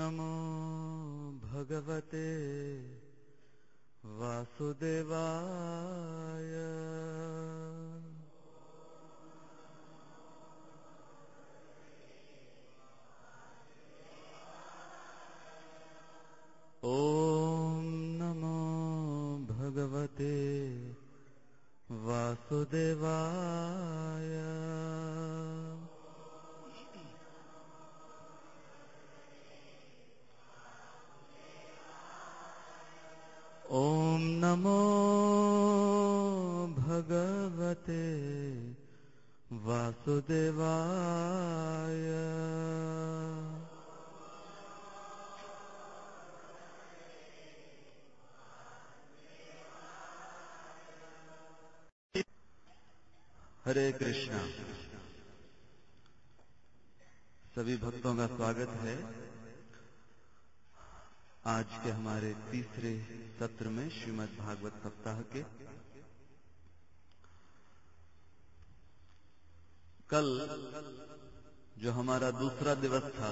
नमो भगवते वासुदेवाय। ॐ नमो भगवते वासुदेवाय। ॐ नमो भगवते वासुदेवाय। हरे कृष्णा। सभी भक्तों का स्वागत है आज के हमारे तीसरे सत्र में श्रीमद् भागवत सप्ताह के। कल जो हमारा दूसरा दिवस था,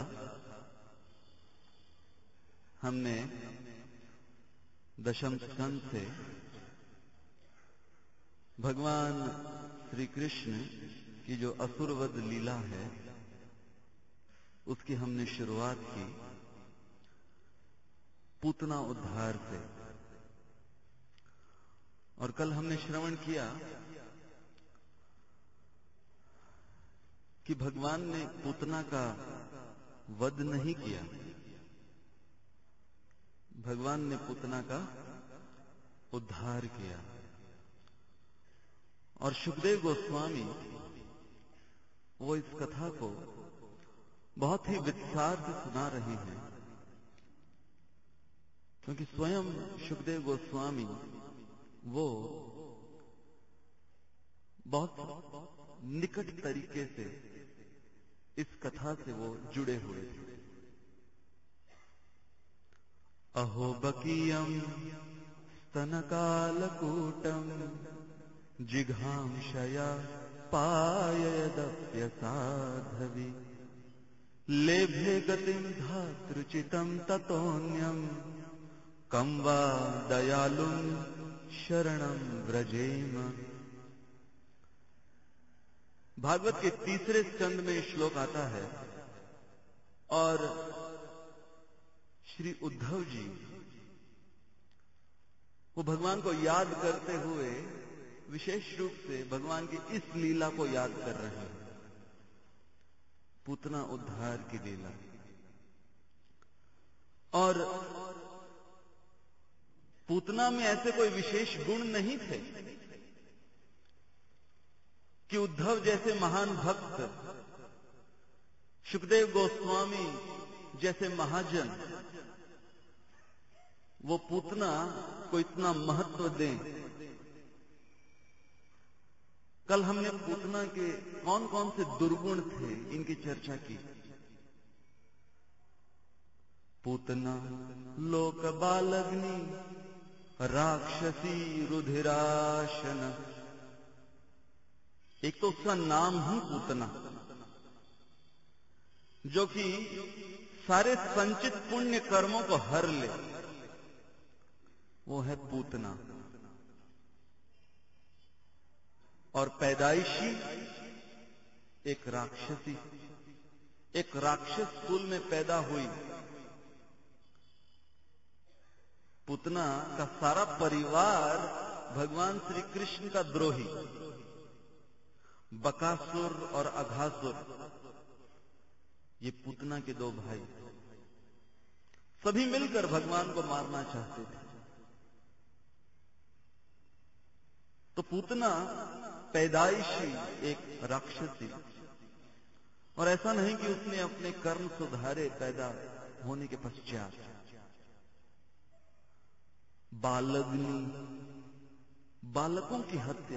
हमने दशम स्कंद से भगवान श्री कृष्ण की जो असुरवध लीला है उसकी हमने शुरुआत की पूतना उद्धार से। और कल हमने श्रवण किया कि भगवान ने पूतना का वध नहीं किया, भगवान ने पूतना का उद्धार किया। और सुखदेव गोस्वामी वो इस कथा को बहुत ही विस्तार से सुना रहे हैं, क्योंकि स्वयं सुखदेव गोस्वामी वो बहुत निकट तरीके से इस कथा से वो जुड़े हुए थे। अहो बकीयम स्तनकालकूटम जिघांशया पाययदप्यसाधवि लेभे गतिं धातृचितं ततोऽन्यं कं वा दयालुं शरणं व्रजेम। भागवत के तीसरे स्कंद में श्लोक आता है और श्री उद्धव जी वो भगवान को याद करते हुए विशेष रूप से भगवान की इस लीला को याद कर रहे हैं, पूतना उद्धार की लीला। और पूतना में ऐसे कोई विशेष गुण नहीं थे कि उद्धव जैसे महान भक्त, सुखदेव गोस्वामी जैसे महाजन वो पूतना को इतना महत्व दें। कल हमने पूतना के कौन कौन से दुर्गुण थे इनकी चर्चा की। पूतना लोक बालग्नि राक्षसी रुधिराशन। एक तो उसका नाम ही पूतना, जो कि सारे संचित पुण्य कर्मों को हर ले, वो है पूतना। और पैदाइशी एक राक्षसी, एक राक्षस कुल में पैदा हुई। पूतना का सारा परिवार भगवान श्री कृष्ण का द्रोही, बकासुर और अघासुर, ये पूतना के दो भाई, सभी मिलकर भगवान को मारना चाहते थे। तो पूतना पैदाइशी एक राक्षसी, और ऐसा नहीं कि उसने अपने कर्म सुधारे पैदा होने के पश्चात। बालग्नि, बालकों की हत्या।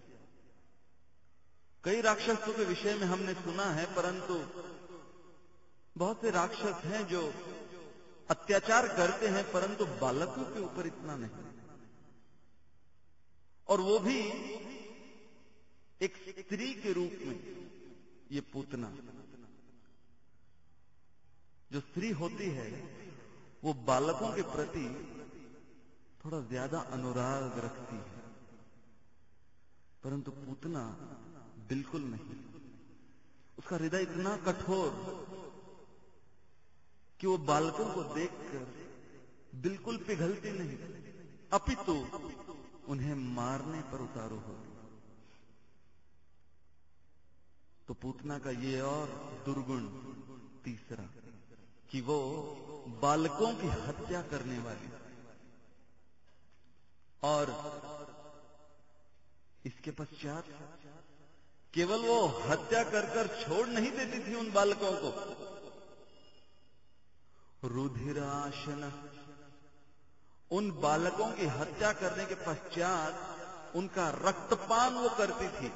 कई राक्षसों के विषय में हमने सुना है, परंतु बहुत से राक्षस हैं जो अत्याचार करते हैं, परंतु बालकों के ऊपर इतना नहीं। और वो भी एक स्त्री के रूप में, ये पूतना। जो स्त्री होती है वो बालकों के प्रति थोड़ा ज्यादा अनुराग रखती है, परंतु पूतना बिल्कुल नहीं। उसका हृदय इतना कठोर कि वो बालकों को देखकर बिल्कुल पिघलती नहीं, अपितु उन्हें मारने पर उतारू होगी। तो पूतना का ये और दुर्गुण तीसरा कि वो बालकों की हत्या करने वाली, और इसके पश्चात केवल वो हत्या कर छोड़ नहीं देती थी उन बालकों को, रुधिराशन, उन बालकों की हत्या करने के पश्चात उनका रक्तपान वो करती थी।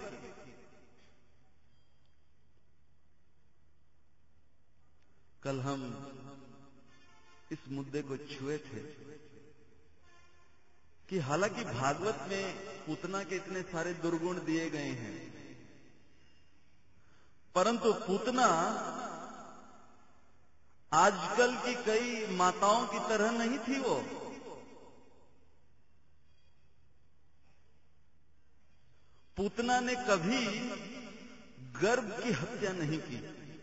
कल हम इस मुद्दे को छुए थे कि हालांकि भागवत में पूतना के इतने सारे दुर्गुण दिए गए हैं, परंतु पूतना आजकल की कई माताओं की तरह नहीं थी। वो पूतना ने कभी गर्भ की हत्या नहीं की।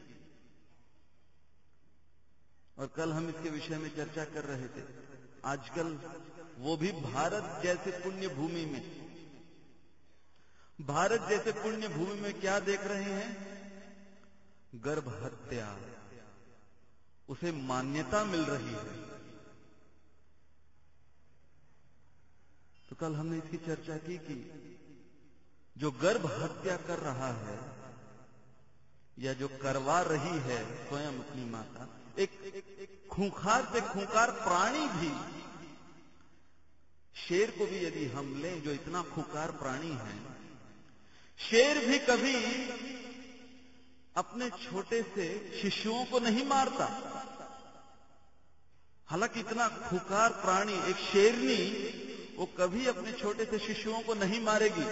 और कल हम इसके विषय में चर्चा कर रहे थे। आजकल वो भी भारत जैसे पुण्य भूमि में, भारत जैसे पुण्य भूमि में क्या देख रहे हैं? गर्भ हत्या, उसे मान्यता मिल रही है। तो कल हमने इसकी चर्चा की कि जो गर्भ हत्या कर रहा है या जो करवा रही है स्वयं अपनी माता, एक खूंखार से खूंखार प्राणी भी, शेर को भी यदि हम लें जो इतना खूंखार प्राणी है, शेर भी कभी अपने छोटे से शिशुओं को नहीं मारता। हालांकि इतना खूंखार प्राणी एक शेरनी, वो कभी अपने छोटे से शिशुओं को नहीं मारेगी।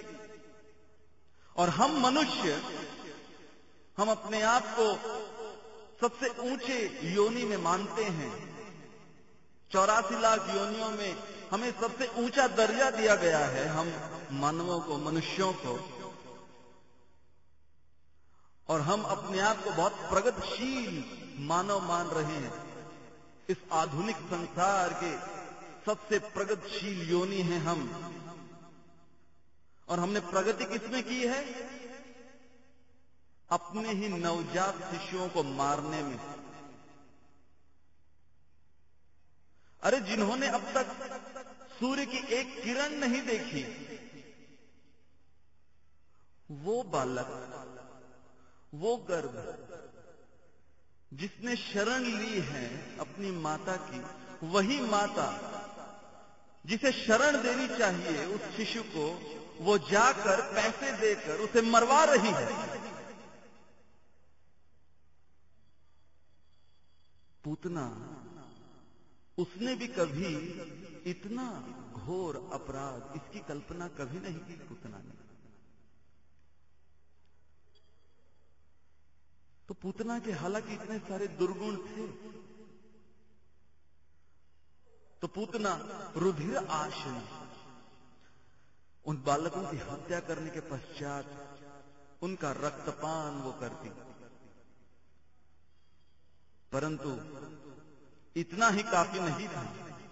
और हम मनुष्य, हम अपने आप को सबसे ऊंचे योनि में मानते हैं। 84 लाख योनियों में हमें सबसे ऊंचा दर्जा दिया गया है, हम मानवों को, मनुष्यों को। और हम अपने आप को बहुत प्रगतिशील मानव मान रहे हैं। इस आधुनिक संसार के सबसे प्रगतिशील योनि हैं हम। और हमने प्रगति किसमें की है? अपने ही नवजात शिशुओं को मारने में। अरे जिन्होंने अब तक सूर्य की एक किरण नहीं देखी, वो बालक, वो गर्भ जिसने शरण ली है अपनी माता की, वही माता जिसे शरण देनी चाहिए उस शिशु को, वो जाकर पैसे देकर उसे मरवा रही है। पूतना, उसने भी कभी इतना घोर अपराध, इसकी कल्पना कभी नहीं की पूतना ने। तो पूतना के हालांकि इतने सारे दुर्गुण थे, तो पूतना रुधिर आशना, उन बालकों की हत्या करने के पश्चात उनका रक्तपान वो करती। परंतु इतना ही काफी नहीं था।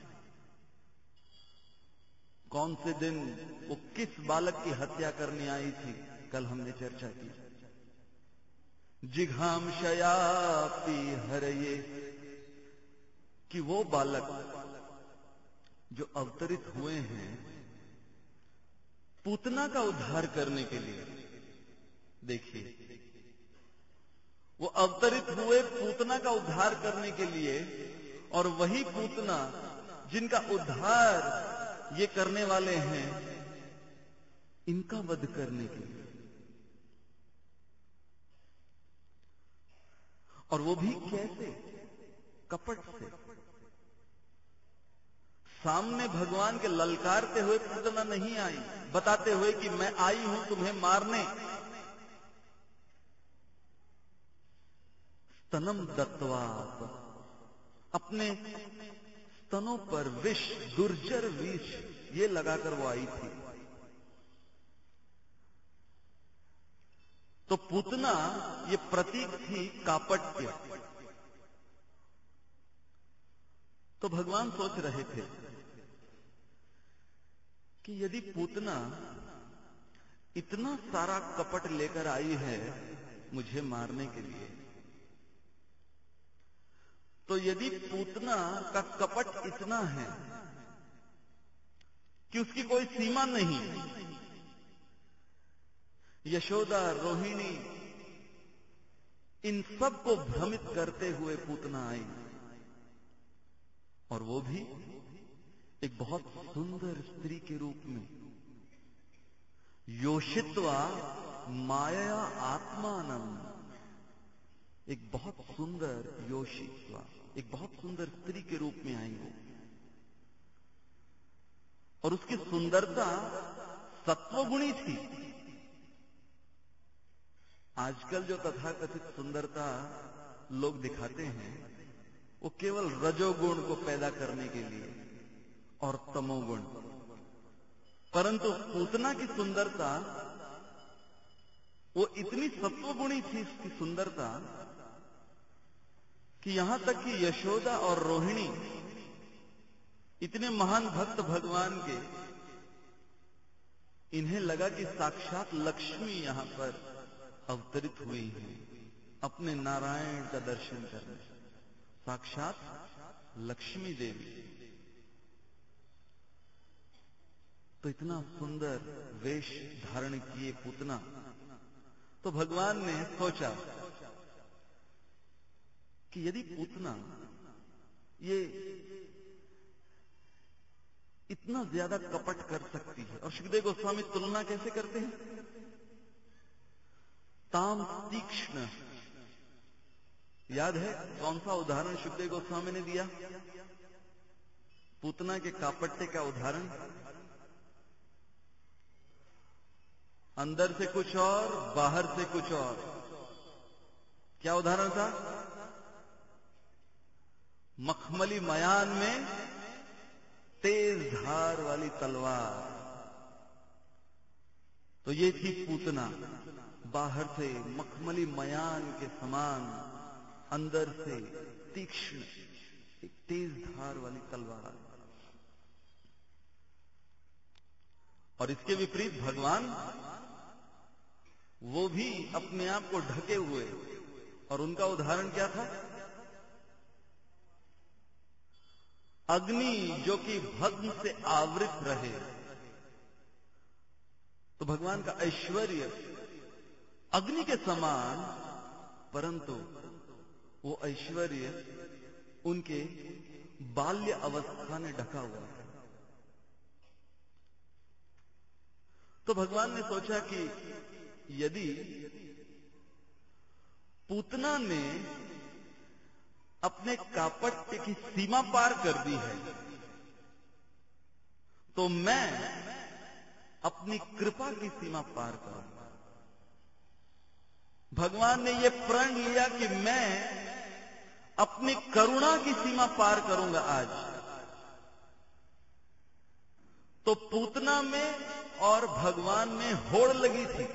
कौन से दिन वो किस बालक की हत्या करने आई थी, कल हमने चर्चा की। जिघांशयापि हरये, कि वो बालक जो अवतरित हुए हैं पूतना का उद्धार करने के लिए। देखिए, वो अवतरित हुए पूतना का उद्धार करने के लिए, और वही पूतना जिनका उद्धार ये करने वाले हैं, इनका वध करने के लिए। और वो भी कैसे? कपट से। सामने भगवान के ललकारते हुए पूतना नहीं आई, बताते हुए कि मैं आई हूं तुम्हें मारने। स्तनम दत्वा, अपने स्तनों पर विष, दुर्जर विष ये लगाकर वो आई थी। तो पूतना ये प्रतीक थी कापट्य। तो भगवान सोच रहे थे कि यदि पूतना इतना सारा कपट लेकर आई है मुझे मारने के लिए, तो यदि पूतना का कपट इतना है कि उसकी कोई सीमा नहीं, यशोदा, रोहिणी, इन सब को भ्रमित करते हुए पूतना आई, और वो भी एक बहुत सुंदर स्त्री के रूप में, योषित्वा माया आत्मानम, एक बहुत सुंदर योषित्वा, एक बहुत सुंदर स्त्री के रूप में आई वो। और उसकी सुंदरता सत्वगुणी थी। आजकल जो तथाकथित सुंदरता लोग दिखाते हैं वो केवल रजोगुण को पैदा करने के लिए और तमोगुण, परंतु पूतना की सुंदरता वो इतनी सत्वगुणी थी, उसकी सुंदरता, कि यहां तक कि यशोदा और रोहिणी इतने महान भक्त भगवान के, इन्हें लगा कि साक्षात लक्ष्मी यहां पर अवतरित हुई है अपने नारायण का दर्शन करने, साक्षात लक्ष्मी देवी। तो इतना सुंदर वेश धारण किए पूतना। तो भगवान ने सोचा कि यदि पूतना ये इतना ज्यादा कपट कर सकती है, और सुखदेव गोस्वामी तुलना कैसे करते हैं, ताम तीक्ष्ण, याद है कौन सा उदाहरण सुखदेव गोस्वामी ने दिया पूतना के कापट्य का उदाहरण? अंदर से कुछ और, बाहर से कुछ और। क्या उदाहरण था? मखमली मयान में तेज धार वाली तलवार। तो ये थी पूतना, बाहर से मखमली मयान के समान, अंदर से तीक्ष्ण, एक तेज धार वाली तलवार। और इसके विपरीत भगवान, वो भी अपने आप को ढके हुए, और उनका उदाहरण क्या था? अग्नि जो कि भस्म से आवृत रहे। तो भगवान का ऐश्वर्य अग्नि के समान, परंतु वो ऐश्वर्य उनके बाल्य अवस्था ने ढका हुआ है। तो भगवान ने सोचा कि यदि पूतना ने अपने कापट्य की सीमा पार कर दी है, तो मैं अपनी कृपा की सीमा पार करूंगा। भगवान ने यह प्रण लिया कि मैं अपनी करुणा की सीमा पार करूंगा आज। तो पूतना में और भगवान में होड़ लगी थी।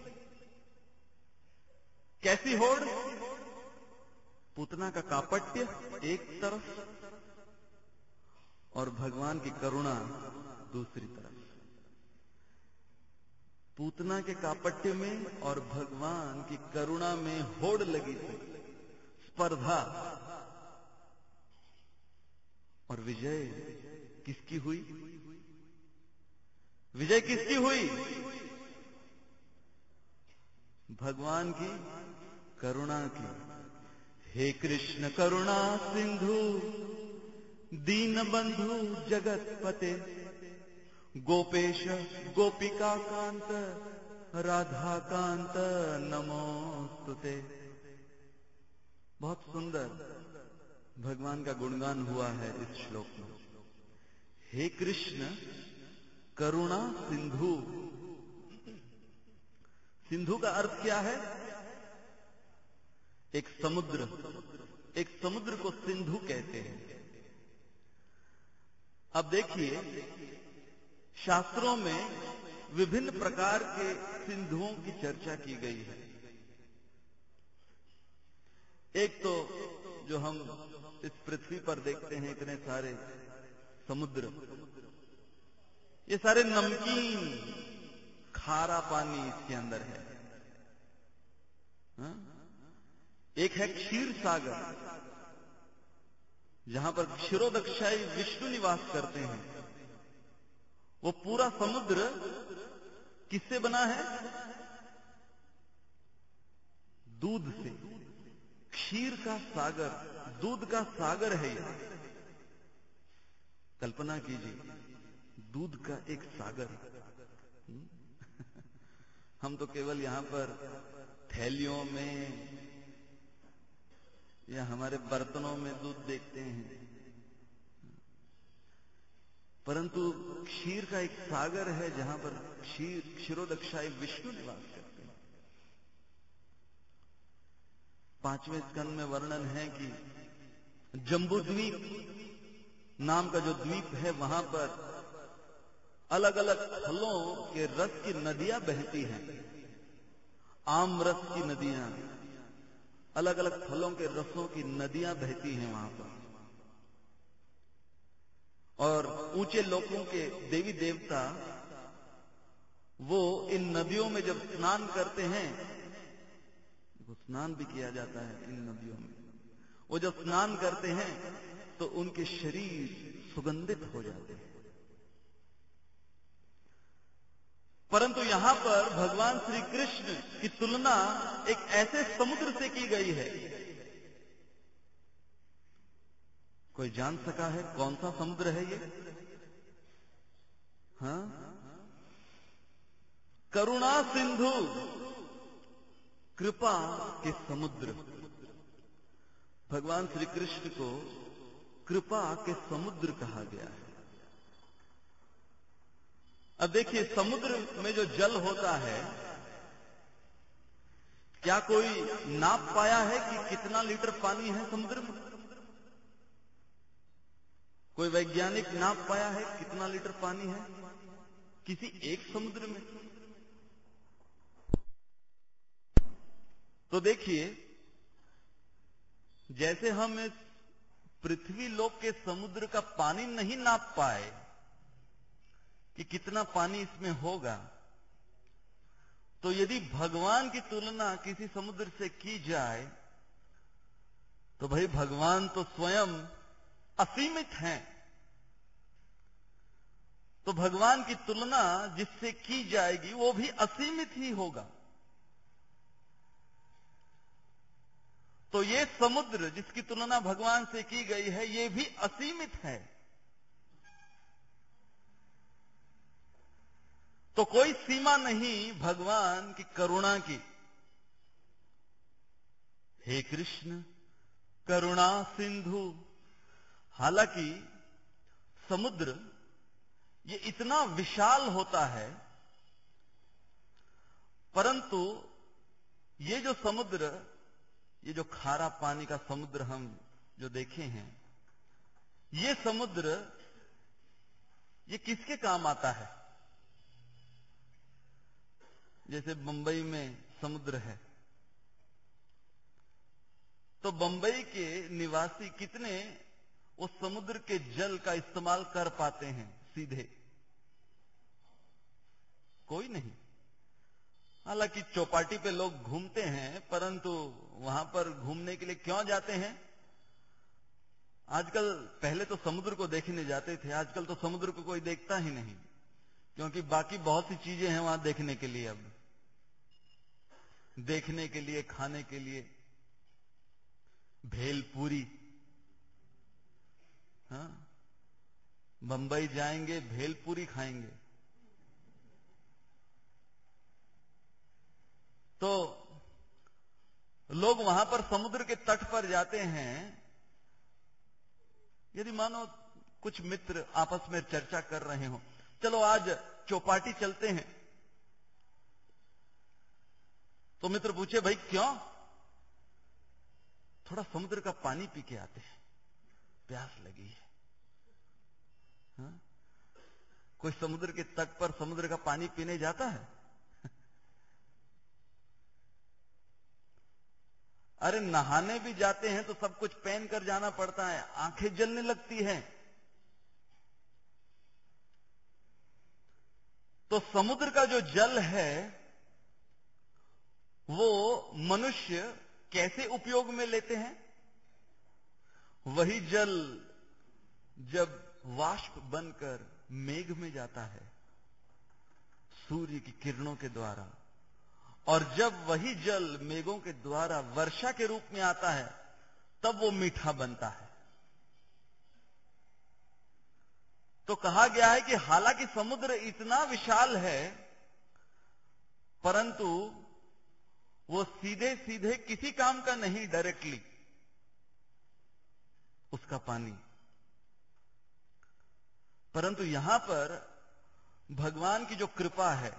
कैसी होड़? पूतना का कापट्य एक तरफ और भगवान की करुणा दूसरी तरफ। पूतना के कापट्य में और भगवान की करुणा में होड़ लगी थी, स्पर्धा। और विजय किसकी हुई? विजय किसकी हुई? भगवान की करुणा की। हे कृष्ण करुणा सिंधु दीन बंधु जगत पते, गोपेश गोपिका कांत राधा कांत नमोस्तुते। बहुत सुंदर भगवान का गुणगान हुआ है इस श्लोक में। हे कृष्ण करुणा सिंधु। सिंधु का अर्थ क्या है? एक समुद्र को सिंधु कहते हैं। अब देखिए, शास्त्रों में विभिन्न प्रकार के सिंधुओं की चर्चा की गई है। एक तो जो हम इस पृथ्वी पर देखते हैं, इतने सारे समुद्र, ये सारे नमकीन खारा पानी इसके अंदर है। हा? एक है क्षीर सागर, जहां पर क्षीरोदक्षाई विष्णु निवास करते हैं। वो पूरा समुद्र किससे बना है? दूध से। क्षीर का सागर, दूध का सागर है ये। कल्पना कीजिए, दूध का एक सागर। हम तो केवल यहां पर थैलियों में या हमारे बर्तनों में दूध देखते हैं, परंतु क्षीर का एक सागर है जहां पर क्षीरोदक्षाई विष्णु निवास करते हैं। 5वें स्कंद में वर्णन है कि जम्बूद्वीप नाम का जो द्वीप है, वहां पर अलग अलग फलों के रस की नदियां बहती हैं। आम रस की नदियां, अलग अलग फलों के रसों की नदियां बहती हैं वहां पर। और ऊंचे लोकों के देवी देवता वो इन नदियों में जब स्नान करते हैं, वो स्नान भी किया जाता है इन नदियों में, वो जब स्नान करते हैं तो उनके शरीर सुगंधित हो जाते हैं। परंतु यहां पर भगवान श्री कृष्ण की तुलना एक ऐसे समुद्र से की गई है। कोई जान सका है कौन सा समुद्र है ये? हाँ, करुणा सिंधु, कृपा के समुद्र। भगवान श्री कृष्ण को कृपा के समुद्र कहा गया है। अब देखिए, समुद्र में जो जल होता है, क्या कोई नाप पाया है कि कितना लीटर पानी है समुद्र में? कोई वैज्ञानिक नाप पाया है कितना लीटर पानी है किसी एक समुद्र में? तो देखिए, जैसे हम इस पृथ्वी लोक के समुद्र का पानी नहीं नाप पाए कि कितना पानी इसमें होगा, तो यदि भगवान की तुलना किसी समुद्र से की जाए तो भाई भगवान तो स्वयं असीमित हैं। तो भगवान की तुलना जिससे की जाएगी वो भी असीमित ही होगा। तो ये समुद्र जिसकी तुलना भगवान से की गई है, ये भी असीमित है। तो कोई सीमा नहीं भगवान की करुणा की। हे कृष्ण करुणा सिंधु। हालांकि समुद्र ये इतना विशाल होता है, परंतु ये जो समुद्र, ये जो खारा पानी का समुद्र हम जो देखे हैं, ये समुद्र ये किसके काम आता है? जैसे बंबई में समुद्र है, तो बंबई के निवासी कितने उस समुद्र के जल का इस्तेमाल कर पाते हैं सीधे? कोई नहीं। हालांकि चौपाटी पे लोग घूमते हैं, परंतु वहां पर घूमने के लिए क्यों जाते हैं? आजकल, पहले तो समुद्र को देखने जाते थे, आजकल तो समुद्र को कोई देखता ही नहीं, क्योंकि बाकी बहुत सी चीजें हैं वहां देखने के लिए। अब देखने के लिए, खाने के लिए, भेलपूरी। हाँ, बंबई जाएंगे भेलपूरी खाएंगे। तो लोग वहां पर समुद्र के तट पर जाते हैं। यदि मानो कुछ मित्र आपस में चर्चा कर रहे हो, चलो आज चौपाटी चलते हैं, तो मित्र पूछे भाई क्यों? थोड़ा समुद्र का पानी पी के आते हैं, प्यास लगी है। हाँ? कोई समुद्र के तट पर समुद्र का पानी पीने जाता है? अरे नहाने भी जाते हैं तो सब कुछ पहन कर जाना पड़ता है, आंखें जलने लगती हैं। तो समुद्र का जो जल है वो मनुष्य कैसे उपयोग में लेते हैं? वही जल जब वाष्प बनकर मेघ में जाता है सूर्य की किरणों के द्वारा, और जब वही जल मेघों के द्वारा वर्षा के रूप में आता है तब वो मीठा बनता है। तो कहा गया है कि हालांकि समुद्र इतना विशाल है परंतु वो सीधे सीधे किसी काम का नहीं, डायरेक्टली उसका पानी। परंतु यहां पर भगवान की जो कृपा है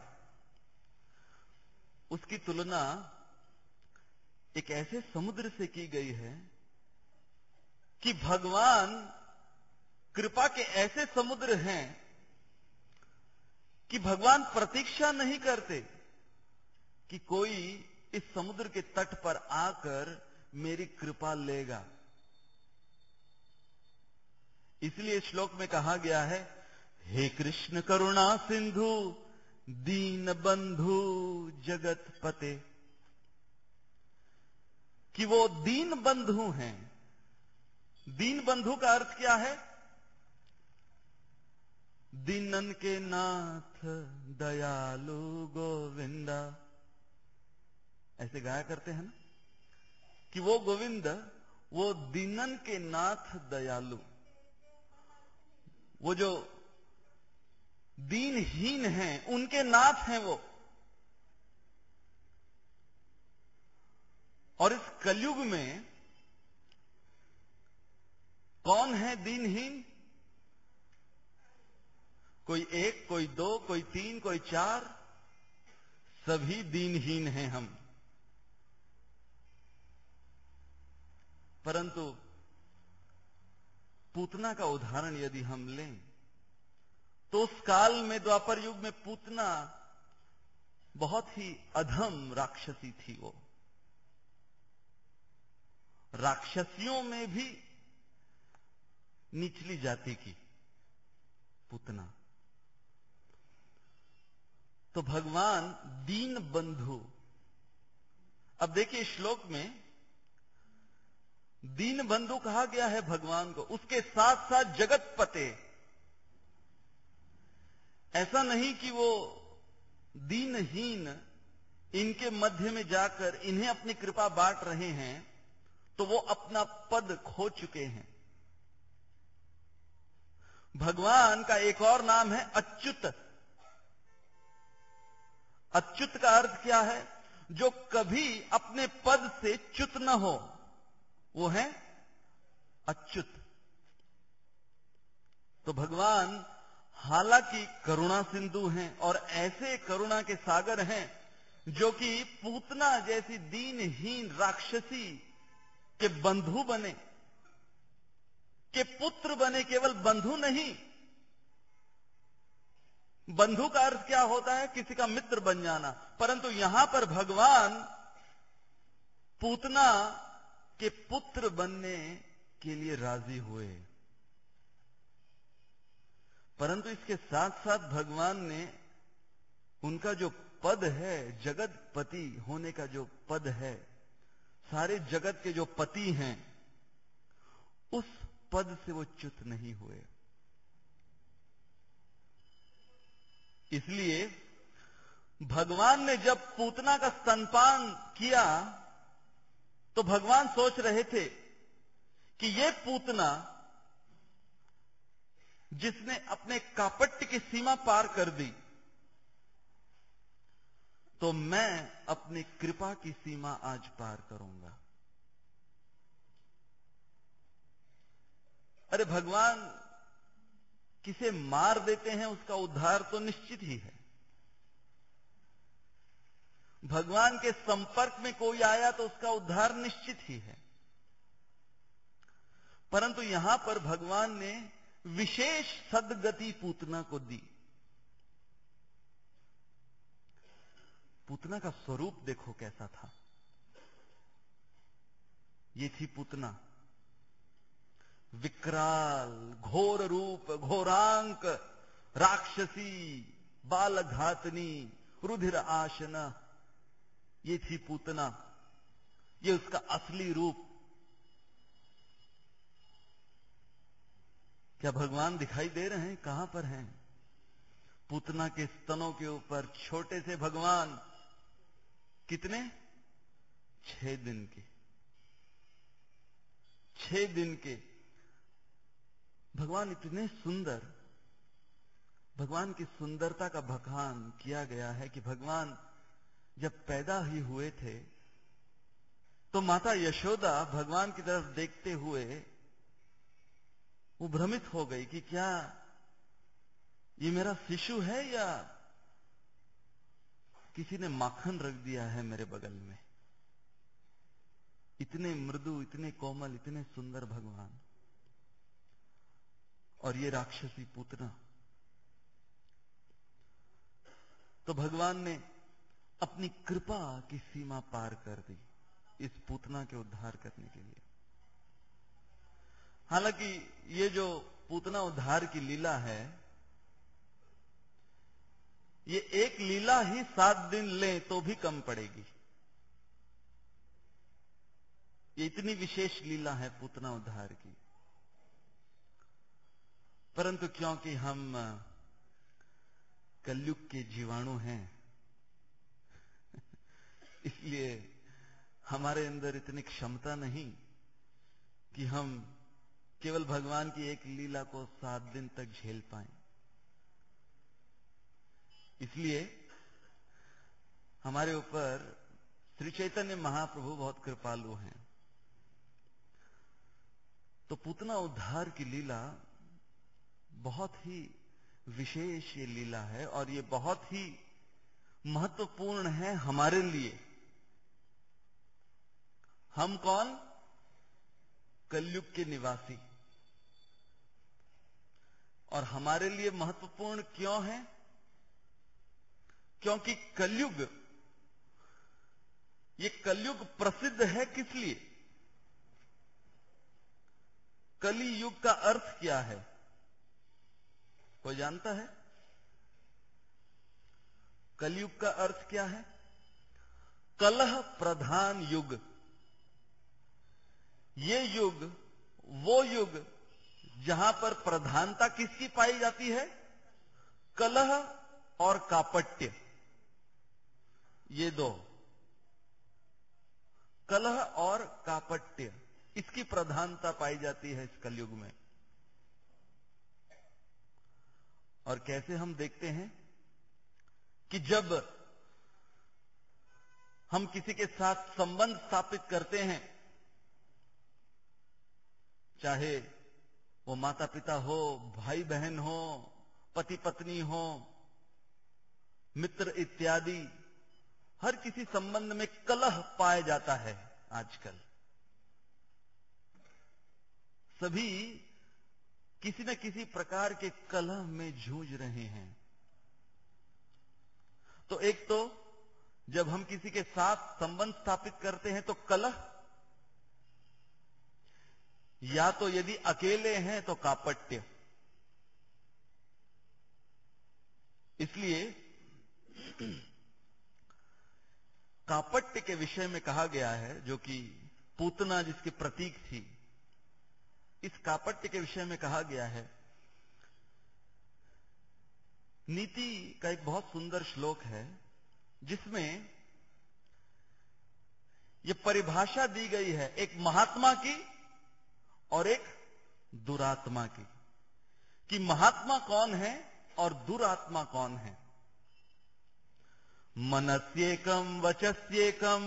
उसकी तुलना एक ऐसे समुद्र से की गई है कि भगवान कृपा के ऐसे समुद्र हैं कि भगवान प्रतीक्षा नहीं करते कि कोई इस समुद्र के तट पर आकर मेरी कृपा लेगा। इसलिए श्लोक में कहा गया है, हे कृष्ण करुणा सिंधु दीन बंधु जगत पते, कि वो दीन बंधु हैं। दीन बंधु का अर्थ क्या है? दीनन के नाथ दयालु गोविंदा, ऐसे गाया करते हैं ना कि वो गोविंद, वो दीनन के नाथ दयालु, वो जो दीनहीन हैं उनके नाथ हैं वो। और इस कलयुग में कौन है दीनहीन? कोई एक, कोई दो, कोई तीन, कोई चार, सभी दीनहीन हैं हम। परंतु पूतना का उदाहरण यदि हम लें तो उस काल में, द्वापर युग में, पूतना बहुत ही अधम राक्षसी थी। वो राक्षसियों में भी निचली जाति की पूतना। तो भगवान दीन बंधु, अब देखिए श्लोक में दीन बंधु कहा गया है भगवान को, उसके साथ साथ जगत पते। ऐसा नहीं कि वो दीनहीन इनके मध्य में जाकर इन्हें अपनी कृपा बांट रहे हैं तो वो अपना पद खो चुके हैं। भगवान का एक और नाम है अच्युत। अच्युत का अर्थ क्या है? जो कभी अपने पद से च्युत न हो, वो है अच्युत। तो भगवान हालांकि करुणा सिंधु हैं और ऐसे करुणा के सागर हैं जो कि पूतना जैसी दीनहीन राक्षसी के बंधु बने, के पुत्र बने। केवल बंधु नहीं, बंधु का अर्थ क्या होता है? किसी का मित्र बन जाना। परंतु यहां पर भगवान पूतना के पुत्र बनने के लिए राजी हुए। परंतु इसके साथ साथ भगवान ने उनका जो पद है, जगतपति होने का जो पद है, सारे जगत के जो पति हैं, उस पद से वो च्युत नहीं हुए। इसलिए भगवान ने जब पूतना का स्तनपान किया तो भगवान सोच रहे थे कि ये पूतना जिसने अपने कापट्य की सीमा पार कर दी, तो मैं अपनी कृपा की सीमा आज पार करूंगा। अरे भगवान किसे मार देते हैं उसका उद्धार तो निश्चित ही है। भगवान के संपर्क में कोई आया तो उसका उद्धार निश्चित ही है। परंतु यहां पर भगवान ने विशेष सद्गति पूतना को दी। पूतना का स्वरूप देखो कैसा था। ये थी पूतना, विकराल घोर रूप, घोरांक राक्षसी, बालघातनी, रुधिर आशना, ये थी पूतना। ये उसका असली रूप। क्या भगवान दिखाई दे रहे हैं? कहां पर हैं? पूतना के स्तनों के ऊपर छोटे से भगवान, कितने? 6 दिन के। 6 दिन के भगवान इतने सुंदर। भगवान की सुंदरता का बखान किया गया है कि भगवान जब पैदा ही हुए थे तो माता यशोदा भगवान की तरफ देखते हुए वो भ्रमित हो गई कि क्या ये मेरा शिशु है या किसी ने माखन रख दिया है मेरे बगल में। इतने मृदु, इतने कोमल, इतने सुंदर भगवान, और ये राक्षसी पूतना। तो भगवान ने अपनी कृपा की सीमा पार कर दी इस पूतना के उद्धार करने के लिए। हालांकि ये जो पूतना उद्धार की लीला है, ये एक लीला ही 7 दिन ले तो भी कम पड़ेगी। ये इतनी विशेष लीला है पूतना उद्धार की। परंतु क्योंकि हम कलयुग के जीवाणु हैं इसलिए हमारे अंदर इतनी क्षमता नहीं कि हम केवल भगवान की एक लीला को 7 दिन तक झेल पाएं। इसलिए हमारे ऊपर श्री चैतन्य महाप्रभु बहुत कृपालु हैं। तो पूतना उद्धार की लीला बहुत ही विशेष ये लीला है और ये बहुत ही महत्वपूर्ण है हमारे लिए। हम कौन? कलयुग के निवासी। और हमारे लिए महत्वपूर्ण क्यों है? क्योंकि कलयुग, ये कलयुग प्रसिद्ध है किस लिए? कली युग का अर्थ क्या है? कोई जानता है? कलयुग का अर्थ क्या है? कलह प्रधान युग। ये युग वो युग जहां पर प्रधानता किसकी पाई जाती है? कलह और कापट्य। ये दो, कलह और कापट्य, इसकी प्रधानता पाई जाती है इस कलयुग में। और कैसे हम देखते हैं कि जब हम किसी के साथ संबंध स्थापित करते हैं, चाहे वो माता पिता हो, भाई बहन हो, पति पत्नी हो, मित्र इत्यादि, हर किसी संबंध में कलह पाया जाता है। आजकल सभी किसी न किसी प्रकार के कलह में जूझ रहे हैं। तो एक तो जब हम किसी के साथ संबंध स्थापित करते हैं तो कलह, या तो यदि अकेले हैं तो कापट्य। इसलिए कापट्य के विषय में कहा गया है, जो कि पूतना जिसके प्रतीक थी, इस कापट्य के विषय में कहा गया है। नीति का एक बहुत सुंदर श्लोक है जिसमें यह परिभाषा दी गई है एक महात्मा की और एक दुरात्मा की, कि महात्मा कौन है और दुरात्मा कौन है। मनस्येकम वचस्येकम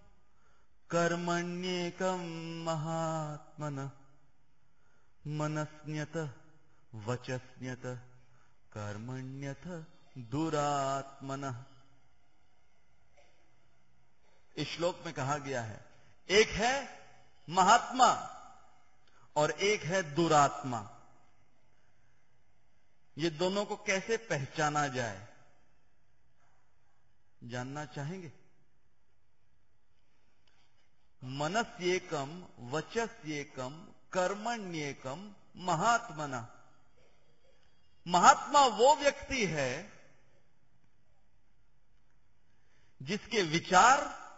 कर्मण्येकम महात्मनः मनस्न्यत वचस्न्यत कर्मण्यथ दुरात्मनः। इस श्लोक में कहा गया है एक है महात्मा और एक है दुरात्मा। ये दोनों को कैसे पहचाना जाए, जानना चाहेंगे? मनस्येकम वचस्येकम कर्मण्येकम महात्मना। महात्मा वो व्यक्ति है जिसके विचार,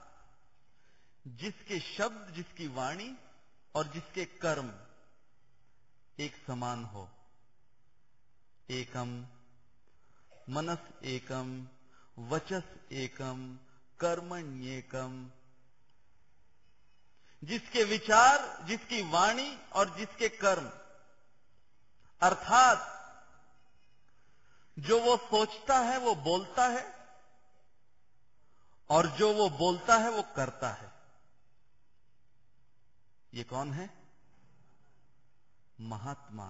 जिसके शब्द, जिसकी वाणी और जिसके कर्म एक समान हो। एकम मनस एकम वचस एकम कर्मण्येकम। जिसके विचार, जिसकी वाणी और जिसके कर्म, अर्थात जो वो सोचता है वो बोलता है और जो वो बोलता है वो करता है। ये कौन है? महात्मा।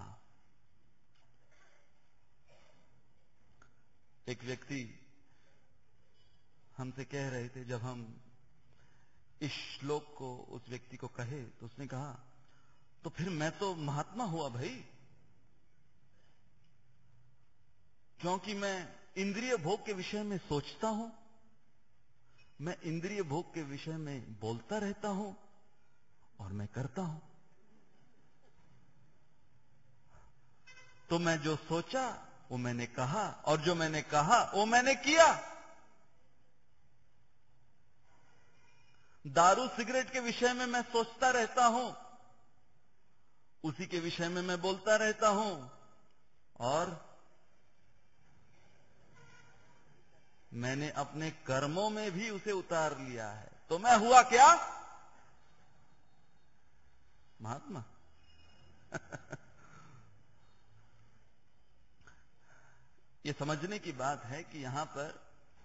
एक व्यक्ति हमसे कह रहे थे, जब हम इस श्लोक को उस व्यक्ति को कहे तो उसने कहा, तो फिर मैं तो महात्मा हुआ भाई, क्योंकि मैं इंद्रिय भोग के विषय में सोचता हूं, मैं इंद्रिय भोग के विषय में बोलता रहता हूं और मैं करता हूं। तो मैं जो सोचा वो मैंने कहा और जो मैंने कहा वो मैंने किया। दारू सिगरेट के विषय में मैं सोचता रहता हूं, उसी के विषय में मैं बोलता रहता हूं और मैंने अपने कर्मों में भी उसे उतार लिया है। तो मैं हुआ क्या? महात्मा। ये समझने की बात है कि यहां पर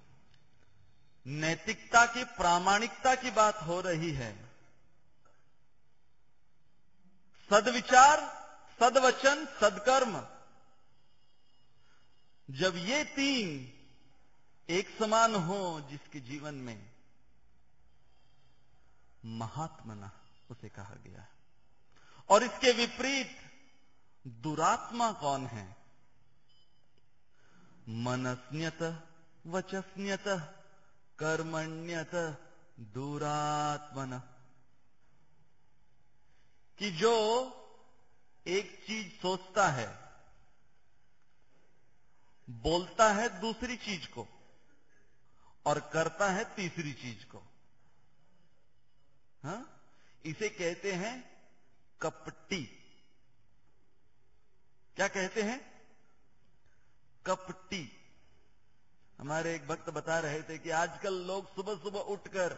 नैतिकता की, प्रामाणिकता की बात हो रही है। सद्विचार, सद्वचन, सद्कर्म, जब ये तीन एक समान हो जिसके जीवन में, महात्मना उसे कहा गया है। और इसके विपरीत दुरात्मा कौन है? मनस्न्यत वचस्न्यत कर्मण्यत दुरात्मन। कि जो एक चीज सोचता है, बोलता है दूसरी चीज को और करता है तीसरी चीज को। हाँ, इसे कहते हैं कपटी। क्या कहते हैं? कपटी। हमारे एक भक्त बता रहे थे कि आजकल लोग सुबह सुबह उठकर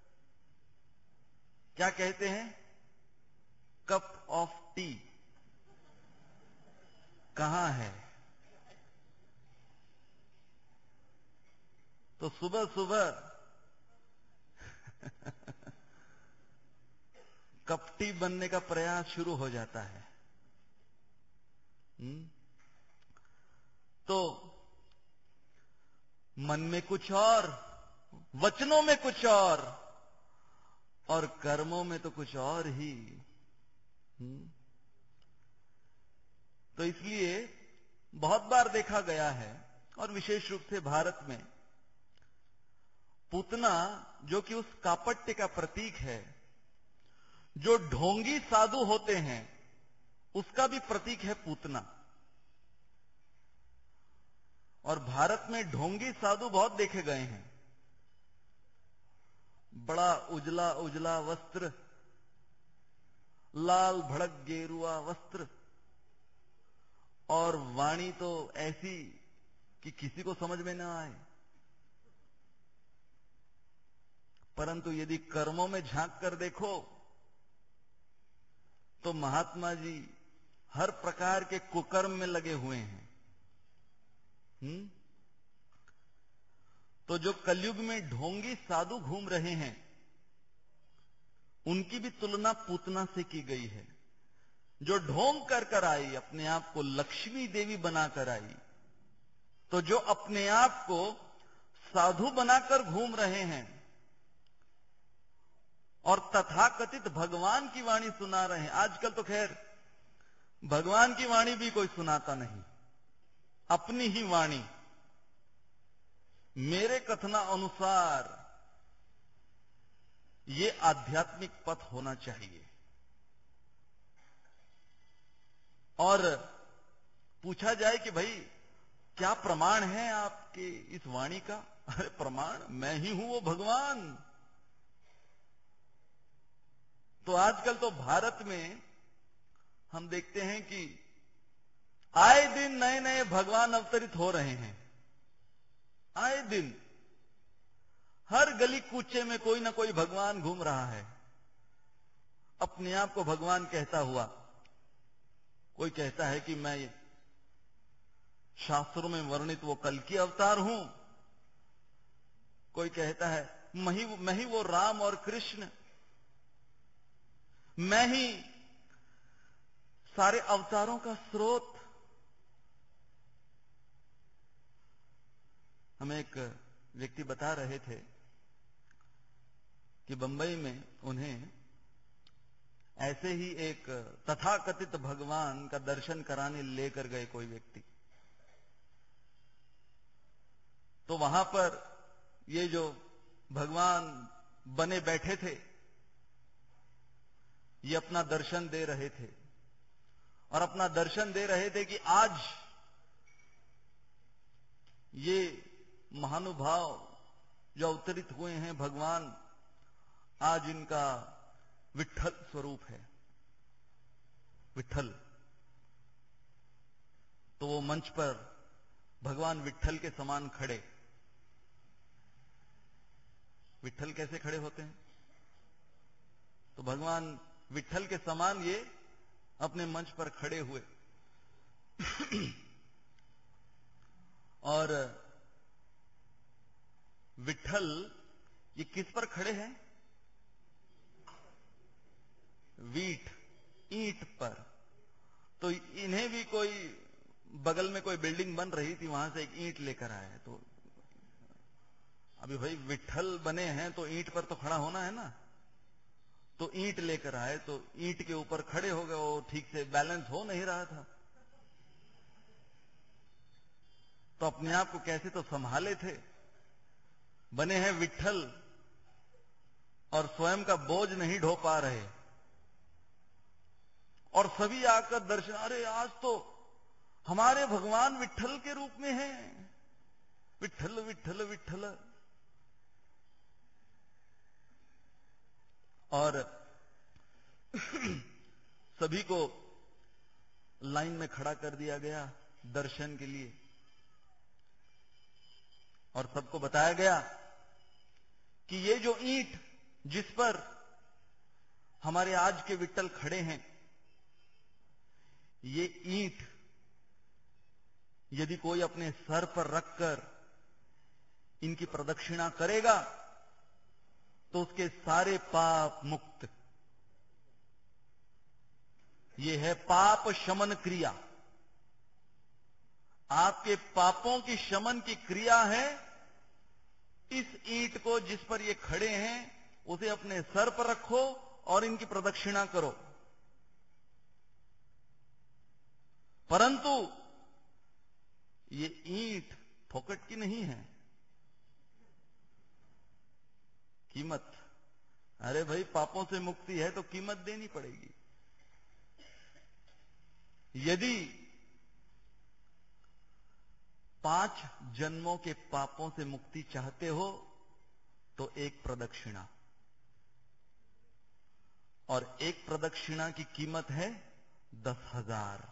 क्या कहते हैं? कप ऑफ टी कहां है? तो सुबह सुबह कपटी बनने का प्रयास शुरू हो जाता है। तो मन में कुछ और, वचनों में कुछ और कर्मों में तो कुछ और ही। तो इसलिए बहुत बार देखा गया है, और विशेष रूप से भारत में, पूतना जो कि उस कापट्य का प्रतीक है, जो ढोंगी साधु होते हैं उसका भी प्रतीक है पूतना। और भारत में ढोंगी साधु बहुत देखे गए हैं। बड़ा उजला उजला वस्त्र, लाल भड़क गेरुआ वस्त्र, और वाणी तो ऐसी कि किसी को समझ में ना आए। परंतु यदि कर्मों में झांक कर देखो तो महात्मा जी हर प्रकार के कुकर्म में लगे हुए हैं। तो जो कलयुग में ढोंगी साधु घूम रहे हैं उनकी भी तुलना पूतना से की गई है, जो ढोंग कर आई, अपने आप को लक्ष्मी देवी बनाकर आई। तो जो अपने आप को साधु बनाकर घूम रहे हैं और तथाकथित भगवान की वाणी सुना रहे हैं। आजकल तो खैर भगवान की वाणी भी कोई सुनाता नहीं, अपनी ही वाणी। मेरे कथना अनुसार ये आध्यात्मिक पथ होना चाहिए। और पूछा जाए कि भाई क्या प्रमाण है आपके इस वाणी का? अरे प्रमाण मैं ही हूं वो भगवान। तो आजकल तो भारत में हम देखते हैं कि आए दिन नए नए भगवान अवतरित हो रहे हैं। आए दिन हर गली कूचे में कोई ना कोई भगवान घूम रहा है, अपने आप को भगवान कहता हुआ। कोई कहता है कि मैं शास्त्रों में वर्णित वो कल्कि अवतार हूं, कोई कहता है मैं ही वो राम और कृष्ण, मैं ही सारे अवतारों का स्रोत। हमें एक व्यक्ति बता रहे थे कि बंबई में उन्हें ऐसे ही एक तथाकथित भगवान का दर्शन कराने लेकर गए कोई व्यक्ति। तो वहां पर ये जो भगवान बने बैठे थे, ये अपना दर्शन दे रहे थे और अपना दर्शन दे रहे थे कि आज ये महानुभाव जो अवतरित हुए हैं भगवान, आज इनका विट्ठल स्वरूप है, विट्ठल। तो वो मंच पर भगवान विट्ठल के समान खड़े। विट्ठल कैसे खड़े होते हैं? तो भगवान विट्ठल के समान ये अपने मंच पर खड़े हुए। और विट्ठल ये किस पर खड़े हैं? ईंट पर। तो इन्हें भी कोई बगल में कोई बिल्डिंग बन रही थी, वहां से एक ईंट लेकर आए। तो अभी भाई विट्ठल बने हैं तो ईंट पर तो खड़ा होना है ना। तो ईंट लेकर आए, तो ईंट के ऊपर खड़े हो गए। वो ठीक से बैलेंस हो नहीं रहा था, तो अपने आप को कैसे तो संभाले थे। बने हैं विट्ठल और स्वयं का बोझ नहीं ढो पा रहे। और सभी आकर दर्शन, अरे आज तो हमारे भगवान विट्ठल के रूप में हैं, विट्ठल विट्ठल विट्ठल। और सभी को लाइन में खड़ा कर दिया गया दर्शन के लिए। और सबको बताया गया कि ये जो ईंट जिस पर हमारे आज के विट्ठल खड़े हैं, ये ईंट यदि कोई अपने सर पर रखकर इनकी प्रदक्षिणा करेगा तो उसके सारे पाप मुक्त। ये है पाप शमन क्रिया। आपके पापों की शमन की क्रिया है। इस ईंट को जिस पर ये खड़े हैं उसे अपने सर पर रखो और इनकी प्रदक्षिणा करो। परंतु ये ईंट फोकट की नहीं है, कीमत। अरे भाई पापों से मुक्ति है तो कीमत देनी पड़ेगी। यदि 5 जन्मों के पापों से मुक्ति चाहते हो तो एक प्रदक्षिणा, और एक प्रदक्षिणा की कीमत है 10,000।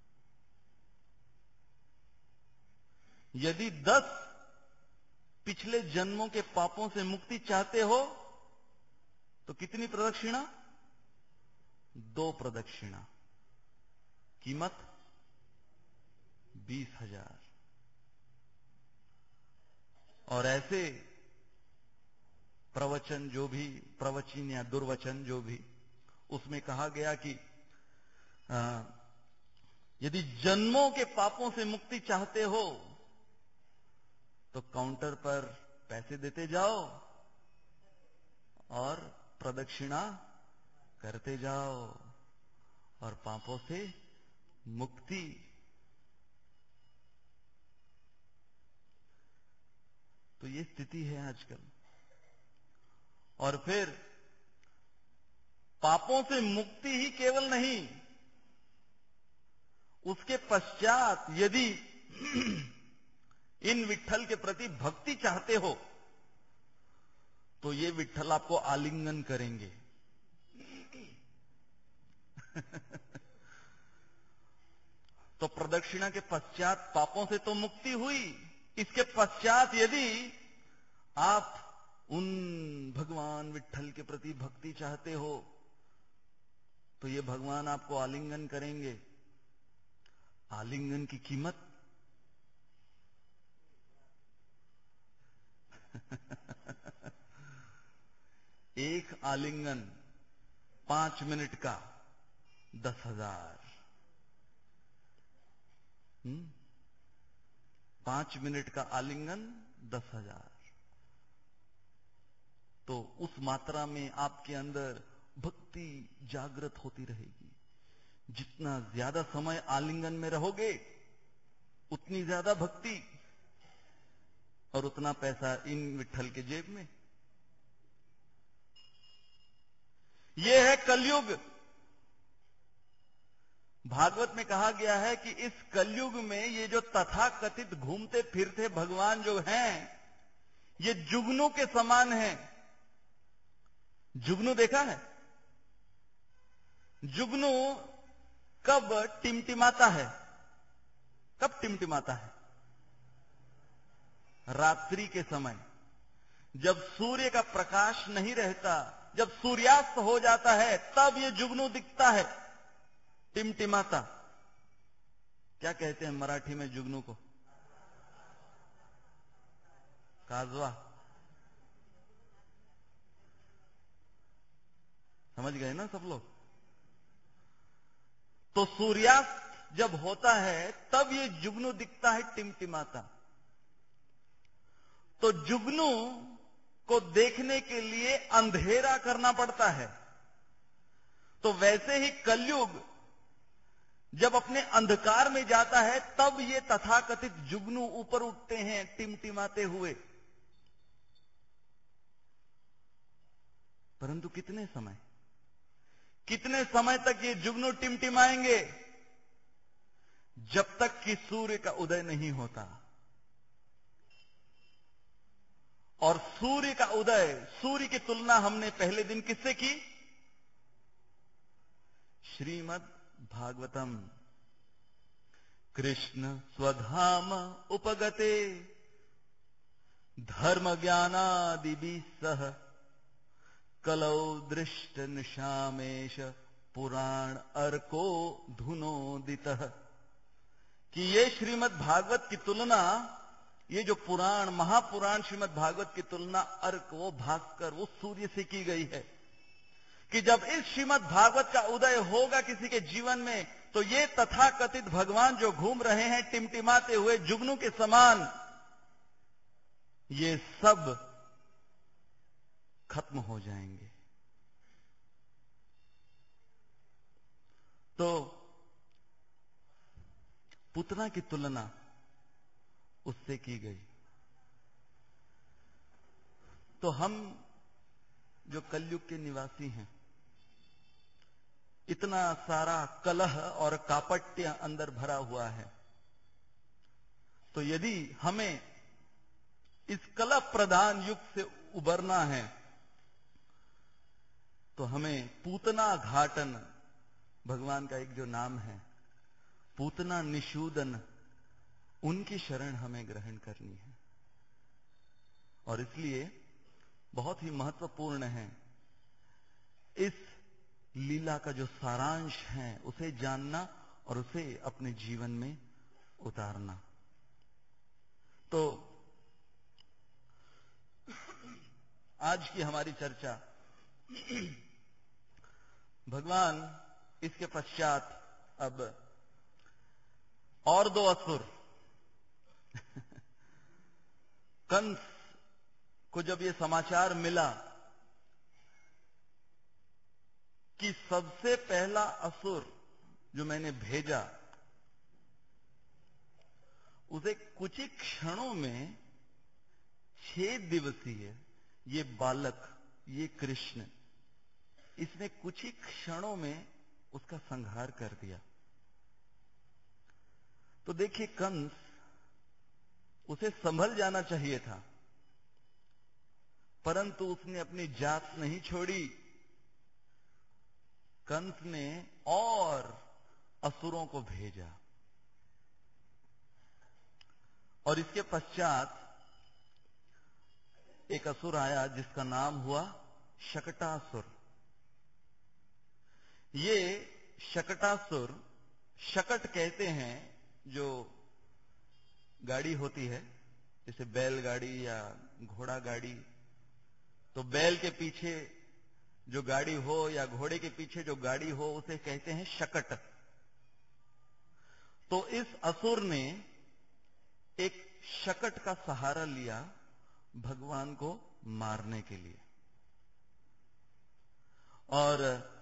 यदि 10 पिछले जन्मों के पापों से मुक्ति चाहते हो तो कितनी प्रदक्षिणा? 2 प्रदक्षिणा, कीमत 20,000। और ऐसे प्रवचन जो भी, प्रवचन या दुर्वचन जो भी, उसमें कहा गया कि यदि जन्मों के पापों से मुक्ति चाहते हो तो काउंटर पर पैसे देते जाओ और प्रदक्षिणा करते जाओ और पापों से मुक्ति। तो ये स्थिति है आजकल। और फिर पापों से मुक्ति ही केवल नहीं, उसके पश्चात यदि इन विट्ठल के प्रति भक्ति चाहते हो तो ये विट्ठल आपको आलिंगन करेंगे। तो प्रदक्षिणा के पश्चात पापों से तो मुक्ति हुई, इसके पश्चात यदि आप उन भगवान विट्ठल के प्रति भक्ति चाहते हो तो ये भगवान आपको आलिंगन करेंगे। आलिंगन की कीमत एक आलिंगन 5 मिनट का 10,000। 5 मिनट का आलिंगन 10,000। तो उस मात्रा में आपके अंदर भक्ति जागृत होती रहेगी। जितना ज्यादा समय आलिंगन में रहोगे उतनी ज्यादा भक्ति और उतना पैसा इन विट्ठल के जेब में। यह है कलयुग। भागवत में कहा गया है कि इस कलयुग में ये जो तथाकथित घूमते फिरते भगवान जो हैं, ये जुगनू के समान हैं। जुगनू देखा है? जुगनू कब टिमटिमाता है? कब टिमटिमाता है? रात्रि के समय, जब सूर्य का प्रकाश नहीं रहता, जब सूर्यास्त हो जाता है, तब ये जुगनू दिखता है टिमटिमाता। क्या कहते हैं मराठी में जुगनू को? काजवा। समझ गए ना सब लोग? तो सूर्यास्त जब होता है तब ये जुगनू दिखता है टिमटिमाता। तो जुगनू को देखने के लिए अंधेरा करना पड़ता है। तो वैसे ही कलयुग जब अपने अंधकार में जाता है तब ये तथाकथित जुगनू ऊपर उठते हैं टिमटिमाते हुए। परंतु कितने समय तक ये जुगनू टिमटिमाएंगे? जब तक कि सूर्य का उदय नहीं होता। और सूर्य का उदय, सूर्य की तुलना हमने पहले दिन किससे की? श्रीमद् भागवतम। कृष्ण स्वधाम उपगते धर्म ज्ञानादि सह कलौ दृष्ट निशामेश पुराण अर्को धुनोदितः। कि ये श्रीमद् भागवत की तुलना, ये जो पुराण महापुराण श्रीमद् भागवत की तुलना अर्क, वो भास्कर, वो सूर्य से की गई है। कि जब इस श्रीमद् भागवत का उदय होगा किसी के जीवन में, तो ये तथाकथित भगवान जो घूम रहे हैं टिमटिमाते हुए जुगनू के समान, ये सब खत्म हो जाएंगे। तो पुतना की तुलना उससे की गई। तो हम जो कलयुग के निवासी हैं, इतना सारा कलह और कापट्य अंदर भरा हुआ है। तो यदि हमें इस कलह प्रधान युग से उबरना है तो हमें पूतना घाटन, भगवान का एक जो नाम है पूतना निषूदन, उनकी शरण हमें ग्रहण करनी है। और इसलिए बहुत ही महत्वपूर्ण है इस लीला का जो सारांश है उसे जानना और उसे अपने जीवन में उतारना। तो आज की हमारी चर्चा, भगवान इसके पश्चात अब और 2 असुर कंस को जब ये समाचार मिला कि सबसे पहला असुर जो मैंने भेजा उसे कुछ ही क्षणों में 6 दिवसीय ये बालक, ये कृष्ण, इसने कुछ ही क्षणों में उसका संहार कर दिया। तो देखिए, कंस, उसे संभल जाना चाहिए था, परंतु उसने अपनी जात नहीं छोड़ी। कंस ने और असुरों को भेजा, और इसके पश्चात एक असुर आया जिसका नाम हुआ शकटासुर। ये शकटासुर, शकट कहते हैं जो गाड़ी होती है, जैसे बैलगाड़ी या घोड़ा गाड़ी, तो बैल के पीछे जो गाड़ी हो या घोड़े के पीछे जो गाड़ी हो उसे कहते हैं शकट। तो इस असुर ने एक शकट का सहारा लिया भगवान को मारने के लिए। और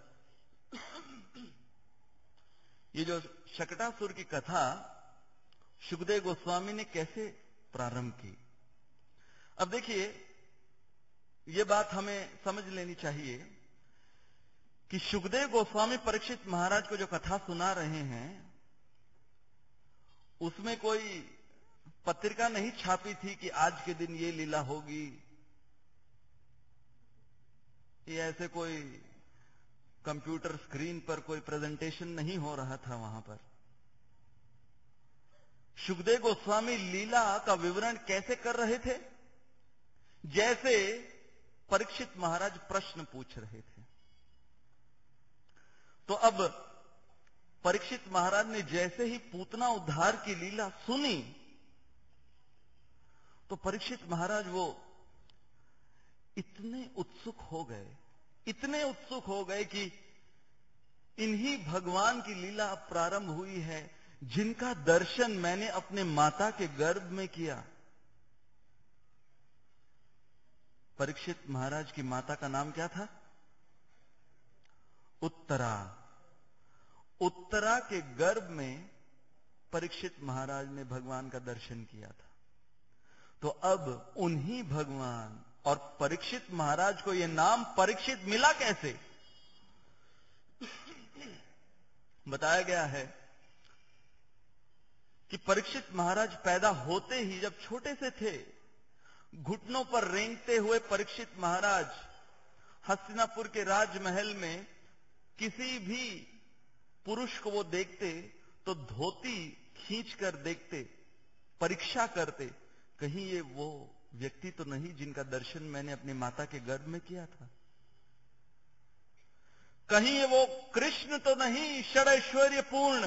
ये जो शकटासुर की कथा शुकदेव गोस्वामी ने कैसे प्रारंभ की, अब देखिए, ये बात हमें समझ लेनी चाहिए कि शुकदेव गोस्वामी परीक्षित महाराज को जो कथा सुना रहे हैं, उसमें कोई पत्रिका नहीं छापी थी कि आज के दिन ये लीला होगी, ये ऐसे कोई कंप्यूटर स्क्रीन पर कोई प्रेजेंटेशन नहीं हो रहा था वहां पर। शुकदेव गोस्वामी लीला का विवरण कैसे कर रहे थे? जैसे परीक्षित महाराज प्रश्न पूछ रहे थे। तो अब परीक्षित महाराज ने जैसे ही पूतना उद्धार की लीला सुनी, तो परीक्षित महाराज वो इतने उत्सुक हो गए, इतने उत्सुक हो गए कि इन्हीं भगवान की लीला अब प्रारंभ हुई है जिनका दर्शन मैंने अपने माता के गर्भ में किया। परीक्षित महाराज की माता का नाम क्या था? उत्तरा। उत्तरा के गर्भ में परीक्षित महाराज ने भगवान का दर्शन किया था। तो अब उन्हीं भगवान और परीक्षित महाराज को यह नाम परीक्षित मिला कैसे? बताया गया है कि परीक्षित महाराज पैदा होते ही, जब छोटे से थे, घुटनों पर रेंगते हुए परीक्षित महाराज हस्तिनापुर के राजमहल में किसी भी पुरुष को वो देखते तो धोती खींचकर देखते, परीक्षा करते, कहीं ये वो व्यक्ति तो नहीं जिनका दर्शन मैंने अपनी माता के गर्भ में किया था, कहीं ये वो कृष्ण तो नहीं षडैश्वर्य पूर्ण,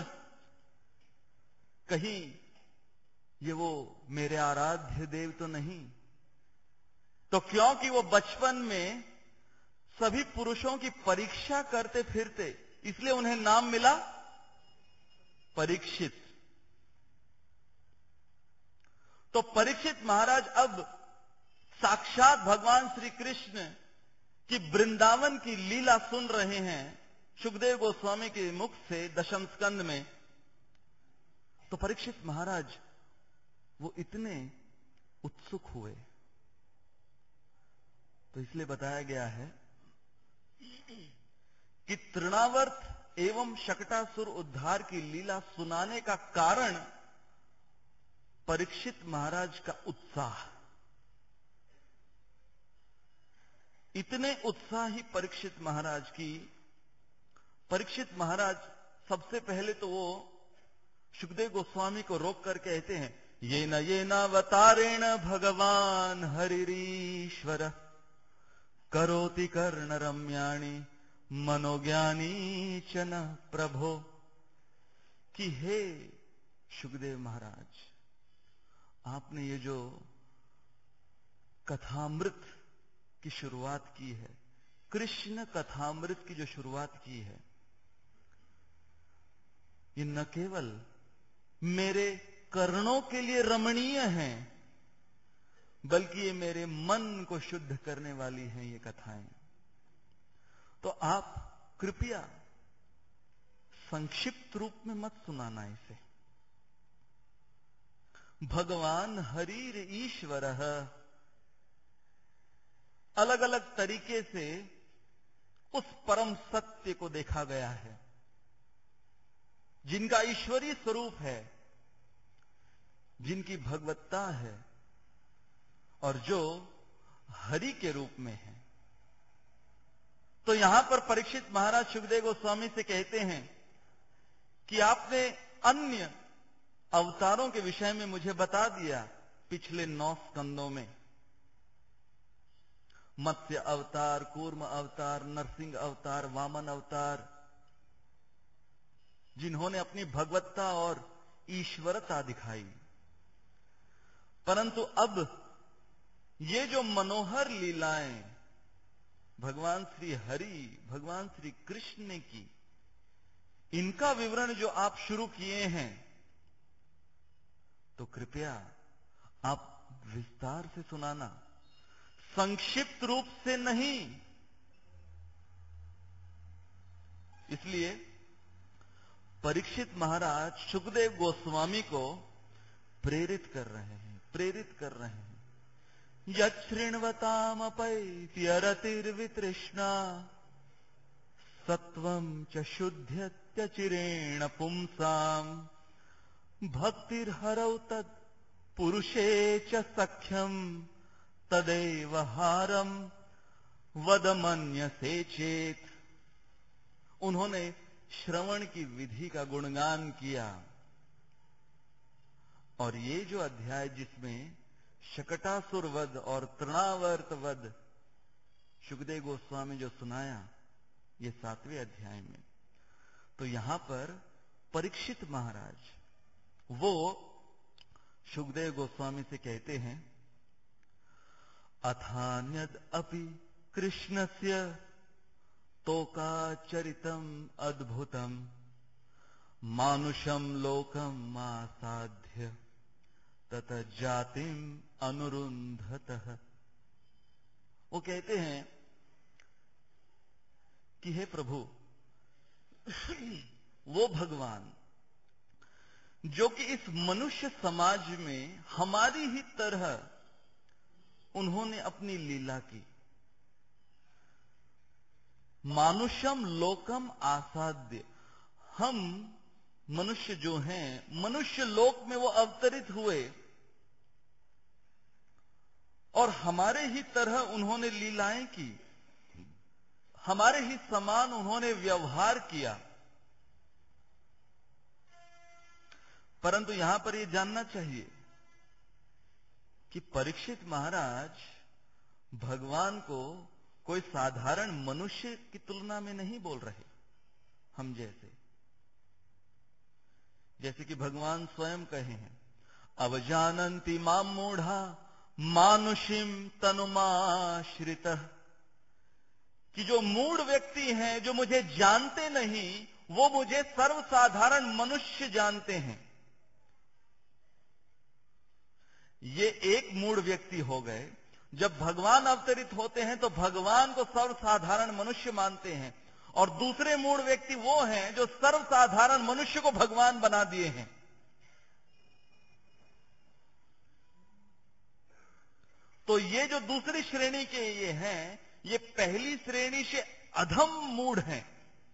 कहीं ये वो मेरे आराध्य देव तो नहीं। तो क्योंकि वो बचपन में सभी पुरुषों की परीक्षा करते फिरते, इसलिए उन्हें नाम मिला परीक्षित। तो परीक्षित महाराज अब साक्षात भगवान श्री कृष्ण की वृंदावन की लीला सुन रहे हैं शुकदेव गोस्वामी के मुख से दशम स्कंद में। तो परीक्षित महाराज वो इतने उत्सुक हुए, तो इसलिए बताया गया है कि तृणावर्त एवं शकटासुर उद्धार की लीला सुनाने का कारण परीक्षित महाराज का उत्साह। इतने उत्साही परीक्षित महाराज की, परीक्षित महाराज सबसे पहले तो वो शुकदेव गोस्वामी को रोक कर कहते हैं, ये नावतारेण भगवान हरिरीश्वर करोति कर्ण रम्याणि मनोज्ञानी च न प्रभो। कि हे शुकदेव महाराज, आपने ये जो कथामृत की शुरुआत की है, कृष्ण कथामृत की जो शुरुआत की है, ये न केवल मेरे कर्णों के लिए रमणीय हैं, बल्कि ये मेरे मन को शुद्ध करने वाली हैं ये कथाएं। तो आप कृपया संक्षिप्त रूप में मत सुनाना इसे, भगवान हरिर ईश्वर। अलग अलग तरीके से उस परम सत्य को देखा गया है जिनका ईश्वरीय स्वरूप है, जिनकी भगवत्ता है और जो हरि के रूप में है। तो यहां पर परीक्षित महाराज सुखदेव गोस्वामी से कहते हैं कि आपने अन्य अवतारों के विषय में मुझे बता दिया पिछले 9 स्कंदों में। मत्स्य अवतार, कूर्म अवतार, नरसिंह अवतार, वामन अवतार, जिन्होंने अपनी भगवत्ता और ईश्वरता दिखाई। परंतु अब ये जो मनोहर लीलाएं भगवान श्री हरि, भगवान श्री कृष्ण ने की, इनका विवरण जो आप शुरू किए हैं, तो कृपया आप विस्तार से सुनाना, संक्षिप्त रूप से नहीं। इसलिए परीक्षित महाराज सुखदेव गोस्वामी को प्रेरित कर रहे हैं। यच्छृण्वतामपैत्यरतिर्वितृष्णा सत्वं च शुद्ध्यत्यचिरेण पुंसाम् भक्तिर्हरौ तत् पुरुषे च सख्यम् तदेव हारम् वदमन्यसे चेत्। उन्होंने श्रवण की विधि का गुणगान किया। और ये जो अध्याय जिसमें शकटासुर वध और तृणावर्त वध सुखदेव गोस्वामी जो सुनाया, ये 7वें अध्याय में, तो यहां पर परीक्षित महाराज वो सुखदेव गोस्वामी से कहते हैं, अथान्यद अपि कृष्णस्य तोकाचरितम अद्भुतम मानुषम लोकम आसाध्य तत जातिम अनुरुंधतः। वो कहते हैं कि हे प्रभु, वो भगवान जो कि इस मनुष्य समाज में हमारी ही तरह उन्होंने अपनी लीला की, मानुषम लोकम आसाद्य, हम मनुष्य जो हैं, मनुष्य लोक में वो अवतरित हुए और हमारे ही तरह उन्होंने लीलाएं की, हमारे ही समान उन्होंने व्यवहार किया। परंतु यहां पर यह जानना चाहिए कि परीक्षित महाराज भगवान को कोई साधारण मनुष्य की तुलना में नहीं बोल रहे। हम जैसे कि भगवान स्वयं कहे हैं, अवजानन्ति मां मूढ़ा मानुषिम तनुमाश्रितः, कि जो मूढ़ व्यक्ति हैं, जो मुझे जानते नहीं, वो मुझे सर्वसाधारण मनुष्य जानते हैं। ये एक मूढ़ व्यक्ति हो गए। जब भगवान अवतरित होते हैं तो भगवान को सर्वसाधारण मनुष्य मानते हैं, और दूसरे मूढ़ व्यक्ति वो हैं जो सर्वसाधारण मनुष्य को भगवान बना दिए हैं। तो ये जो दूसरी श्रेणी के ये हैं, ये पहली श्रेणी से अधम मूढ़ हैं।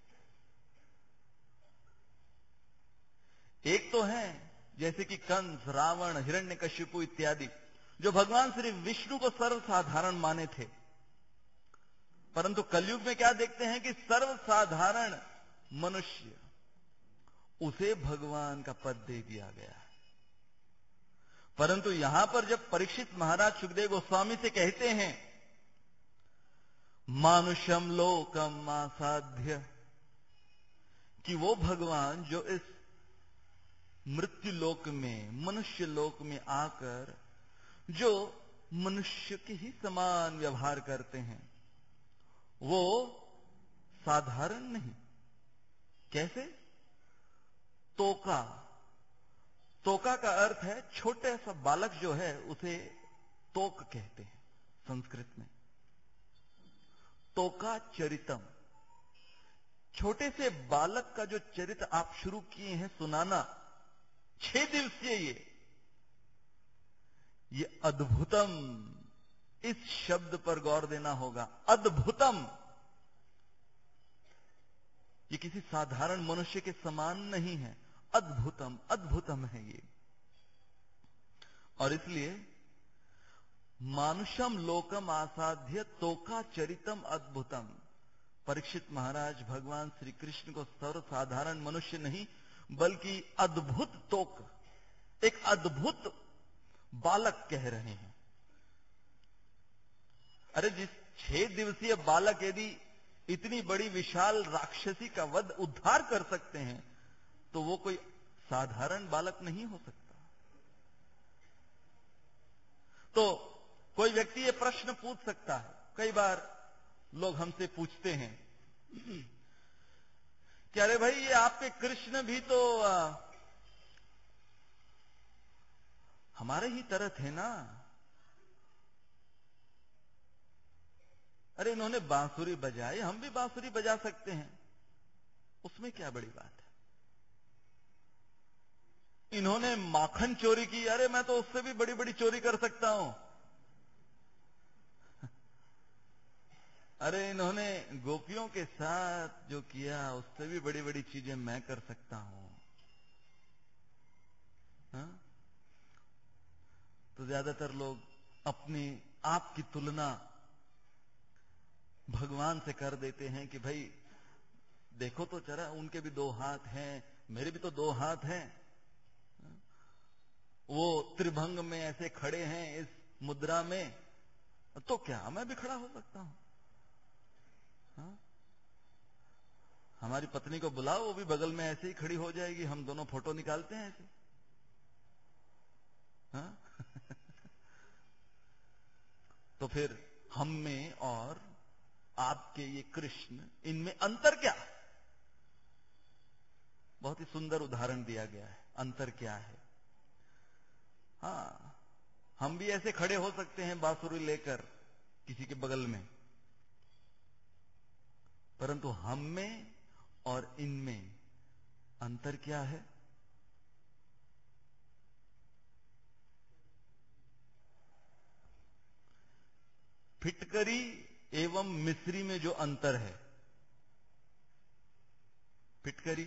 एक तो है जैसे कि कंस, रावण, हिरण्यकशिपु इत्यादि, जो भगवान श्री विष्णु को सर्वसाधारण माने थे। परंतु कलयुग में क्या देखते हैं कि सर्वसाधारण मनुष्य, उसे भगवान का पद दे दिया गया है। परंतु यहां पर जब परीक्षित महाराज सुखदेव गोस्वामी से कहते हैं, मानुषम लोकम आसाध्य, कि वो भगवान जो इस मृत्यु लोक में, मनुष्य लोक में आकर जो मनुष्य के ही समान व्यवहार करते हैं, वो साधारण नहीं। कैसे? तोका, तोका का अर्थ है छोटे सा बालक जो है उसे तोक कहते हैं संस्कृत में। तोका चरितम, छोटे से बालक का जो चरित्र आप शुरू किए हैं सुनाना, 6 दिवसीय ये, ये अद्भुतम, इस शब्द पर गौर देना होगा। अद्भुतम, ये किसी साधारण मनुष्य के समान नहीं है। अद्भुतम, अद्भुतम है ये। और इसलिए मानुषम लोकम आसाध्य तोका चरितम अद्भुतम। परीक्षित महाराज भगवान श्री कृष्ण को सर्वसाधारण मनुष्य नहीं बल्कि अद्भुत तोक, एक अद्भुत बालक कह रहे हैं। अरे जिस 6 दिवसीय बालक यदि इतनी बड़ी विशाल राक्षसी का वध उद्धार कर सकते हैं तो वो कोई साधारण बालक नहीं हो सकता। तो कोई व्यक्ति ये प्रश्न पूछ सकता है, कई बार लोग हमसे पूछते हैं कि अरे भाई ये आपके कृष्ण भी तो हमारे ही तरह थे ना। अरे इन्होंने बांसुरी बजाई, हम भी बांसुरी बजा सकते हैं, उसमें क्या बड़ी बात है। इन्होंने माखन चोरी की, अरे मैं तो उससे भी बड़ी बड़ी चोरी कर सकता हूं। अरे इन्होंने गोपियों के साथ जो किया उससे भी बड़ी बड़ी चीजें मैं कर सकता हूं। हाँ? तो ज्यादातर लोग अपनी आप की तुलना भगवान से कर देते हैं कि भाई देखो तो जरा, उनके भी 2 हाथ हैं, मेरे भी तो 2 हाथ हैं। वो त्रिभंग में ऐसे खड़े हैं इस मुद्रा में, तो क्या मैं भी खड़ा हो सकता हूं। हाँ? हमारी पत्नी को बुलाओ, वो भी बगल में ऐसे ही खड़ी हो जाएगी, हम दोनों फोटो निकालते हैं ऐसे। हाँ? तो फिर हम में और आपके ये कृष्ण, इनमें अंतर क्या? बहुत ही सुंदर उदाहरण दिया गया है, अंतर क्या है। हाँ, हम भी ऐसे खड़े हो सकते हैं बांसुरी लेकर किसी के बगल में, परंतु हम में और इनमें अंतर क्या है? फिटकरी एवं मिस्री में जो अंतर है, फिटकरी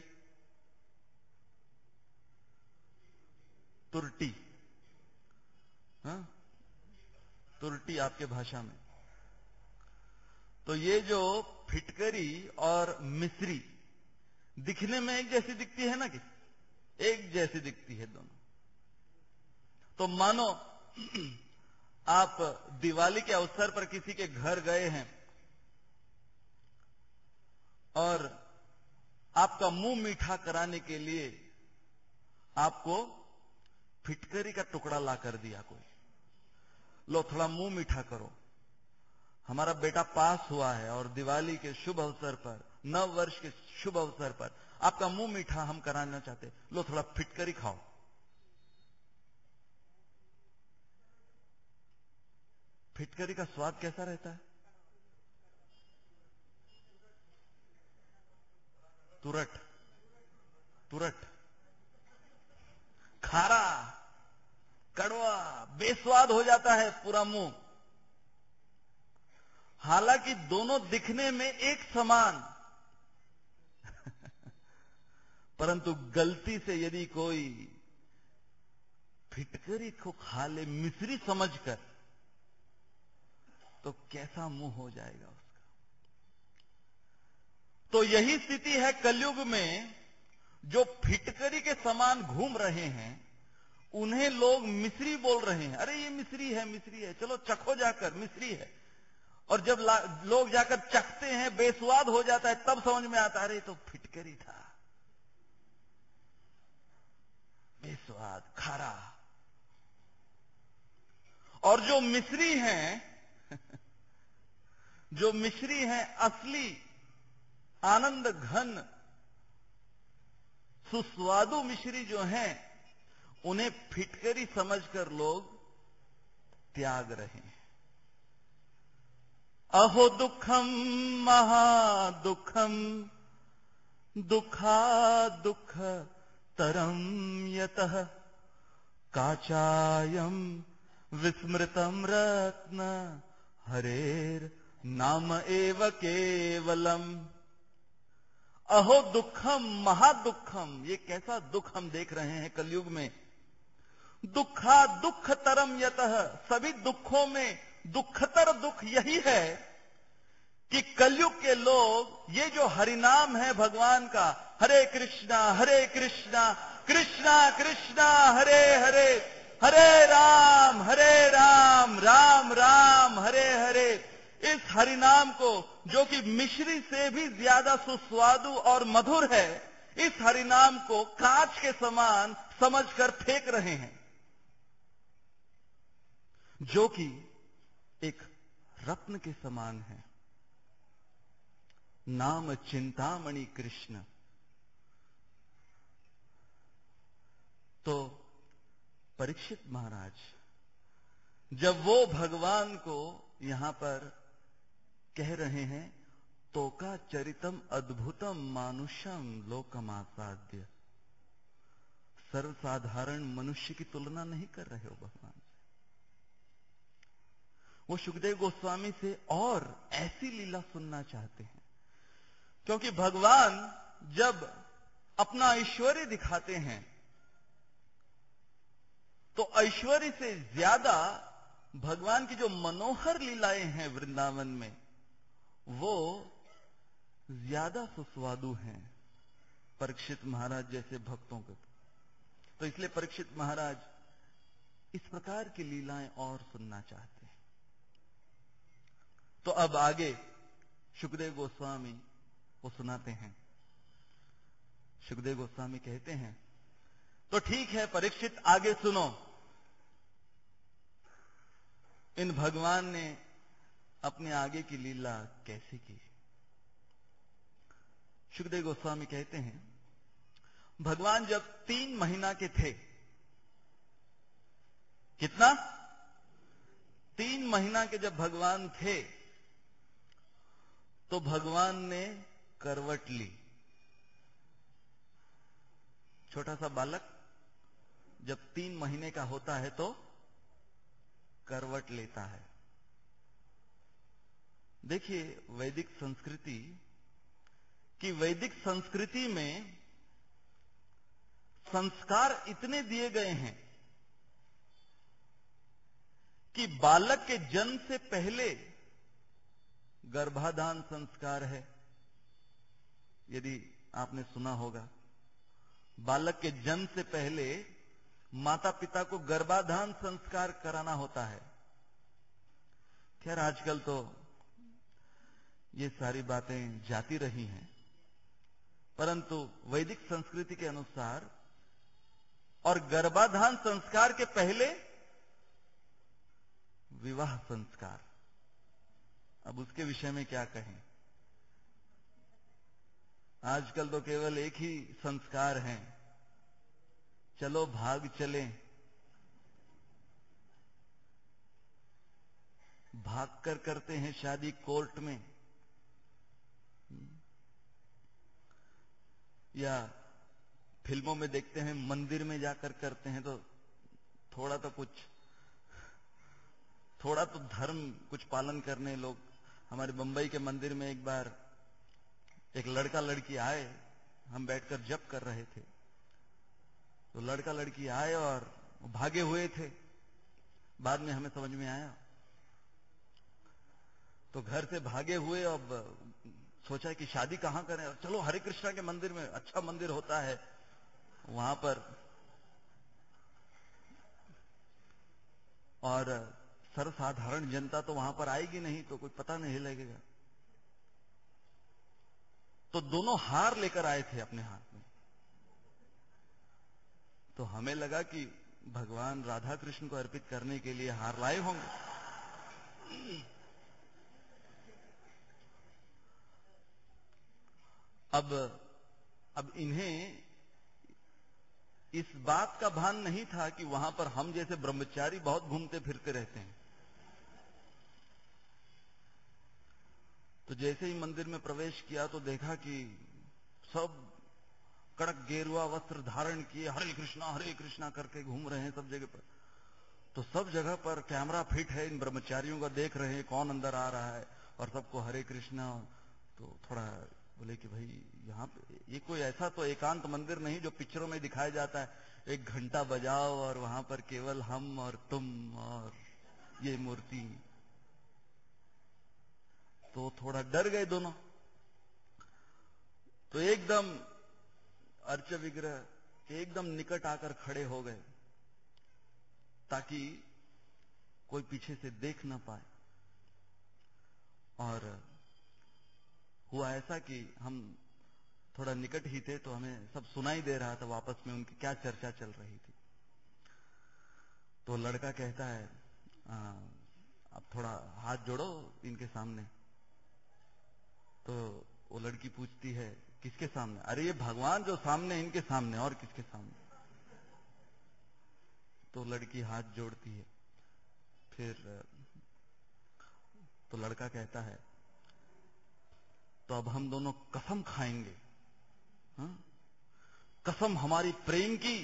तुरटी, हाँ, तुरटी आपके भाषा में। तो ये जो फिटकरी और मिस्री दिखने में एक जैसी दिखती है ना, कि एक जैसी दिखती है दोनों। तो मानो आप दिवाली के अवसर पर किसी के घर गए हैं और आपका मुंह मीठा कराने के लिए आपको फिटकरी का टुकड़ा ला कर दिया कोई, लो थोड़ा मुंह मीठा करो। हमारा बेटा पास हुआ है और दिवाली के शुभ अवसर पर, नव वर्ष के शुभ अवसर पर आपका मुंह मीठा हम कराना चाहते, लो थोड़ा फिटकरी खाओ। फिटकरी का स्वाद कैसा रहता है? तुरट, तुरट, खारा, कड़वा, बेस्वाद हो जाता है पूरा मुंह। हालांकि दोनों दिखने में एक समान परंतु गलती से यदि कोई फिटकरी को खा ले मिश्री समझकर, तो कैसा मुंह हो जाएगा उसका। तो यही स्थिति है कलयुग में। जो फिटकरी के समान घूम रहे हैं उन्हें लोग मिश्री बोल रहे हैं। अरे ये मिश्री है, मिश्री है, चलो चखो जाकर, मिश्री है। और जब लोग जाकर चखते हैं, बेस्वाद हो जाता है, तब समझ में आता है अरे तो फिटकरी था, बेस्वाद, खारा। और जो मिश्री हैं जो मिश्री हैं असली आनंद घन सुस्वादु मिश्री जो हैं, उन्हें फिटकरी समझकर लोग त्याग रहे हैं। अहो दुखम महादुखम दुखा दुख तरम यतः काचायम विस्मृतम रत्न हरेर नाम एव केवलम। अहो दुखम महादुखम, ये कैसा दुख हम देख रहे हैं कलयुग में। दुखा दुख तरम यतः, सभी दुखों में दुखतर दुख यही है कि कलयुग के लोग ये जो हरिनाम है भगवान का, हरे कृष्णा कृष्णा कृष्णा हरे हरे, हरे राम राम राम हरे हरे, इस हरिनाम को जो कि मिश्री से भी ज्यादा सुस्वादु और मधुर है, इस हरिनाम को कांच के समान समझकर फेंक रहे हैं, जो कि एक रत्न के समान है। नाम चिंतामणि कृष्ण। तो परीक्षित महाराज जब वो भगवान को यहां पर कह रहे हैं, तो का चरितम अद्भुतम मानुषम लोकमासाद्य, सर्वसाधारण मनुष्य की तुलना नहीं कर रहे हो भगवान से। वो सुखदेव गोस्वामी से और ऐसी लीला सुनना चाहते हैं, क्योंकि भगवान जब अपना ऐश्वर्य दिखाते हैं तो ऐश्वर्य से ज्यादा भगवान की जो मनोहर लीलाएं हैं वृंदावन में, वो ज्यादा सुस्वादु हैं परीक्षित महाराज जैसे भक्तों को। तो इसलिए परीक्षित महाराज इस प्रकार की लीलाएं और सुनना चाहते हैं। तो अब आगे सुखदेव गोस्वामी वो सुनाते हैं। सुखदेव गोस्वामी कहते हैं, तो ठीक है परीक्षित, आगे सुनो। इन भगवान ने अपने आगे की लीला कैसे की। सुखदेव गोस्वामी कहते हैं, भगवान जब 3 महीना के थे, कितना, 3 महीना के जब भगवान थे, तो भगवान ने करवट ली। छोटा सा बालक जब 3 महीने का होता है तो करवट लेता है। देखिए वैदिक संस्कृति कि वैदिक संस्कृति में संस्कार इतने दिए गए हैं कि बालक के जन्म से पहले गर्भाधान संस्कार है। यदि आपने सुना होगा, बालक के जन्म से पहले माता पिता को गर्भाधान संस्कार कराना होता है। खैर आजकल तो ये सारी बातें जाती रही हैं, परंतु वैदिक संस्कृति के अनुसार और गर्भाधान संस्कार के पहले विवाह संस्कार। अब उसके विषय में क्या कहें, आजकल तो केवल एक ही संस्कार है, चलो भाग चलें। भागकर करते हैं शादी कोर्ट में, या फिल्मों में देखते हैं मंदिर में जाकर करते हैं। तो थोड़ा तो धर्म कुछ पालन करने लोग। हमारे बंबई के मंदिर में एक बार एक लड़का लड़की आए, हम बैठकर जप कर रहे थे, तो लड़का लड़की आए और भागे हुए थे। बाद में हमें समझ में आया, तो घर से भागे हुए। अब सोचा कि शादी कहां करें, चलो हरे कृष्णा के मंदिर में, अच्छा मंदिर होता है वहां पर। और सर्वसाधारण जनता तो वहां पर आएगी नहीं, तो कुछ पता नहीं लगेगा। तो दोनों हार लेकर आए थे अपने हाथ में। तो हमें लगा कि भगवान राधा कृष्ण को अर्पित करने के लिए हार लाए होंगे। अब इन्हें इस बात का भान नहीं था कि वहां पर हम जैसे ब्रह्मचारी बहुत घूमते फिरते रहते हैं। तो जैसे ही मंदिर में प्रवेश किया तो देखा कि सब कड़क गेरुआ वस्त्र धारण किए हरे कृष्णा करके घूम रहे हैं सब जगह पर। तो सब जगह पर कैमरा फिट है, इन ब्रह्मचारियों का देख रहे हैं कौन अंदर आ रहा है, और सबको हरे कृष्णा। तो थोड़ा बोले कि भाई यहाँ पे ये कोई ऐसा तो एकांत मंदिर नहीं जो पिक्चरों में दिखाया जाता है, एक घंटा बजाओ और वहां पर केवल हम और तुम और ये मूर्ति। तो थोड़ा डर गए दोनों। तो एकदम अर्च विग्रह एकदम निकट आकर खड़े हो गए ताकि कोई पीछे से देख ना पाए। और हुआ ऐसा कि हम थोड़ा निकट ही थे तो हमें सब सुनाई दे रहा था वापस में उनकी क्या चर्चा चल रही थी। तो लड़का कहता है अब थोड़ा हाथ जोड़ो इनके सामने। तो वो लड़की पूछती है किसके सामने? अरे ये भगवान जो सामने, इनके सामने, और किसके सामने? तो लड़की हाथ जोड़ती है। फिर तो लड़का कहता है तो अब हम दोनों कसम खाएंगे, हाँ? कसम हमारी प्रेम की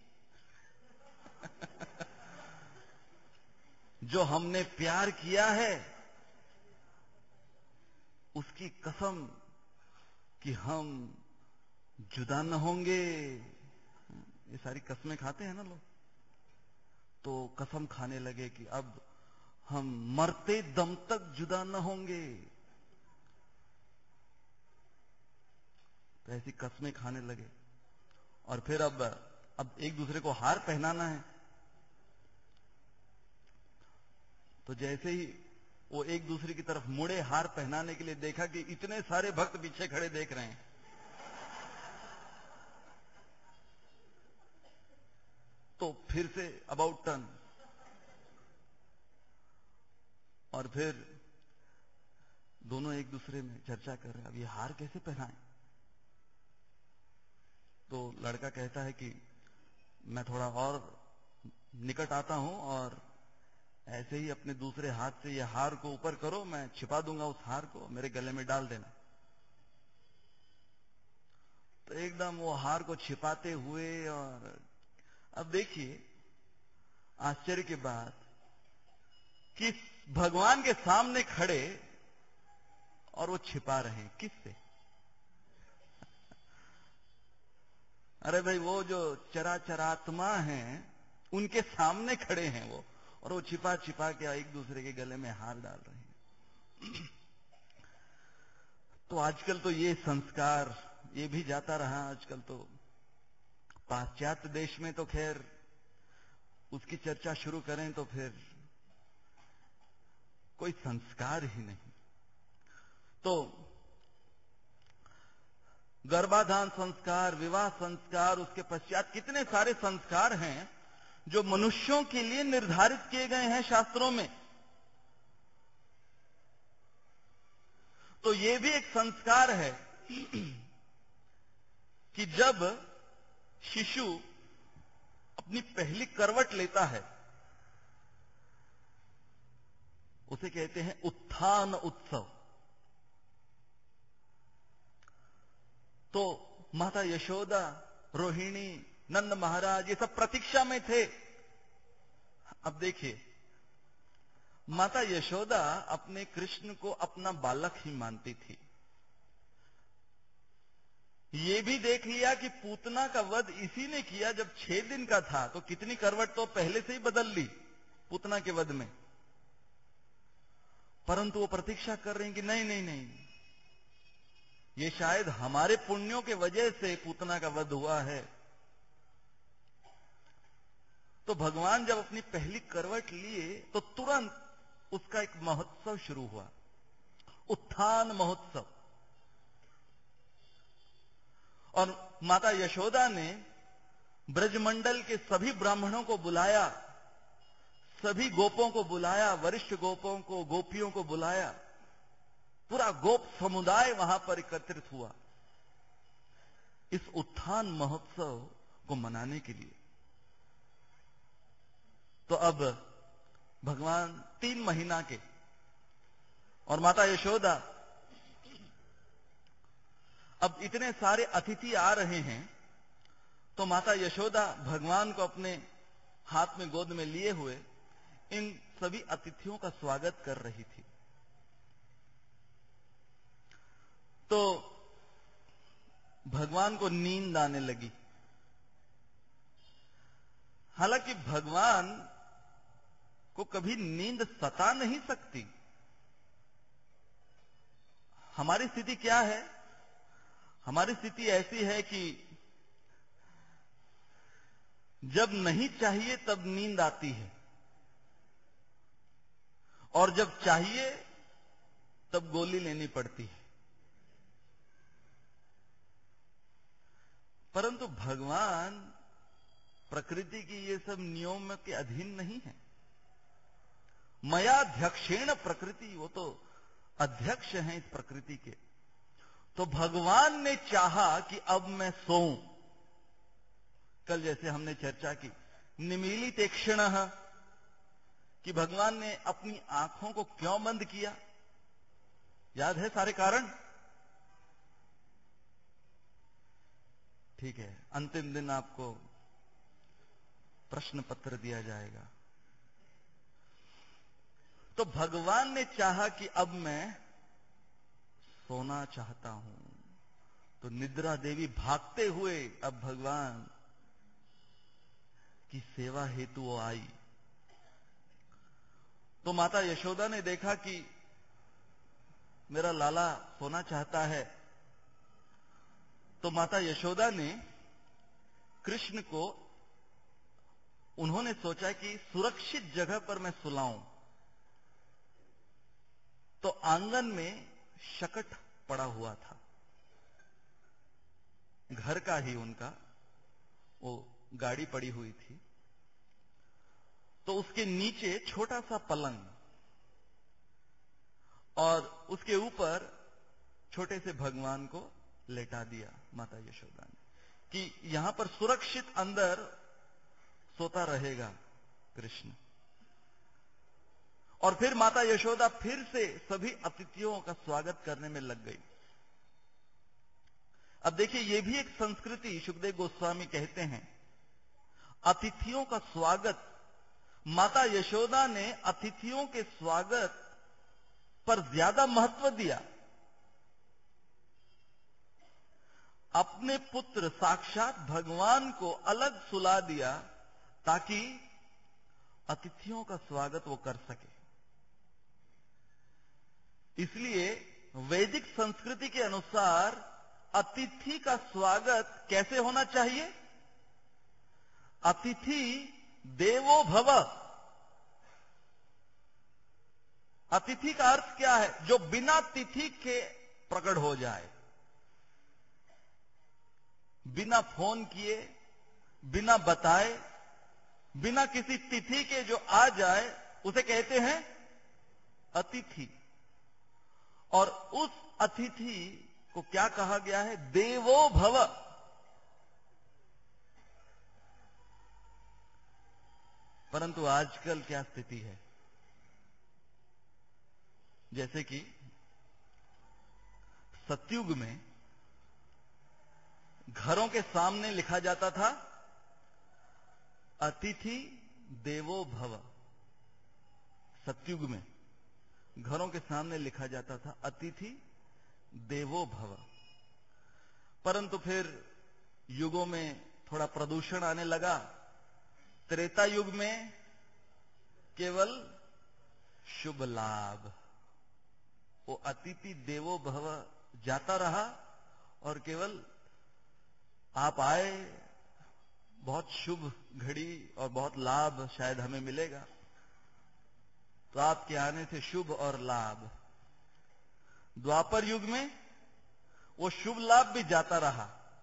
जो हमने प्यार किया है उसकी कसम कि हम जुदा न होंगे। ये सारी कसमें खाते हैं ना लोग। तो कसम खाने लगे कि अब हम मरते दम तक जुदा न होंगे। तो ऐसी कसमें खाने लगे। और फिर अब एक दूसरे को हार पहनाना है। तो जैसे ही वो एक दूसरे की तरफ मुड़े हार पहनाने के लिए, देखा कि इतने सारे भक्त पीछे खड़े देख रहे हैं। तो फिर से अबाउट टर्न, और फिर दोनों एक दूसरे में चर्चा कर रहे हैं अब ये हार कैसे पहनाएं। तो लड़का कहता है कि मैं थोड़ा और निकट आता हूं और ऐसे ही अपने दूसरे हाथ से ये हार को ऊपर करो, मैं छिपा दूंगा उस हार को, मेरे गले में डाल देना। तो एकदम वो हार को छिपाते हुए, और अब देखिए आश्चर्य की बात कि भगवान के सामने खड़े और वो छिपा रहे हैं किससे? अरे भाई वो जो चराचरात्मा हैं उनके सामने खड़े हैं वो, और वो छिपा छिपा के एक दूसरे के गले में हार डाल रहे हैं। तो आजकल तो ये संस्कार ये भी जाता रहा। आजकल तो पाश्चात्य देश में तो खैर उसकी चर्चा शुरू करें तो फिर कोई संस्कार ही नहीं। तो गर्भाधान संस्कार, विवाह संस्कार, उसके पश्चात कितने सारे संस्कार हैं जो मनुष्यों के लिए निर्धारित किए गए हैं शास्त्रों में। तो ये भी एक संस्कार है कि जब शिशु अपनी पहली करवट लेता है उसे कहते हैं उत्थान उत्सव। तो माता यशोदा, रोहिणी, नंद महाराज ये सब प्रतीक्षा में थे। अब देखिए माता यशोदा अपने कृष्ण को अपना बालक ही मानती थी। ये भी देख लिया कि पूतना का वध इसी ने किया जब 6 दिन का था, तो कितनी करवट तो पहले से ही बदल ली पूतना के वध में। परंतु वो प्रतीक्षा कर रहे हैं कि नहीं नहीं नहीं, ये शायद हमारे पुण्यों के वजह से पूतना का वध हुआ है। तो भगवान जब अपनी पहली करवट लिए तो तुरंत उसका एक महोत्सव शुरू हुआ, उत्थान महोत्सव। और माता यशोदा ने ब्रजमंडल के सभी ब्राह्मणों को बुलाया, सभी गोपों को बुलाया, वरिष्ठ गोपों को, गोपियों को बुलाया। पूरा गोप समुदाय वहां पर एकत्रित हुआ इस उत्थान महोत्सव को मनाने के लिए। तो अब भगवान 3 महीना के और माता यशोदा, अब इतने सारे अतिथि आ रहे हैं। तो माता यशोदा भगवान को अपने हाथ में गोद में लिए हुए इन सभी अतिथियों का स्वागत कर रही थी। तो भगवान को नींद आने लगी। हालांकि भगवान को कभी नींद सता नहीं सकती। हमारी स्थिति क्या है? हमारी स्थिति ऐसी है कि जब नहीं चाहिए तब नींद आती है, और जब चाहिए तब गोली लेनी पड़ती है। परंतु भगवान प्रकृति की ये सब नियम के अधीन नहीं है। मयाध्यक्षेण प्रकृति, वो तो अध्यक्ष हैं इस प्रकृति के। तो भगवान ने चाहा कि अब मैं सोऊं। कल जैसे हमने चर्चा की निमीलितेक्षणः, कि भगवान ने अपनी आंखों को क्यों बंद किया? याद है सारे कारण? ठीक है, अंतिम दिन आपको प्रश्न पत्र दिया जाएगा। तो भगवान ने चाहा कि अब मैं सोना चाहता हूं, तो निद्रा देवी भागते हुए अब भगवान की सेवा हेतु वो आई। तो माता यशोदा ने देखा कि मेरा लाला सोना चाहता है, तो माता यशोदा ने कृष्ण को, उन्होंने सोचा कि सुरक्षित जगह पर मैं सुलाऊं। तो आंगन में शकट पड़ा हुआ था, घर का ही उनका, वो गाड़ी पड़ी हुई थी। तो उसके नीचे छोटा सा पलंग, और उसके ऊपर छोटे से भगवान को लेटा दिया माता यशोदा ने, कि यहां पर सुरक्षित अंदर सोता रहेगा कृष्ण। और फिर माता यशोदा फिर से सभी अतिथियों का स्वागत करने में लग गई। अब देखिए, यह भी एक संस्कृति, सुखदेव गोस्वामी कहते हैं, अतिथियों का स्वागत, माता यशोदा ने अतिथियों के स्वागत पर ज्यादा महत्व दिया। अपने पुत्र साक्षात भगवान को अलग सुला दिया ताकि अतिथियों का स्वागत वो कर सके। इसलिए वैदिक संस्कृति के अनुसार अतिथि का स्वागत कैसे होना चाहिए? अतिथि देवो भव। अतिथि का अर्थ क्या है? जो बिना तिथि के प्रकट हो जाए, बिना फोन किए, बिना बताए, बिना किसी तिथि के जो आ जाए, उसे कहते हैं अतिथि। और उस अतिथि को क्या कहा गया है? देवो भव। परंतु आजकल क्या स्थिति है? जैसे कि सतयुग में घरों के सामने लिखा जाता था अतिथि देवो भव। सतयुग में घरों के सामने लिखा जाता था अतिथि देवो भव। परंतु फिर युगों में थोड़ा प्रदूषण आने लगा। त्रेता युग में केवल शुभ लाभ, वो अतिथि देवो भव जाता रहा, और केवल आप आए, बहुत शुभ घड़ी और बहुत लाभ शायद हमें मिलेगा, तो आपके आने से शुभ और लाभ। द्वापर युग में वो शुभ लाभ भी जाता रहा।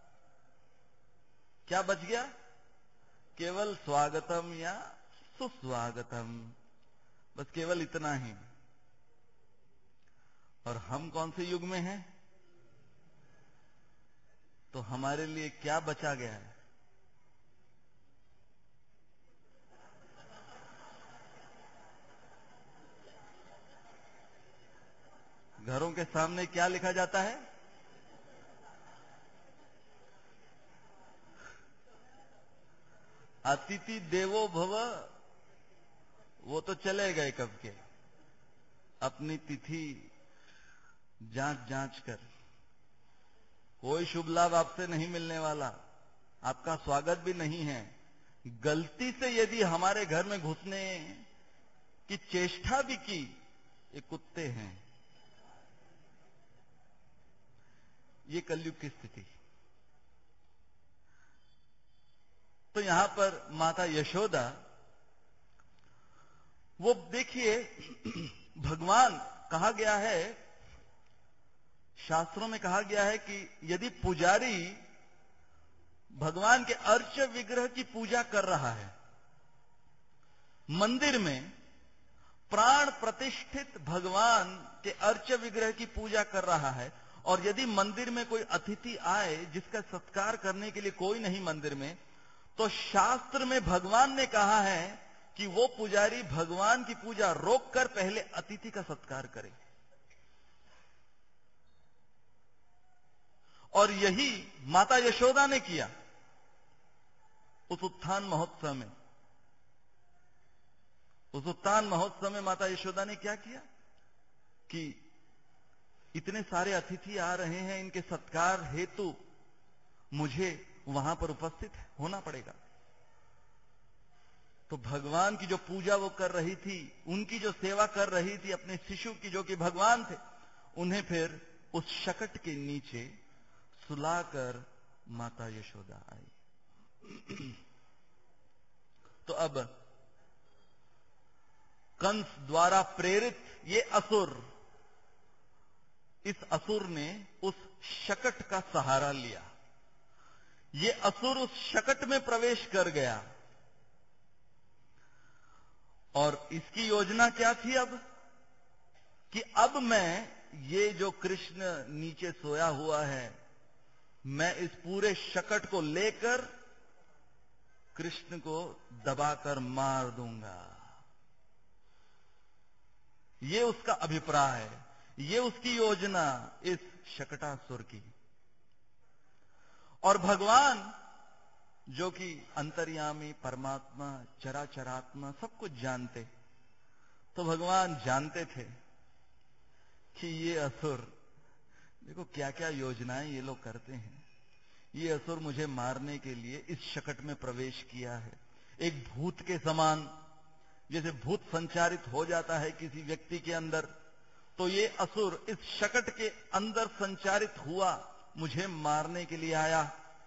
क्या बच गया? केवल स्वागतम या सुस्वागतम, बस केवल इतना ही। और हम कौन से युग में हैं? तो हमारे लिए क्या बचा गया है? घरों के सामने क्या लिखा जाता है? अतिथि देवो भव। वो तो चले गए कब के, अपनी तिथि जांच जांच कर। कोई शुभ लाभ आपसे नहीं मिलने वाला, आपका स्वागत भी नहीं है। गलती से यदि हमारे घर में घुसने की चेष्टा भी की, ये कुत्ते हैं। ये कलयुग की स्थिति। तो यहां पर माता यशोदा, वो देखिए, भगवान कहा गया है, शास्त्रों में कहा गया है कि यदि पुजारी भगवान के अर्च विग्रह की पूजा कर रहा है, मंदिर में प्राण प्रतिष्ठित भगवान के अर्च विग्रह की पूजा कर रहा है, और यदि मंदिर में कोई अतिथि आए जिसका सत्कार करने के लिए कोई नहीं मंदिर में, तो शास्त्र में भगवान ने कहा है कि वो पुजारी भगवान की पूजा रोककर पहले अतिथि का सत्कार करे। और यही माता यशोदा ने किया उस उत्थान महोत्सव में। उस उत्थान महोत्सव में माता यशोदा ने क्या किया कि इतने सारे अतिथि आ रहे हैं, इनके सत्कार हेतु मुझे वहां पर उपस्थित होना पड़ेगा। तो भगवान की जो पूजा वो कर रही थी, उनकी जो सेवा कर रही थी अपने शिशु की, जो कि भगवान थे, उन्हें फिर उस शकट के नीचे सुलाकर माता यशोदा आई। तो अब कंस द्वारा प्रेरित ये असुर, इस असुर ने उस शकट का सहारा लिया। ये असुर उस शकट में प्रवेश कर गया, और इसकी योजना क्या थी अब, कि अब मैं, ये जो कृष्ण नीचे सोया हुआ है, मैं इस पूरे शकट को लेकर कृष्ण को दबाकर मार दूंगा। ये उसका अभिप्राय है, ये उसकी योजना इस शकटासुर की। और भगवान जो कि अंतर्यामी परमात्मा, चराचरात्मा, सब कुछ जानते, तो भगवान जानते थे कि ये असुर, देखो क्या क्या योजनाएं ये लोग करते हैं। ये असुर मुझे मारने के लिए इस शकट में प्रवेश किया है। एक भूत के समान, जैसे भूत संचारित हो जाता है किसी व्यक्ति के अंदर, तो ये असुर इस शकट के अंदर संचारित हुआ, मुझे मारने के लिए आया।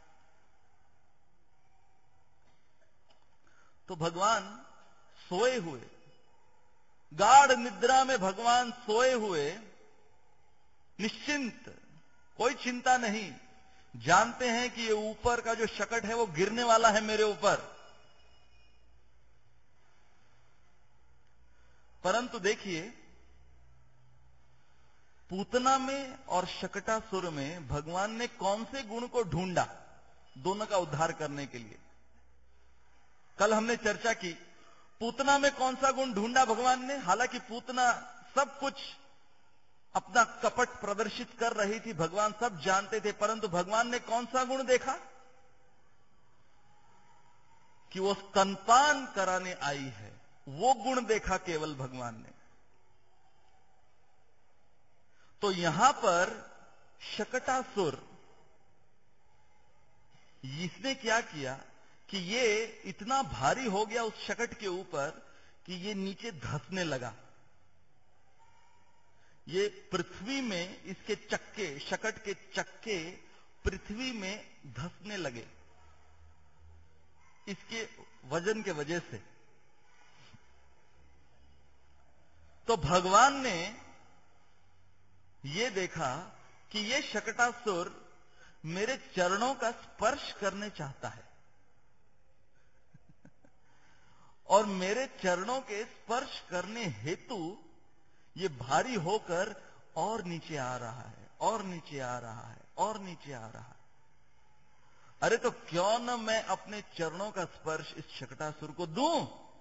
तो भगवान सोए हुए, गाढ़ निद्रा में भगवान सोए हुए, निश्चिंत, कोई चिंता नहीं, जानते हैं कि ये ऊपर का जो शकट है वो गिरने वाला है मेरे ऊपर। परंतु देखिए, पूतना में और शकटासुर में भगवान ने कौन से गुण को ढूंढा दोनों का उद्धार करने के लिए। कल हमने चर्चा की, पूतना में कौन सा गुण ढूंढा भगवान ने। हालांकि पूतना सब कुछ अपना कपट प्रदर्शित कर रही थी, भगवान सब जानते थे, परंतु भगवान ने कौन सा गुण देखा कि वो स्तनपान कराने आई है, वो गुण देखा केवल भगवान ने। तो यहां पर शकटासुर, इसने क्या किया कि ये इतना भारी हो गया उस शकट के ऊपर कि ये नीचे धंसने लगा। ये पृथ्वी में, इसके चक्के, शकट के चक्के पृथ्वी में धंसने लगे इसके वजन के वजह से। तो भगवान ने ये देखा कि ये शकटासुर मेरे चरणों का स्पर्श करने चाहता है और मेरे चरणों के स्पर्श करने हेतु ये भारी होकर और नीचे आ रहा है, और नीचे आ रहा है, और नीचे आ रहा है। अरे तो क्यों न मैं अपने चरणों का स्पर्श इस शकटासुर को दूं,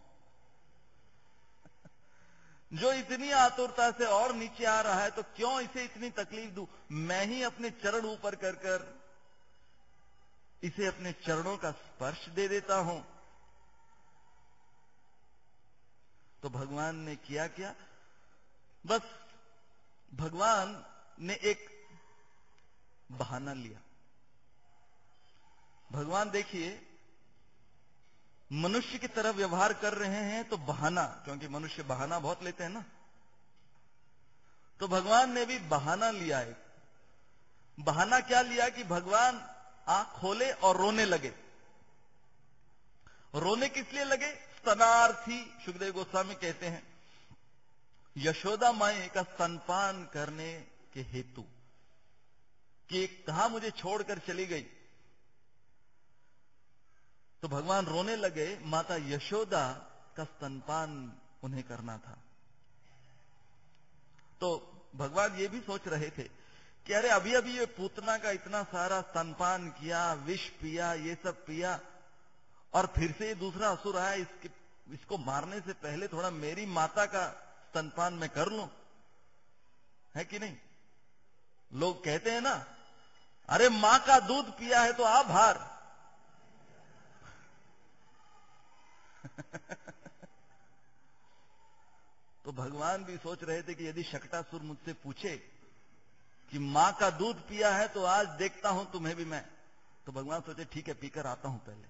जो इतनी आतुरता से और नीचे आ रहा है, तो क्यों इसे इतनी तकलीफ दूं। मैं ही अपने चरण ऊपर कर कर इसे अपने चरणों का स्पर्श दे देता हूं। तो भगवान ने किया क्या? बस भगवान ने एक बहाना लिया। भगवान देखिए, मनुष्य की तरह व्यवहार कर रहे हैं तो बहाना, क्योंकि मनुष्य बहाना बहुत लेते हैं ना, तो भगवान ने भी बहाना लिया है। बहाना क्या लिया कि भगवान आंख खोले और रोने लगे। रोने किस लिए लगे? स्तनार्थी, सुखदेव गोस्वामी कहते हैं, यशोदा माई का स्तनपान करने के हेतु, कि कहां मुझे छोड़कर चली गई। तो भगवान रोने लगे, माता यशोदा का स्तनपान उन्हें करना था। तो भगवान ये भी सोच रहे थे कि अरे अभी अभी ये पूतना का इतना सारा स्तनपान किया, विष पिया, ये सब पिया, और फिर से ये दूसरा असुर आया, इसको मारने से पहले थोड़ा मेरी माता का स्तनपान मैं कर लूं, है कि नहीं? लोग कहते हैं ना, अरे मां का दूध पिया है तो आभार। तो भगवान भी सोच रहे थे कि यदि शक्टासुर मुझसे पूछे कि मां का दूध पिया है तो आज देखता हूं तुम्हें भी मैं, तो भगवान सोचे ठीक है, पीकर आता हूं पहले।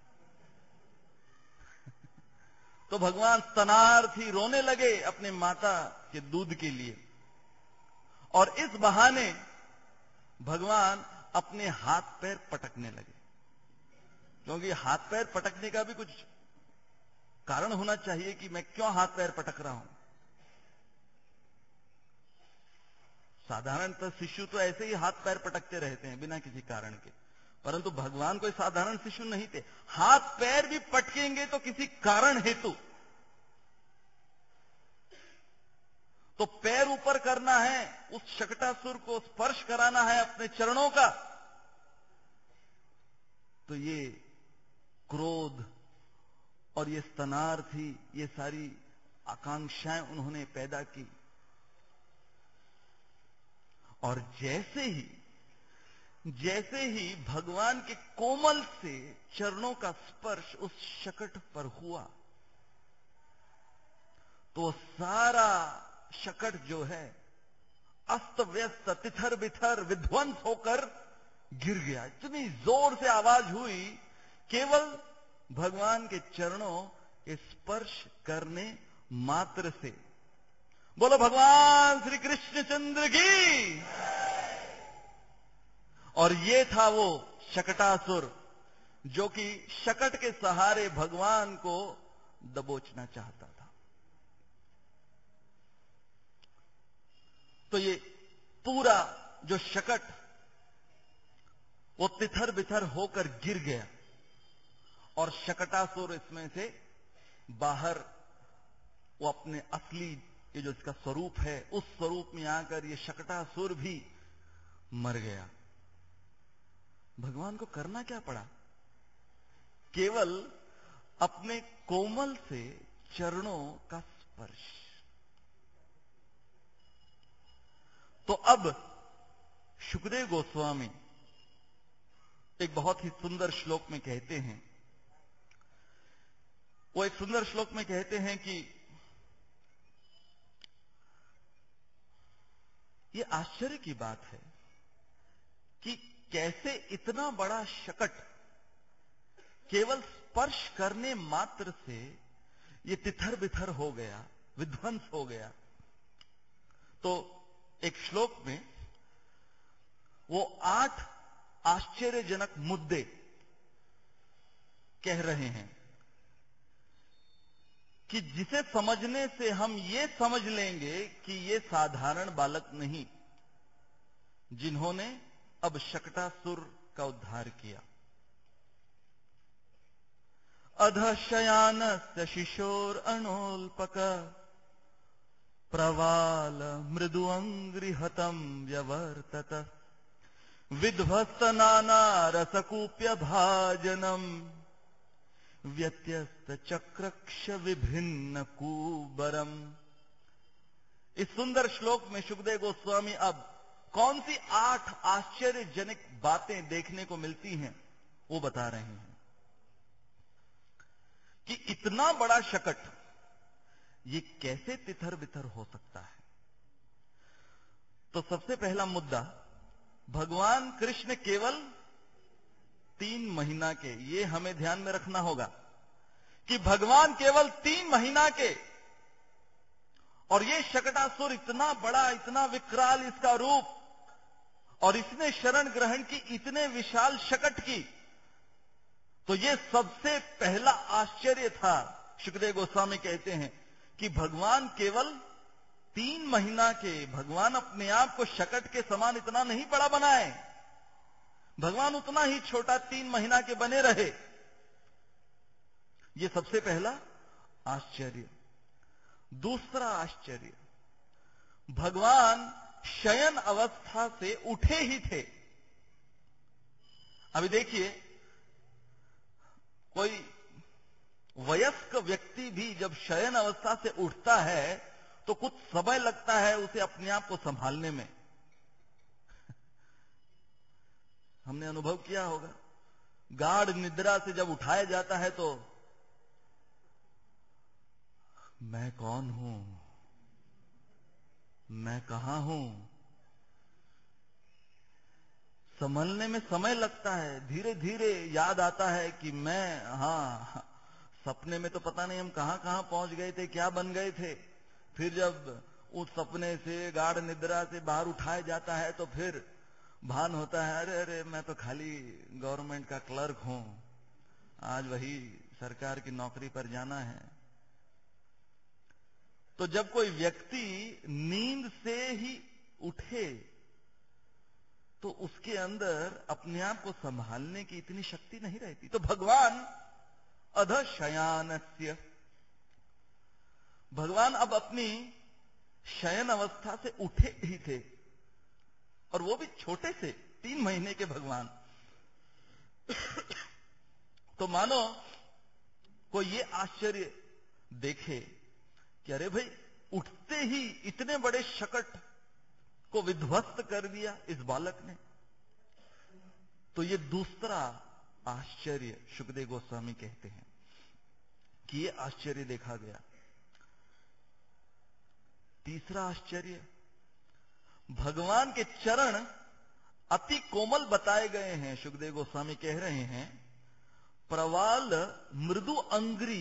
तो भगवान स्तनार्थी रोने लगे अपने माता के दूध के लिए, और इस बहाने भगवान अपने हाथ पैर पटकने लगे, क्योंकि हाथ पैर पटकने का भी कुछ कारण होना चाहिए कि मैं क्यों हाथ पैर पटक रहा हूं। साधारणतः शिशु तो ऐसे ही हाथ पैर पटकते रहते हैं बिना किसी कारण के, परंतु भगवान कोई साधारण शिशु नहीं थे। हाथ पैर भी पटकेंगे तो किसी कारण हेतु। तो पैर ऊपर करना है, उस शक्टासुर को स्पर्श कराना है अपने चरणों का, तो ये क्रोध और ये स्तनार्थी, ये सारी आकांक्षाएं उन्होंने पैदा की। और जैसे ही भगवान के कोमल से चरणों का स्पर्श उस शकट पर हुआ, तो सारा शकट जो है अस्त व्यस्त, तिथर बिथर, विध्वंस होकर गिर गया। इतनी जोर से आवाज हुई केवल भगवान के चरणों के स्पर्श करने मात्र से। बोलो भगवान श्री कृष्णचंद्र की। और ये था वो शकटासुर जो कि शकट के सहारे भगवान को दबोचना चाहता था। तो ये पूरा जो शकट वो तिथर बिथर होकर गिर गया, और शकटासुर इसमें से बाहर वो अपने असली ये जो इसका स्वरूप है उस स्वरूप में आकर ये शकटासुर भी मर गया। भगवान को करना क्या पड़ा? केवल अपने कोमल से चरणों का स्पर्श। तो अब सुखदेव गोस्वामी एक बहुत ही सुंदर श्लोक में कहते हैं, वो एक सुंदर श्लोक में कहते हैं कि ये आश्चर्य की बात है कि कैसे इतना बड़ा शकट केवल स्पर्श करने मात्र से ये तिथर बिथर हो गया, विध्वंस हो गया। तो एक श्लोक में वो 8 आश्चर्यजनक मुद्दे कह रहे हैं कि जिसे समझने से हम ये समझ लेंगे कि ये साधारण बालक नहीं, जिन्होंने अब शकटासुर का उद्धार किया। अधशयानस्य शिशोर अनोल्पक प्रवाल मृदु अंग्रिहतम व्यवर्तत विध्वस्त नाना रसकूप्य भाजनम व्यत्यस्त चक्रक्ष विभिन्न कुबरम। इस सुंदर श्लोक में सुखदेव गोस्वामी अब कौन सी 8 आश्चर्यजनक बातें देखने को मिलती हैं वो बता रहे हैं कि इतना बड़ा शकट ये कैसे तितर बितर हो सकता है? तो सबसे पहला मुद्दा, भगवान कृष्ण केवल 3 महीना के, ये हमें ध्यान में रखना होगा कि भगवान केवल 3 महीना के, और ये शकटासुर इतना बड़ा, इतना विकराल इसका रूप, और इसने शरण ग्रहण की इतने विशाल शकट की, तो ये सबसे पहला आश्चर्य था। शुकदेव गोस्वामी कहते हैं कि भगवान केवल 3 महीना के, भगवान अपने आप को शकट के समान इतना नहीं बड़ा बनाए, भगवान उतना ही छोटा 3 महीना के बने रहे। ये सबसे पहला आश्चर्य। दूसरा आश्चर्य, भगवान शयन अवस्था से उठे ही थे। अभी देखिए, कोई वयस्क व्यक्ति भी जब शयन अवस्था से उठता है तो कुछ समय लगता है उसे अपने आप को संभालने में। हमने अनुभव किया होगा, गाढ़ निद्रा से जब उठाया जाता है तो मैं कौन हूं, मैं कहां हूं, संभलने में समय लगता है। धीरे धीरे याद आता है कि मैं, हां, सपने में तो पता नहीं हम कहां कहां पहुंच गए थे, क्या बन गए थे। फिर जब उस सपने से, गाढ़ निद्रा से बाहर उठाया जाता है तो फिर भान होता है, अरे अरे मैं तो खाली गवर्नमेंट का क्लर्क हूं, आज वही सरकार की नौकरी पर जाना है। तो जब कोई व्यक्ति नींद से ही उठे तो उसके अंदर अपने आप को संभालने की इतनी शक्ति नहीं रहती। तो भगवान अधशयानस्य, भगवान अब अपनी शयन अवस्था से उठे ही थे, और वो भी छोटे से 3 महीने के भगवान। तो मानो कोई ये आश्चर्य देखे कि अरे भाई, उठते ही इतने बड़े शकट को विध्वस्त कर दिया इस बालक ने। तो ये दूसरा आश्चर्य शुकदेव गोस्वामी कहते हैं कि ये आश्चर्य देखा गया। तीसरा आश्चर्य, भगवान के चरण अति कोमल बताए गए हैं। शुकदेव गोस्वामी कह रहे हैं, प्रवाल मृदु अंग्री,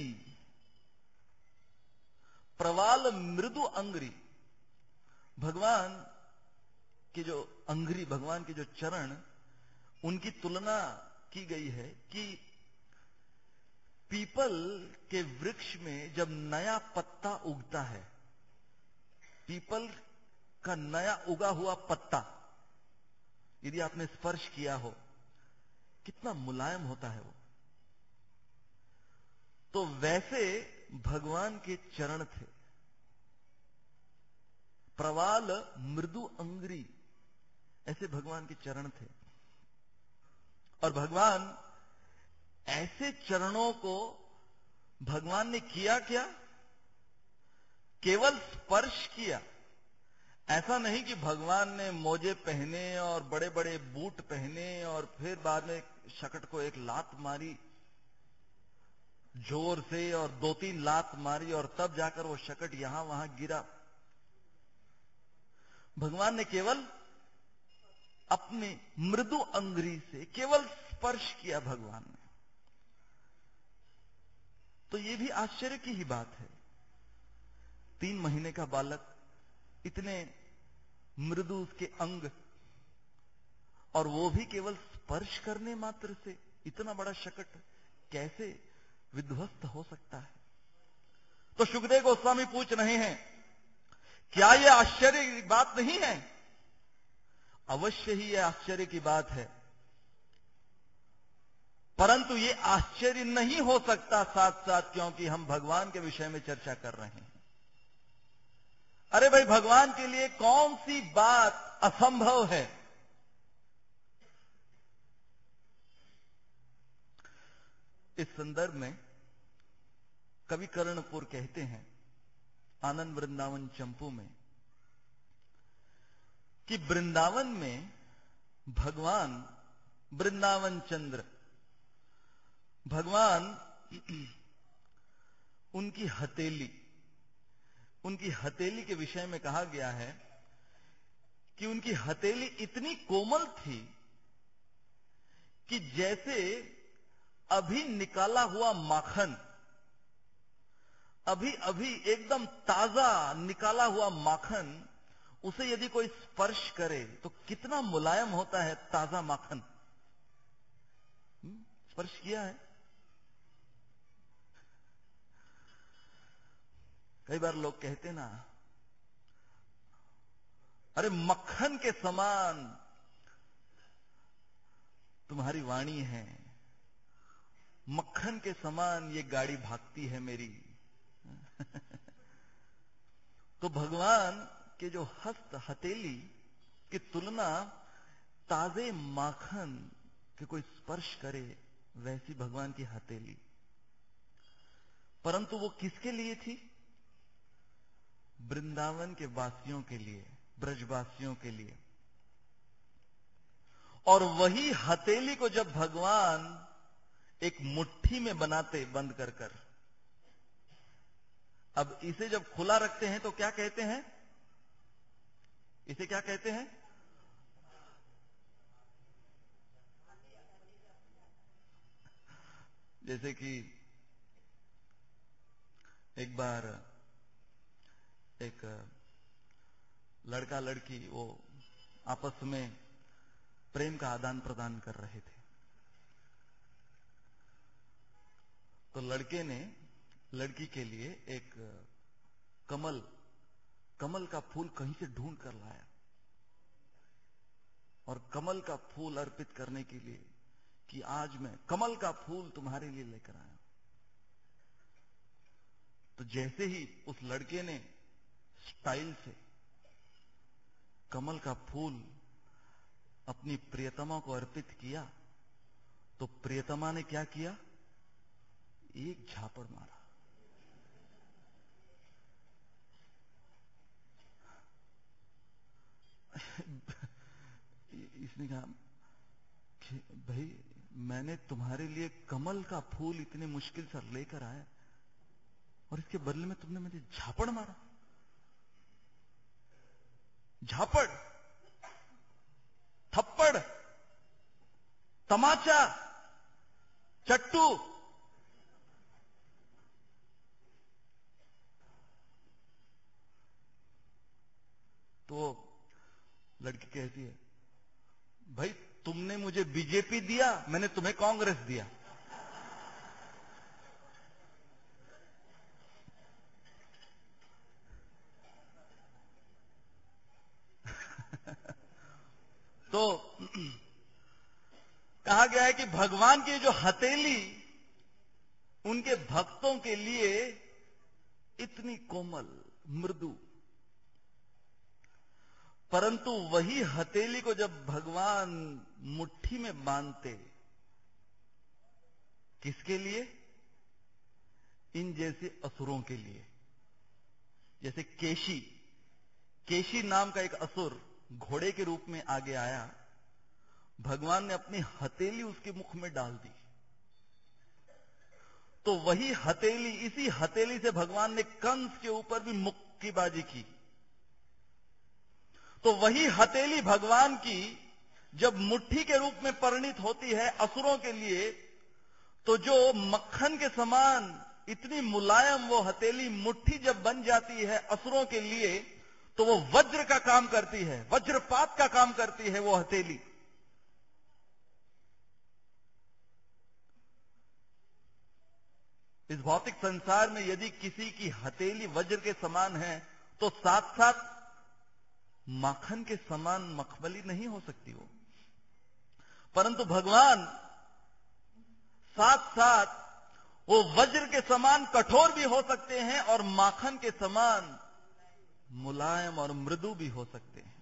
प्रवाल मृदु अंग्री। भगवान के जो अंग्री, भगवान के जो चरण, उनकी तुलना की गई है कि पीपल के वृक्ष में जब नया पत्ता उगता है, पीपल का नया उगा हुआ पत्ता यदि आपने स्पर्श किया हो, कितना मुलायम होता है वो। तो वैसे भगवान के चरण थे, प्रवाल मृदु अंग्री, ऐसे भगवान के चरण थे। और भगवान, ऐसे चरणों को भगवान ने किया क्या? केवल स्पर्श किया। ऐसा नहीं कि भगवान ने मोजे पहने और बड़े बड़े बूट पहने और फिर बाद में शकट को एक लात मारी जोर से, और 2-3 लात मारी, और तब जाकर वो शकट यहां वहां गिरा। भगवान ने केवल अपनी मृदु अंगुली से केवल स्पर्श किया भगवान ने। तो ये भी आश्चर्य की ही बात है, 3 महीने का बालक, इतने मृदु उसके अंग, और वो भी केवल स्पर्श करने मात्र से इतना बड़ा शकट कैसे विध्वस्त हो सकता है? तो शुकदेव गोस्वामी पूछ रहे हैं, क्या यह आश्चर्य की बात नहीं है? अवश्य ही यह आश्चर्य की बात है, परंतु यह आश्चर्य नहीं हो सकता साथ साथ, क्योंकि हम भगवान के विषय में चर्चा कर रहे हैं। अरे भाई, भगवान के लिए कौन सी बात असंभव है? इस संदर्भ में कवि कर्णपुर कहते हैं आनंद वृंदावन चंपू में कि वृंदावन में भगवान, वृंदावन चंद्र भगवान, उनकी हथेली उनकी हथेली के विषय में कहा गया है कि उनकी हथेली इतनी कोमल थी कि जैसे अभी निकाला हुआ माखन, अभी अभी एकदम ताजा निकाला हुआ माखन, उसे यदि कोई स्पर्श करे तो कितना मुलायम होता है ताजा माखन। स्पर्श किया है? कई बार लोग कहते ना, अरे मक्खन के समान तुम्हारी वाणी है, मक्खन के समान ये गाड़ी भागती है मेरी। तो भगवान के जो हस्त हथेली की तुलना ताजे माखन के कोई स्पर्श करे वैसी भगवान की हथेली। परंतु वो किसके लिए थी? वृंदावन के वासियों के लिए, ब्रजवासियों के लिए। और वही हथेली को जब भगवान एक मुट्ठी में बनाते बंद कर कर, अब इसे जब खुला रखते हैं तो क्या कहते हैं? इसे क्या कहते हैं? जैसे कि एक बार एक लड़का लड़की वो आपस में प्रेम का आदान प्रदान कर रहे थे। तो लड़के ने लड़की के लिए एक कमल का फूल कहीं से ढूंढ कर लाया और कमल का फूल अर्पित करने के लिए कि आज मैं कमल का फूल तुम्हारे लिए लेकर आया। तो जैसे ही उस लड़के ने स्टाइल से कमल का फूल अपनी प्रियतमा को अर्पित किया, तो प्रियतमा ने क्या किया? एक झापड़ मारा। इसने कहा कि भाई मैंने तुम्हारे लिए कमल का फूल इतने मुश्किल से लेकर आया और इसके बदले में तुमने मुझे झापड़ मारा। झापड़, थप्पड़, तमाचा, चट्टू। तो लड़की कहती है, भाई तुमने मुझे बीजेपी दिया, मैंने तुम्हें कांग्रेस दिया। तो कहा गया है कि भगवान की जो हथेली उनके भक्तों के लिए इतनी कोमल, मृदु, परंतु वही हथेली को जब भगवान मुट्ठी में बांधते, किसके लिए? इन जैसे असुरों के लिए। जैसे केशी नाम का एक असुर घोड़े के रूप में आगे आया, भगवान ने अपनी हथेली उसके मुख में डाल दी। तो वही हथेली, इसी हथेली से भगवान ने कंस के ऊपर भी मुक्केबाजी की। तो वही हथेली भगवान की जब मुट्ठी के रूप में परिणित होती है असुरों के लिए, तो जो मक्खन के समान इतनी मुलायम वो हथेली मुट्ठी जब बन जाती है असुरों के लिए, तो वो वज्र का काम करती है, वज्रपात का काम करती है वो हथेली। इस भौतिक संसार में यदि किसी की हथेली वज्र के समान है तो साथ साथ माखन के समान मखमली नहीं हो सकती वो। परंतु भगवान साथ साथ वो वज्र के समान कठोर भी हो सकते हैं और माखन के समान मुलायम और मृदु भी हो सकते हैं।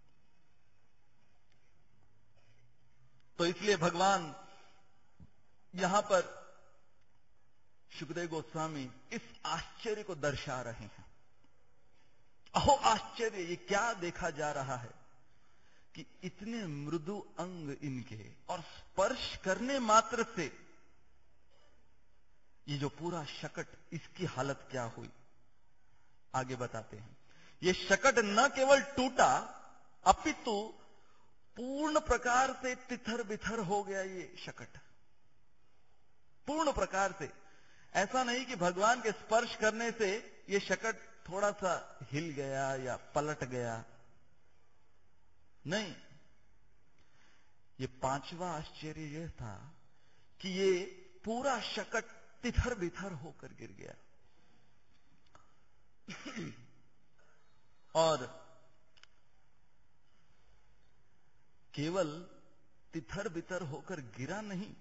तो इसलिए भगवान यहां पर शुकदेव गोस्वामी इस आश्चर्य को दर्शा रहे हैं। अहो आश्चर्य, ये क्या देखा जा रहा है कि इतने मृदु अंग इनके, और स्पर्श करने मात्र से ये जो पूरा शकट, इसकी हालत क्या हुई। आगे बताते हैं। ये शकट न केवल टूटा अपितु पूर्ण प्रकार से तिथर बिथर हो गया। ये शकट पूर्ण प्रकार से, ऐसा नहीं कि भगवान के स्पर्श करने से ये शकट थोड़ा सा हिल गया या पलट गया, नहीं। ये पांचवा आश्चर्य यह था कि ये पूरा शकट तिथर बिथर होकर गिर गया। और केवल तिथर बितर होकर गिरा नहीं,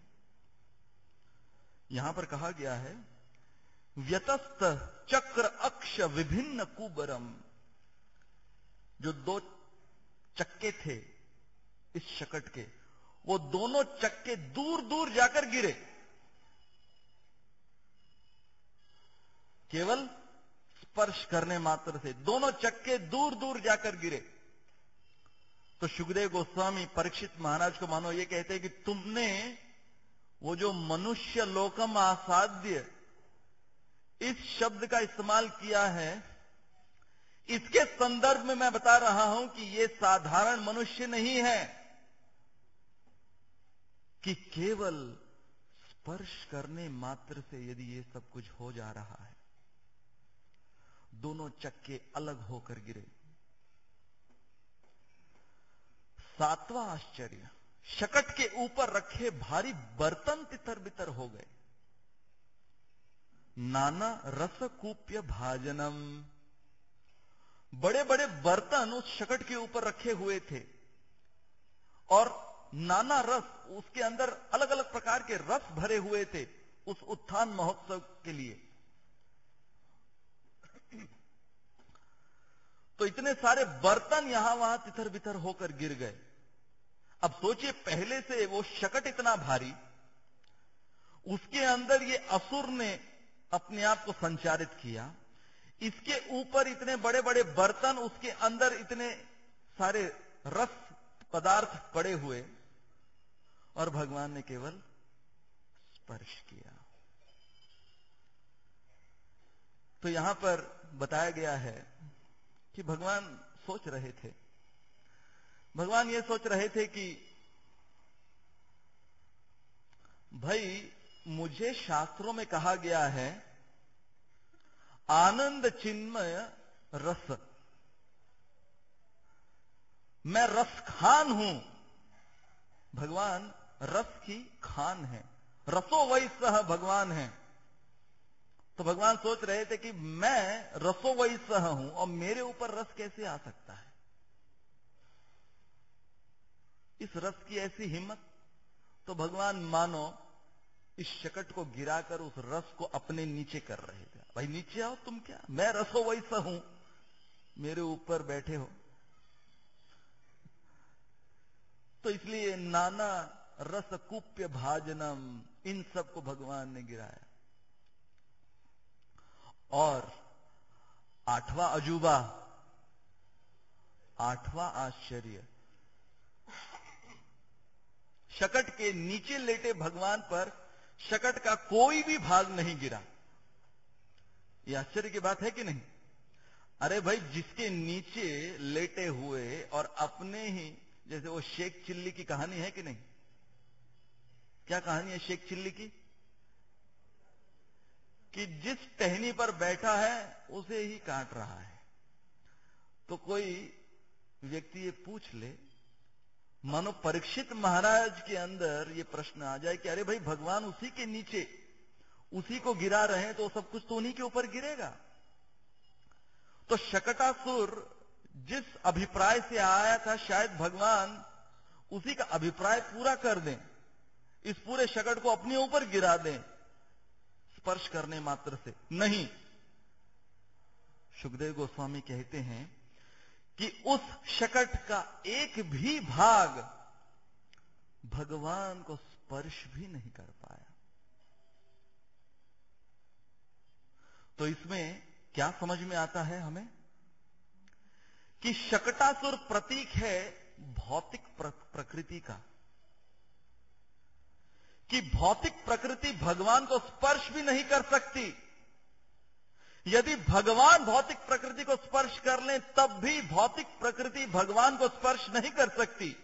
यहां पर कहा गया है व्यतस्त चक्र अक्ष विभिन्न कुबरम। जो दो चक्के थे इस शकट के, वो दोनों चक्के दूर दूर जाकर गिरे। केवल स्पर्श करने मात्र से दोनों चक्के दूर दूर जाकर गिरे। तो शुकदेव गोस्वामी परीक्षित महाराज को मानो ये कहते हैं कि तुमने वो जो मनुष्य लोकम आसाध्य इस शब्द का इस्तेमाल किया है, इसके संदर्भ में मैं बता रहा हूं कि ये साधारण मनुष्य नहीं है कि केवल स्पर्श करने मात्र से यदि ये सब कुछ हो जा रहा है। दोनों चक्के अलग होकर गिरे। सातवां आश्चर्य, शकट के ऊपर रखे भारी बर्तन तितर बितर हो गए। नाना रस कूप्य भाजनम। बड़े बड़े बर्तन उस शकट के ऊपर रखे हुए थे और नाना रस, उसके अंदर अलग अलग प्रकार के रस भरे हुए थे उस उत्थान महोत्सव के लिए। तो इतने सारे बर्तन यहां वहां तितर बितर होकर गिर गए। अब सोचिए, पहले से वो शकट इतना भारी, उसके अंदर ये असुर ने अपने आप को संचारित किया, इसके ऊपर इतने बड़े बड़े बर्तन, उसके अंदर इतने सारे रस पदार्थ पड़े हुए, और भगवान ने केवल स्पर्श किया। तो यहां पर बताया गया है कि भगवान सोच रहे थे, भगवान ये सोच रहे थे कि भाई, मुझे शास्त्रों में कहा गया है आनंद चिन्मय रस, मैं रस खान हूं। भगवान रस की खान है, रसो वही सह भगवान है। तो भगवान सोच रहे थे कि मैं रसो वही सह हूं और मेरे ऊपर रस कैसे आ सकता है। इस रस की ऐसी हिम्मत। तो भगवान मानो इस शकट को गिराकर उस रस को अपने नीचे कर रहे थे। भाई नीचे आओ तुम, क्या मैं रसो वैसा हूं, मेरे ऊपर बैठे हो। तो इसलिए नाना रस कुप्य भाजनम, इन सबको भगवान ने गिराया। और आठवां अजूबा, आठवां आश्चर्य, शकट के नीचे लेटे भगवान पर शकट का कोई भी भाग नहीं गिरा। यह आश्चर्य की बात है कि नहीं? अरे भाई, जिसके नीचे लेटे हुए और अपने ही, जैसे वो शेख चिल्ली की कहानी है कि नहीं? क्या कहानी है शेख चिल्ली की? कि जिस टहनी पर बैठा है उसे ही काट रहा है। तो कोई व्यक्ति ये पूछ ले, मानो परीक्षित महाराज के अंदर ये प्रश्न आ जाए कि अरे भाई, भगवान उसी के नीचे उसी को गिरा रहे हैं, तो सब कुछ तो उन्हीं के ऊपर गिरेगा। तो शकटासुर जिस अभिप्राय से आया था, शायद भगवान उसी का अभिप्राय पूरा कर दें, इस पूरे शकट को अपने ऊपर गिरा दें स्पर्श करने मात्र से। नहीं, शुकदेव गोस्वामी कहते हैं कि उस शकट का एक भी भाग भगवान को स्पर्श भी नहीं कर पाया। तो इसमें क्या समझ में आता है हमें? कि शकटासुर प्रतीक है भौतिक प्रकृति का, कि भौतिक प्रकृति भगवान को स्पर्श भी नहीं कर सकती, यदि भगवान भौतिक प्रकृति को स्पर्श कर लें तब भी भौतिक प्रकृति भगवान को स्पर्श नहीं कर सकती।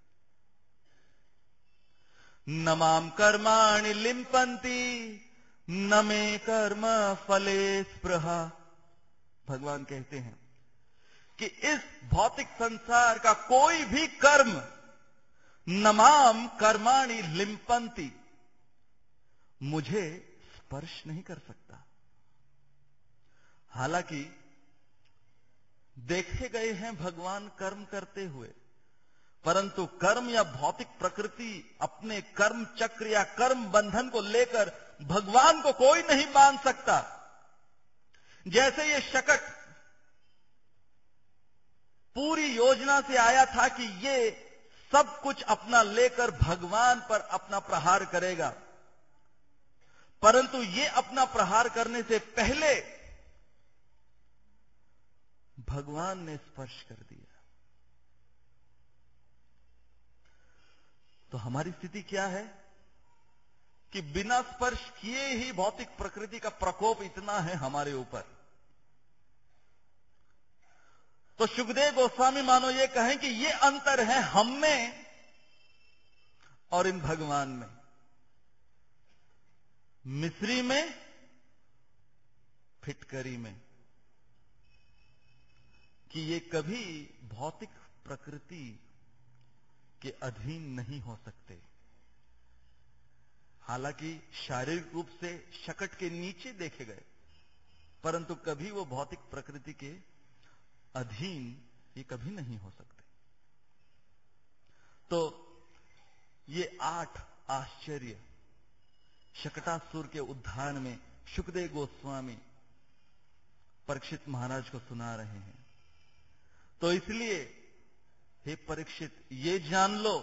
न माम कर्माणि लिम्पन्ति न मे कर्म फले स्पृहा। भगवान कहते हैं कि इस भौतिक संसार का कोई भी कर्म न माम कर्माणि लिम्पन्ति, मुझे स्पर्श नहीं कर सकता। हालांकि देखे गए हैं भगवान कर्म करते हुए, परंतु कर्म या भौतिक प्रकृति अपने कर्म चक्र या कर्म बंधन को लेकर भगवान को कोई नहीं बांध सकता। जैसे ये शकट पूरी योजना से आया था कि ये सब कुछ अपना लेकर भगवान पर अपना प्रहार करेगा, परंतु ये अपना प्रहार करने से पहले भगवान ने स्पर्श कर दिया। तो हमारी स्थिति क्या है कि बिना स्पर्श किए ही भौतिक प्रकृति का प्रकोप इतना है हमारे ऊपर। तो सुखदेव गोस्वामी मानो ये कहें कि ये अंतर है हम में और इन भगवान में, मिस्री में, फिटकरी में, कि ये कभी भौतिक प्रकृति के अधीन नहीं हो सकते। हालांकि शारीरिक रूप से शकट के नीचे देखे गए, परंतु कभी वो भौतिक प्रकृति के अधीन ये कभी नहीं हो सकते। तो ये 8 आश्चर्य शकटासुर के उद्धार में सुखदेव गोस्वामी परीक्षित महाराज को सुना रहे हैं। तो इसलिए हे परीक्षित, ये जान लो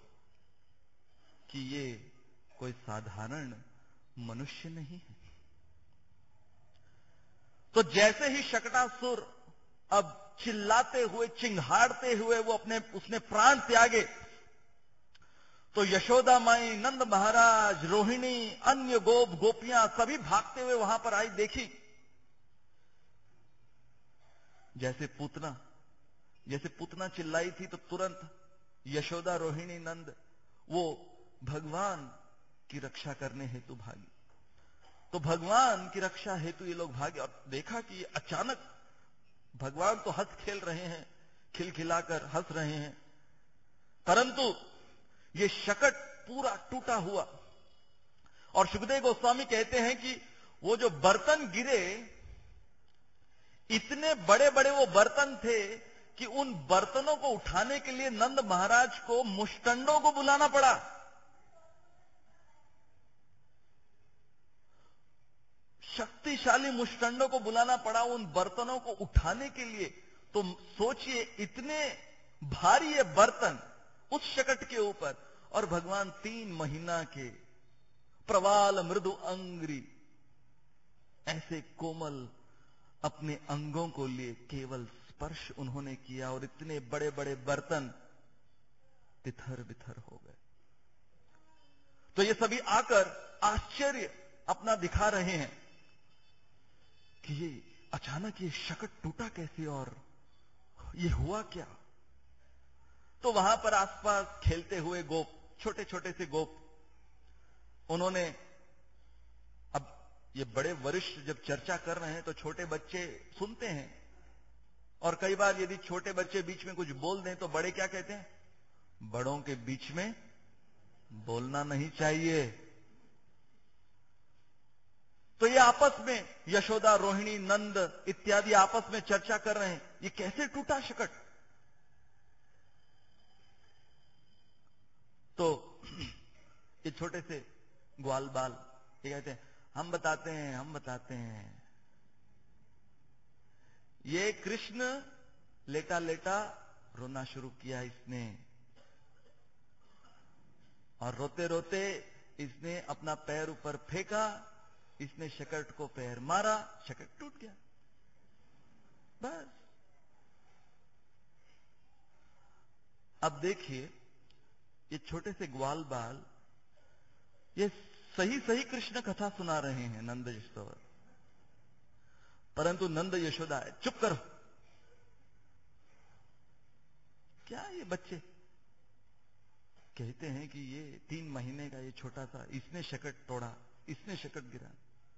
कि ये कोई साधारण मनुष्य नहीं है। तो जैसे ही शकटासुर अब चिल्लाते हुए, चिंघाड़ते हुए उसने प्राण त्यागे, तो यशोदा माई, नंद महाराज, रोहिणी, अन्य गोप गोपियां सभी भागते हुए वहां पर आई। देखी जैसे पूतना चिल्लाई थी तो तुरंत यशोदा, रोहिणी, नंद वो भगवान की रक्षा करने हेतु भागी। तो भगवान की रक्षा हेतु ये लोग भागे और देखा कि अचानक भगवान तो हंस खेल रहे हैं, खिलखिलाकर हंस रहे हैं, परंतु ये शकट पूरा टूटा हुआ। और सुखदेव गोस्वामी कहते हैं कि वो जो बर्तन गिरे, इतने बड़े बड़े वो बर्तन थे कि उन बर्तनों को उठाने के लिए नंद महाराज को मुष्टंडों को बुलाना पड़ा। शक्तिशाली मुष्टंडों को बुलाना पड़ा उन बर्तनों को उठाने के लिए। तो सोचिए, इतने भारी ये बर्तन उस शकट के ऊपर, और भगवान 3 महीना के प्रवाल मृदु अंग्री ऐसे कोमल अपने अंगों को लिए केवल स्पर्श उन्होंने किया और इतने बड़े बड़े बर्तन तिथर बिथर हो गए। तो ये सभी आकर आश्चर्य अपना दिखा रहे हैं कि ये अचानक ये शकट टूटा कैसे और ये हुआ क्या। तो वहां पर आसपास खेलते हुए गोप, छोटे छोटे से गोप, उन्होंने, अब ये बड़े वरिष्ठ जब चर्चा कर रहे हैं तो छोटे बच्चे सुनते हैं, और कई बार यदि छोटे बच्चे बीच में कुछ बोल दें तो बड़े क्या कहते हैं, बड़ों के बीच में बोलना नहीं चाहिए। तो ये आपस में यशोदा, रोहिणी, नंद इत्यादि आपस में चर्चा कर रहे हैं, ये कैसे टूटा शकट। तो ये छोटे से ग्वाल बाल ये कहते हैं, हम बताते हैं। ये कृष्ण लेटा लेटा रोना शुरू किया इसने, और रोते रोते इसने अपना पैर ऊपर फेंका, इसने शकट को पैर मारा, शकट टूट गया, बस। अब देखिए, ये छोटे से ग्वाल बाल ये सही सही कृष्ण कथा सुना रहे हैं, नंद स्तोत्र। परंतु नंद यशोदा है, चुप करो, क्या ये बच्चे कहते हैं कि ये 3 महीने का ये छोटा सा, इसने शकट तोड़ा, इसने शकट गिरा।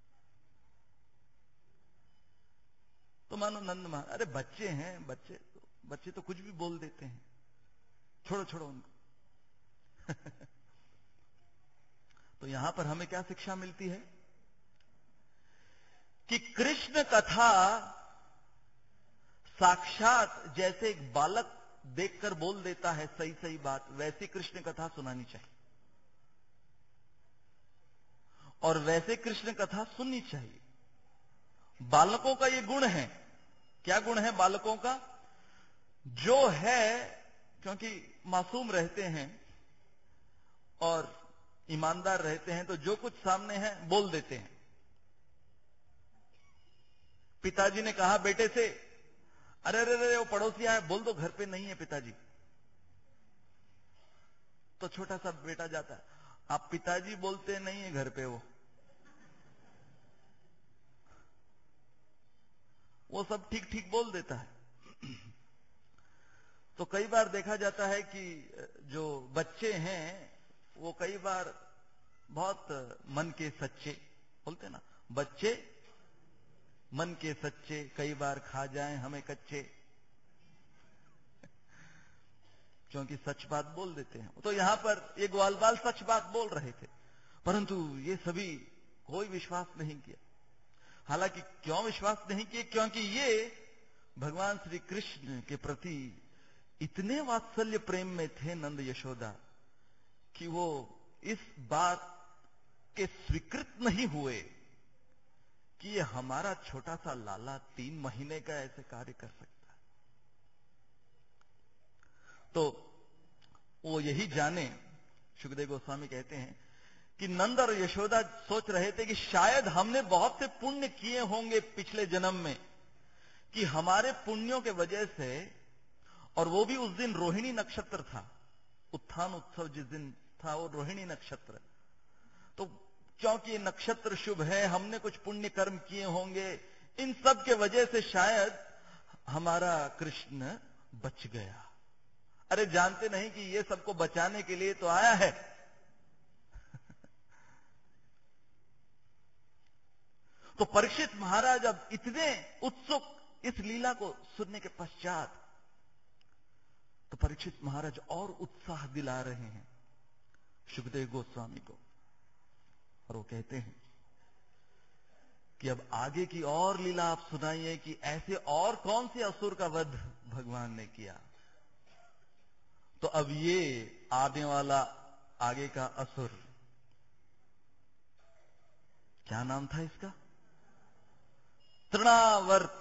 तो मानो नंद महाराज, अरे बच्चे हैं, बच्चे तो कुछ भी बोल देते हैं, छोड़ो छोड़ो उनको। तो यहां पर हमें क्या शिक्षा मिलती है कि कृष्ण कथा साक्षात जैसे एक बालक देखकर बोल देता है सही सही बात, वैसी कृष्ण कथा सुनानी चाहिए और वैसे कृष्ण कथा सुननी चाहिए। बालकों का ये गुण है। क्या गुण है बालकों का? जो है, क्योंकि मासूम रहते हैं और ईमानदार रहते हैं, तो जो कुछ सामने है बोल देते हैं। पिताजी ने कहा बेटे से, अरे अरे अरे वो पड़ोसिया है, बोल दो घर पे नहीं है पिताजी। तो छोटा सा बेटा जाता है, आप पिताजी बोलते नहीं है घर पे, वो सब ठीक ठीक बोल देता है। तो कई बार देखा जाता है कि जो बच्चे हैं वो कई बार बहुत मन के सच्चे, बोलते ना, बच्चे मन के सच्चे, कई बार खा जाएं हमें कच्चे, क्योंकि सच बात बोल देते हैं। तो यहां पर ये ग्वाल बाल सच बात बोल रहे थे, परंतु ये सभी कोई विश्वास नहीं किया। हालांकि क्यों विश्वास नहीं किए? क्योंकि ये भगवान श्री कृष्ण के प्रति इतने वात्सल्य प्रेम में थे नंद यशोदा कि वो इस बात के स्वीकृत नहीं हुए कि ये हमारा छोटा सा लाला 3 महीने का ऐसे कार्य कर सकता है। तो वो यही जाने, सुखदेव गोस्वामी कहते हैं कि नंद और यशोदा सोच रहे थे कि शायद हमने बहुत से पुण्य किए होंगे पिछले जन्म में, कि हमारे पुण्यों के वजह से, और वो भी उस दिन रोहिणी नक्षत्र था, उत्थान उत्सव जिस दिन था वो रोहिणी नक्षत्र, तो क्योंकि ये नक्षत्र शुभ है, हमने कुछ पुण्य कर्म किए होंगे, इन सब के वजह से शायद हमारा कृष्ण बच गया। अरे जानते नहीं कि ये सबको बचाने के लिए तो आया है। तो परीक्षित महाराज अब इतने उत्सुक इस लीला को सुनने के पश्चात, तो परीक्षित महाराज और उत्साह दिला रहे हैं सुखदेव गोस्वामी को, और वो कहते हैं कि अब आगे की और लीला आप सुनाइए कि ऐसे और कौन से असुर का वध भगवान ने किया। तो अब ये आने वाला आगे का असुर, क्या नाम था इसका? तृणावर्त।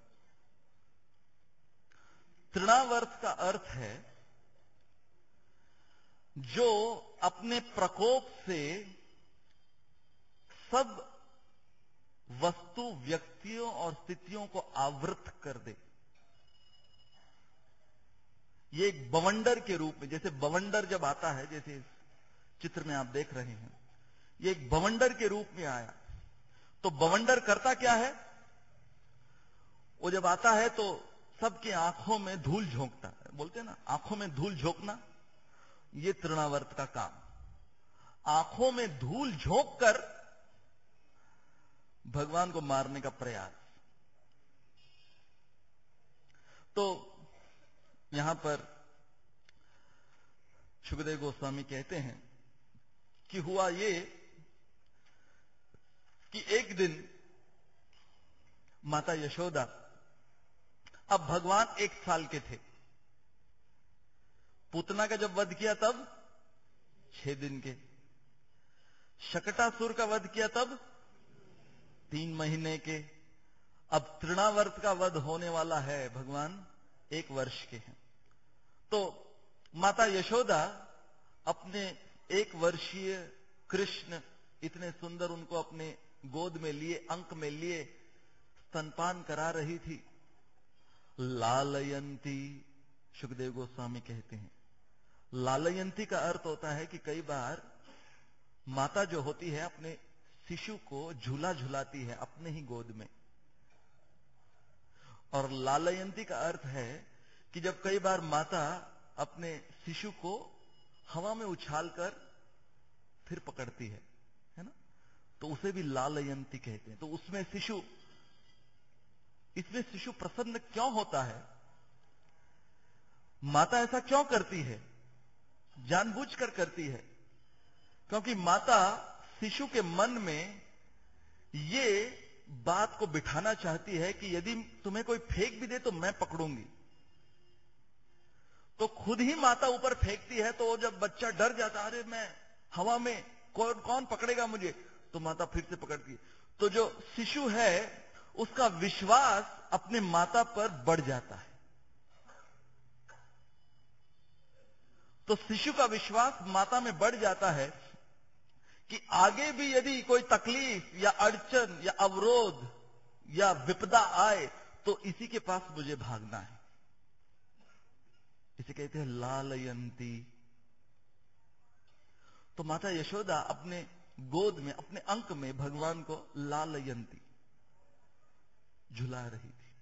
तृणावर्त का अर्थ है जो अपने प्रकोप से सब वस्तु, व्यक्तियों और स्थितियों को आवृत कर दे। ये एक बवंडर के रूप में, जैसे बवंडर जब आता है, जैसे इस चित्र में आप देख रहे हैं, ये एक बवंडर के रूप में आया। तो बवंडर करता क्या है? वो जब आता है तो सबके आंखों में धूल झोंकता है, बोलते हैं ना, आंखों में धूल झोंकना, ये तृणावर्त का काम। आंखों में धूल झोंक कर भगवान को मारने का प्रयास। तो यहां पर सुखदेव गोस्वामी कहते हैं कि हुआ ये कि एक दिन माता यशोदा, अब भगवान 1 साल के थे, पूतना का जब वध किया तब 6 दिन के, शकटासुर का वध किया तब 3 महीने के, अब तृणावर्त का वध होने वाला है, भगवान 1 वर्ष के हैं। तो माता यशोदा अपने 1 वर्षीय कृष्ण, इतने सुंदर, उनको अपने गोद में लिए, अंक में लिए स्तनपान करा रही थी। लालयंती, सुखदेव गोस्वामी कहते हैं, लालयंती का अर्थ होता है कि कई बार माता जो होती है अपने शिशु को झूला झुलाती है अपने ही गोद में। और लालयंती का अर्थ है कि जब कई बार माता अपने शिशु को हवा में उछालकर फिर पकड़ती है ना, तो उसे भी लालयंती कहते हैं। तो इसमें शिशु प्रसन्न क्यों होता है? माता ऐसा क्यों करती है? जानबूझकर करती है, क्योंकि माता शिशु के मन में ये बात को बिठाना चाहती है कि यदि तुम्हें कोई फेंक भी दे तो मैं पकड़ूंगी। तो खुद ही माता ऊपर फेंकती है, तो जब बच्चा डर जाता, अरे मैं हवा में, कौन पकड़ेगा मुझे, तो माता फिर से पकड़ती है। तो जो शिशु है उसका विश्वास अपने माता पर बढ़ जाता है। तो शिशु का विश्वास माता में बढ़ जाता है कि आगे भी यदि कोई तकलीफ या अड़चन या अवरोध या विपदा आए तो इसी के पास मुझे भागना है। इसे कहते हैं लालयंती। तो माता यशोदा अपने गोद में, अपने अंक में भगवान को लालयंती, झुला रही थी।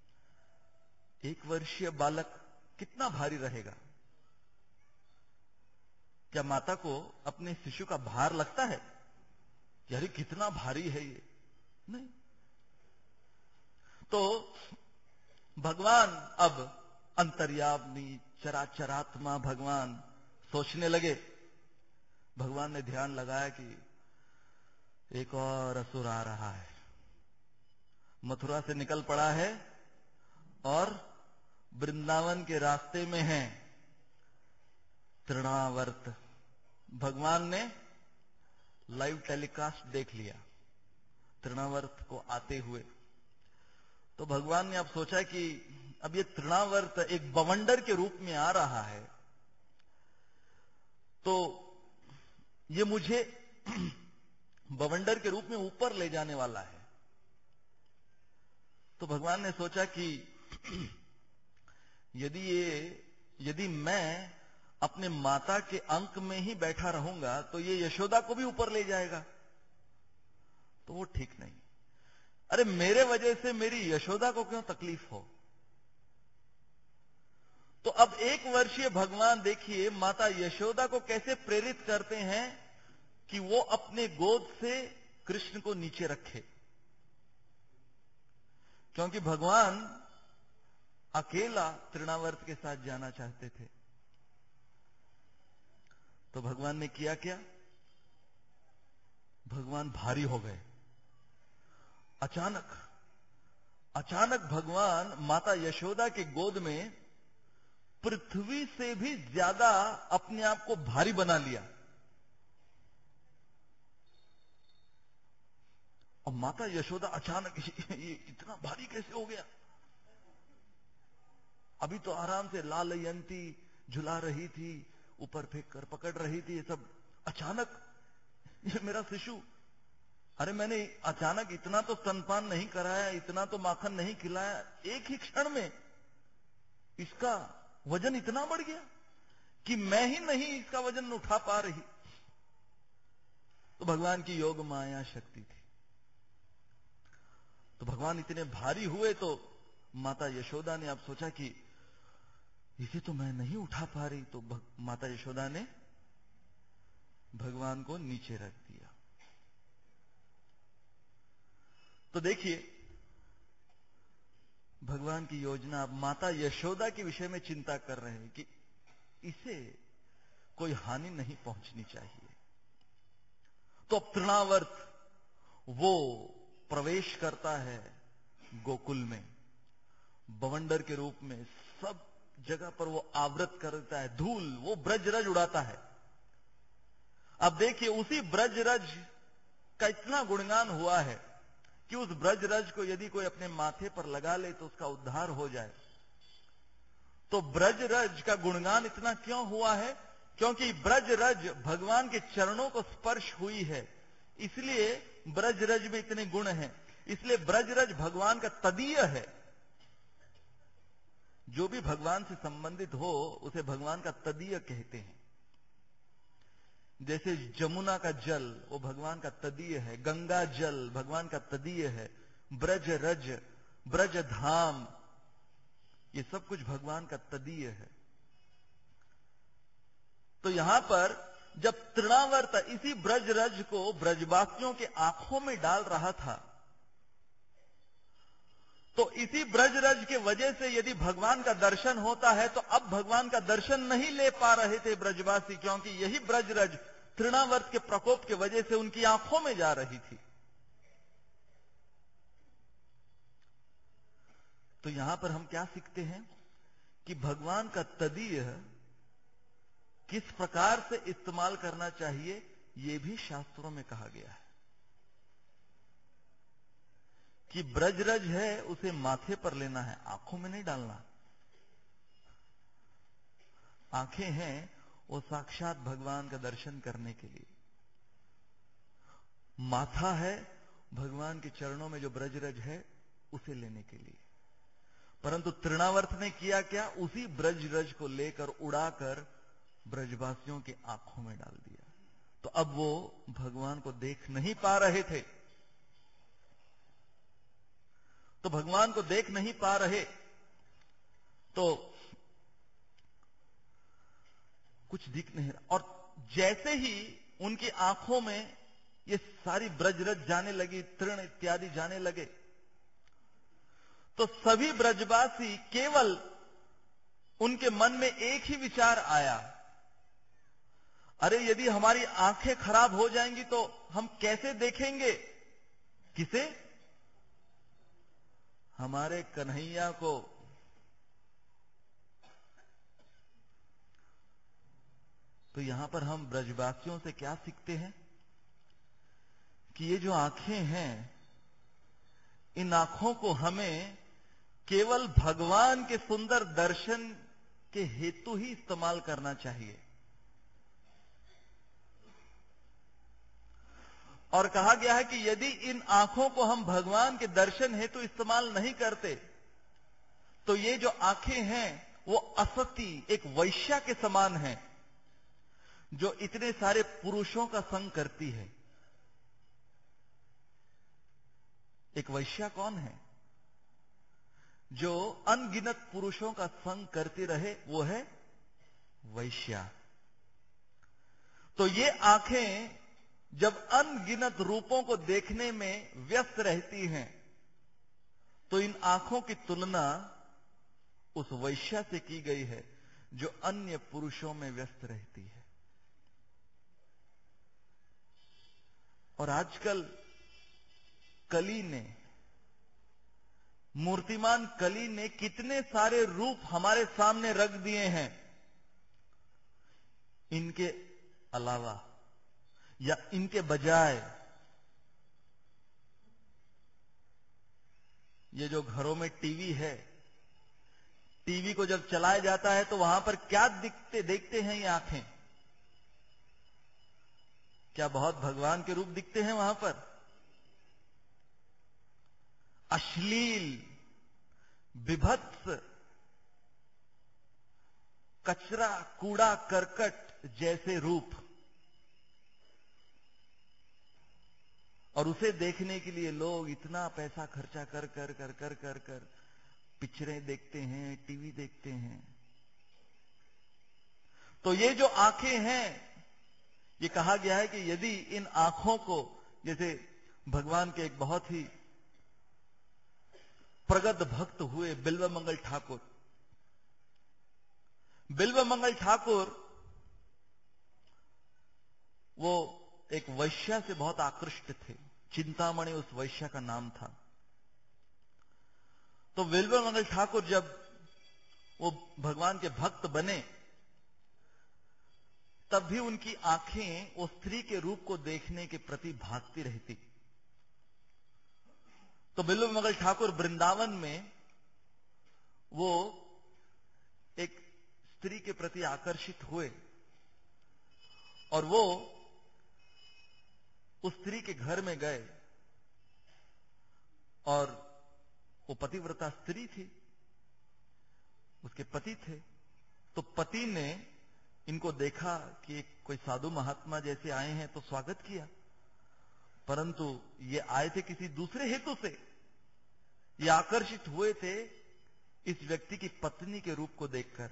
1 वर्षीय बालक कितना भारी रहेगा? क्या माता को अपने शिशु का भार लगता है? यार कितना भारी है ये? नहीं। तो भगवान अब अंतर्यामी चराचरात्मा भगवान सोचने लगे। भगवान ने ध्यान लगाया कि एक और असुर आ रहा है, मथुरा से निकल पड़ा है और वृंदावन के रास्ते में है। तृणावर्त भगवान ने लाइव टेलीकास्ट देख लिया तृणावर्त को आते हुए। तो भगवान ने अब सोचा कि अब ये तृणावर्त एक बवंडर के रूप में आ रहा है, तो ये मुझे बवंडर के रूप में ऊपर ले जाने वाला है। तो भगवान ने सोचा कि यदि मैं अपने माता के अंक में ही बैठा रहूंगा तो ये यशोदा को भी ऊपर ले जाएगा, तो वो ठीक नहीं। अरे मेरे वजह से मेरी यशोदा को क्यों तकलीफ हो? तो अब 1 वर्षीय भगवान देखिए माता यशोदा को कैसे प्रेरित करते हैं कि वो अपने गोद से कृष्ण को नीचे रखे, क्योंकि भगवान अकेला तृणावर्त के साथ जाना चाहते थे। तो भगवान ने किया क्या? भगवान भारी हो गए। अचानक भगवान माता यशोदा के गोद में पृथ्वी से भी ज्यादा अपने आप को भारी बना लिया। और माता यशोदा अचानक ये इतना भारी कैसे हो गया? अभी तो आराम से लालयंती झुला रही थी, ऊपर फेंक कर पकड़ रही थी, ये सब अचानक ये मेरा शिशु, अरे मैंने अचानक इतना तो स्तनपान नहीं कराया, इतना तो माखन नहीं खिलाया, एक ही क्षण में इसका वजन इतना बढ़ गया कि मैं ही नहीं इसका वजन उठा पा रही। तो भगवान की योग माया शक्ति थी। तो भगवान इतने भारी हुए तो माता यशोदा ने अब सोचा कि इसे तो मैं नहीं उठा पा रही, तो माता यशोदा ने भगवान को नीचे रख दिया। तो देखिए भगवान की योजना। अब माता यशोदा के विषय में चिंता कर रहे हैं कि इसे कोई हानि नहीं पहुंचनी चाहिए। तो अब तृणावर्त वो प्रवेश करता है गोकुल में, बवंडर के रूप में सब जगह पर वो आवृत करता है, धूल वो ब्रजरज उड़ाता है। अब देखिए उसी ब्रजरज का इतना गुणगान हुआ है कि उस ब्रजरज को यदि कोई अपने माथे पर लगा ले तो उसका उद्धार हो जाए। तो ब्रजरज का गुणगान इतना क्यों हुआ है? क्योंकि ब्रजरज भगवान के चरणों को स्पर्श हुई है, इसलिए ब्रजरज में इतने गुण हैं। इसलिए ब्रजरज भगवान का तदीय है। जो भी भगवान से संबंधित हो उसे भगवान का तदीय कहते हैं। जैसे जमुना का जल वो भगवान का तदीय है, गंगा जल भगवान का तदीय है, ब्रज रज ब्रज धाम ये सब कुछ भगवान का तदीय है। तो यहां पर जब तृणावर्त इसी ब्रजरज को ब्रजवासियों के आंखों में डाल रहा था, तो इसी ब्रजरज के वजह से यदि भगवान का दर्शन होता है, तो अब भगवान का दर्शन नहीं ले पा रहे थे ब्रजवासी, क्योंकि यही ब्रजरज तृणावर्त के प्रकोप के वजह से उनकी आंखों में जा रही थी। तो यहां पर हम क्या सीखते हैं कि भगवान का तदीय किस प्रकार से इस्तेमाल करना चाहिए, यह भी शास्त्रों में कहा गया है कि ब्रजरज है उसे माथे पर लेना है, आंखों में नहीं डालना। आंखें हैं वो साक्षात भगवान का दर्शन करने के लिए, माथा है भगवान के चरणों में जो ब्रजरज है उसे लेने के लिए। परंतु तृणावर्त ने किया क्या, उसी ब्रजरज को लेकर उड़ाकर ब्रजवासियों की आंखों में डाल दिया। तो अब वो भगवान को देख नहीं पा रहे थे। तो भगवान को देख नहीं पा रहे तो कुछ दिख नहीं रहा। और जैसे ही उनकी आंखों में ये सारी ब्रजरज जाने लगी, तृण इत्यादि जाने लगे, तो सभी ब्रजवासी केवल उनके मन में एक ही विचार आया, अरे यदि हमारी आंखें खराब हो जाएंगी तो हम कैसे देखेंगे? किसे? हमारे कन्हैया को। तो यहां पर हम ब्रजवासियों से क्या सीखते हैं कि ये जो आंखें हैं, इन आंखों को हमें केवल भगवान के सुंदर दर्शन के हेतु ही इस्तेमाल करना चाहिए। और कहा गया है कि यदि इन आंखों को हम भगवान के दर्शन हेतु इस्तेमाल नहीं करते, तो ये जो आंखें हैं वो असती एक वैश्या के समान हैं, जो इतने सारे पुरुषों का संग करती है। एक वैश्या कौन है? जो अनगिनत पुरुषों का संग करती रहे, वो है वैश्या। तो ये आंखें जब अनगिनत रूपों को देखने में व्यस्त रहती हैं, तो इन आंखों की तुलना उस वैश्या से की गई है जो अन्य पुरुषों में व्यस्त रहती है। और आजकल कली ने, मूर्तिमान कली ने कितने सारे रूप हमारे सामने रख दिए हैं। इनके अलावा या इनके बजाय ये जो घरों में टीवी है, टीवी को जब चलाया जाता है तो वहां पर क्या देखते हैं ये आंखें? क्या बहुत भगवान के रूप दिखते हैं वहां पर? अश्लील, विभत्स, कचरा, कूड़ा करकट जैसे रूप। और उसे देखने के लिए लोग इतना पैसा खर्चा कर कर कर कर कर कर पिक्चरें देखते हैं, टीवी देखते हैं। तो ये जो आंखें हैं, ये कहा गया है कि यदि इन आंखों को, जैसे भगवान के एक बहुत ही प्रगत भक्त हुए बिल्वमंगल ठाकुर, बिल्वमंगल ठाकुर वो एक वैश्या से बहुत आकृष्ट थे। चिंतामणि उस वैश्या का नाम था। तो बिल्वमंगल ठाकुर जब वो भगवान के भक्त बने, तब भी उनकी आंखें वो स्त्री के रूप को देखने के प्रति भागती रहती। तो बिल्वमंगल ठाकुर वृंदावन में वो एक स्त्री के प्रति आकर्षित हुए और वो उस स्त्री के घर में गए, और वो पतिव्रता स्त्री थी, उसके पति थे। तो पति ने इनको देखा कि कोई साधु महात्मा जैसे आए हैं, तो स्वागत किया। परंतु ये आए थे किसी दूसरे हेतु से। ये आकर्षित हुए थे इस व्यक्ति की पत्नी के रूप को देखकर।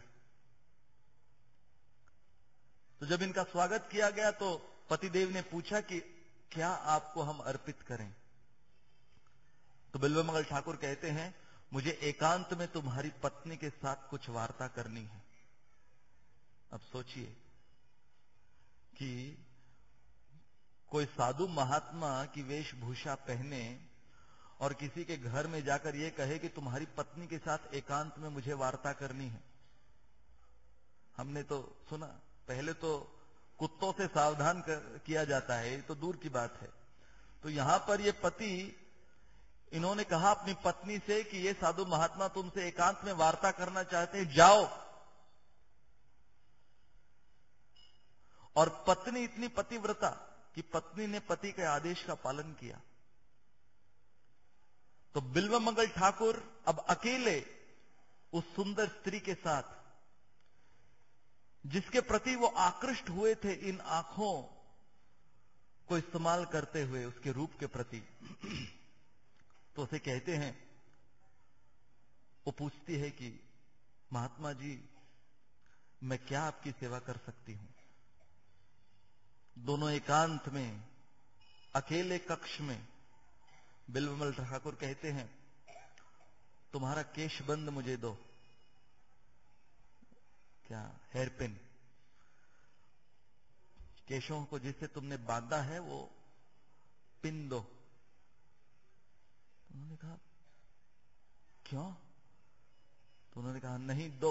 तो जब इनका स्वागत किया गया तो पतिदेव ने पूछा कि क्या आपको हम अर्पित करें? तो बिल्वमंगल ठाकुर कहते हैं, मुझे एकांत में तुम्हारी पत्नी के साथ कुछ वार्ता करनी है। अब सोचिए कि कोई साधु महात्मा की वेशभूषा पहने और किसी के घर में जाकर यह कहे कि तुम्हारी पत्नी के साथ एकांत में मुझे वार्ता करनी है। हमने तो सुना, पहले तो कुत्तों से सावधान किया जाता है, ये तो दूर की बात है। तो यहां पर ये पति, इन्होंने कहा अपनी पत्नी से कि ये साधु महात्मा तुमसे एकांत में वार्ता करना चाहते हैं, जाओ। और पत्नी इतनी पतिव्रता कि पत्नी ने पति के आदेश का पालन किया। तो बिल्वमंगल ठाकुर अब अकेले उस सुंदर स्त्री के साथ, जिसके प्रति वो आकृष्ट हुए थे, इन आंखों को इस्तेमाल करते हुए उसके रूप के प्रति, तो उसे कहते हैं, वो पूछती है कि महात्मा जी, मैं क्या आपकी सेवा कर सकती हूं? दोनों एकांत में, अकेले कक्ष में बिल्वमंगल ठाकुर कहते हैं, तुम्हारा केशबंद मुझे दो। क्या? Hair pin. केशों को जिससे तुमने बांधा है वो पिन दो। उन्होंने कहा क्यों? तो उन्होंने कहा नहीं, दो।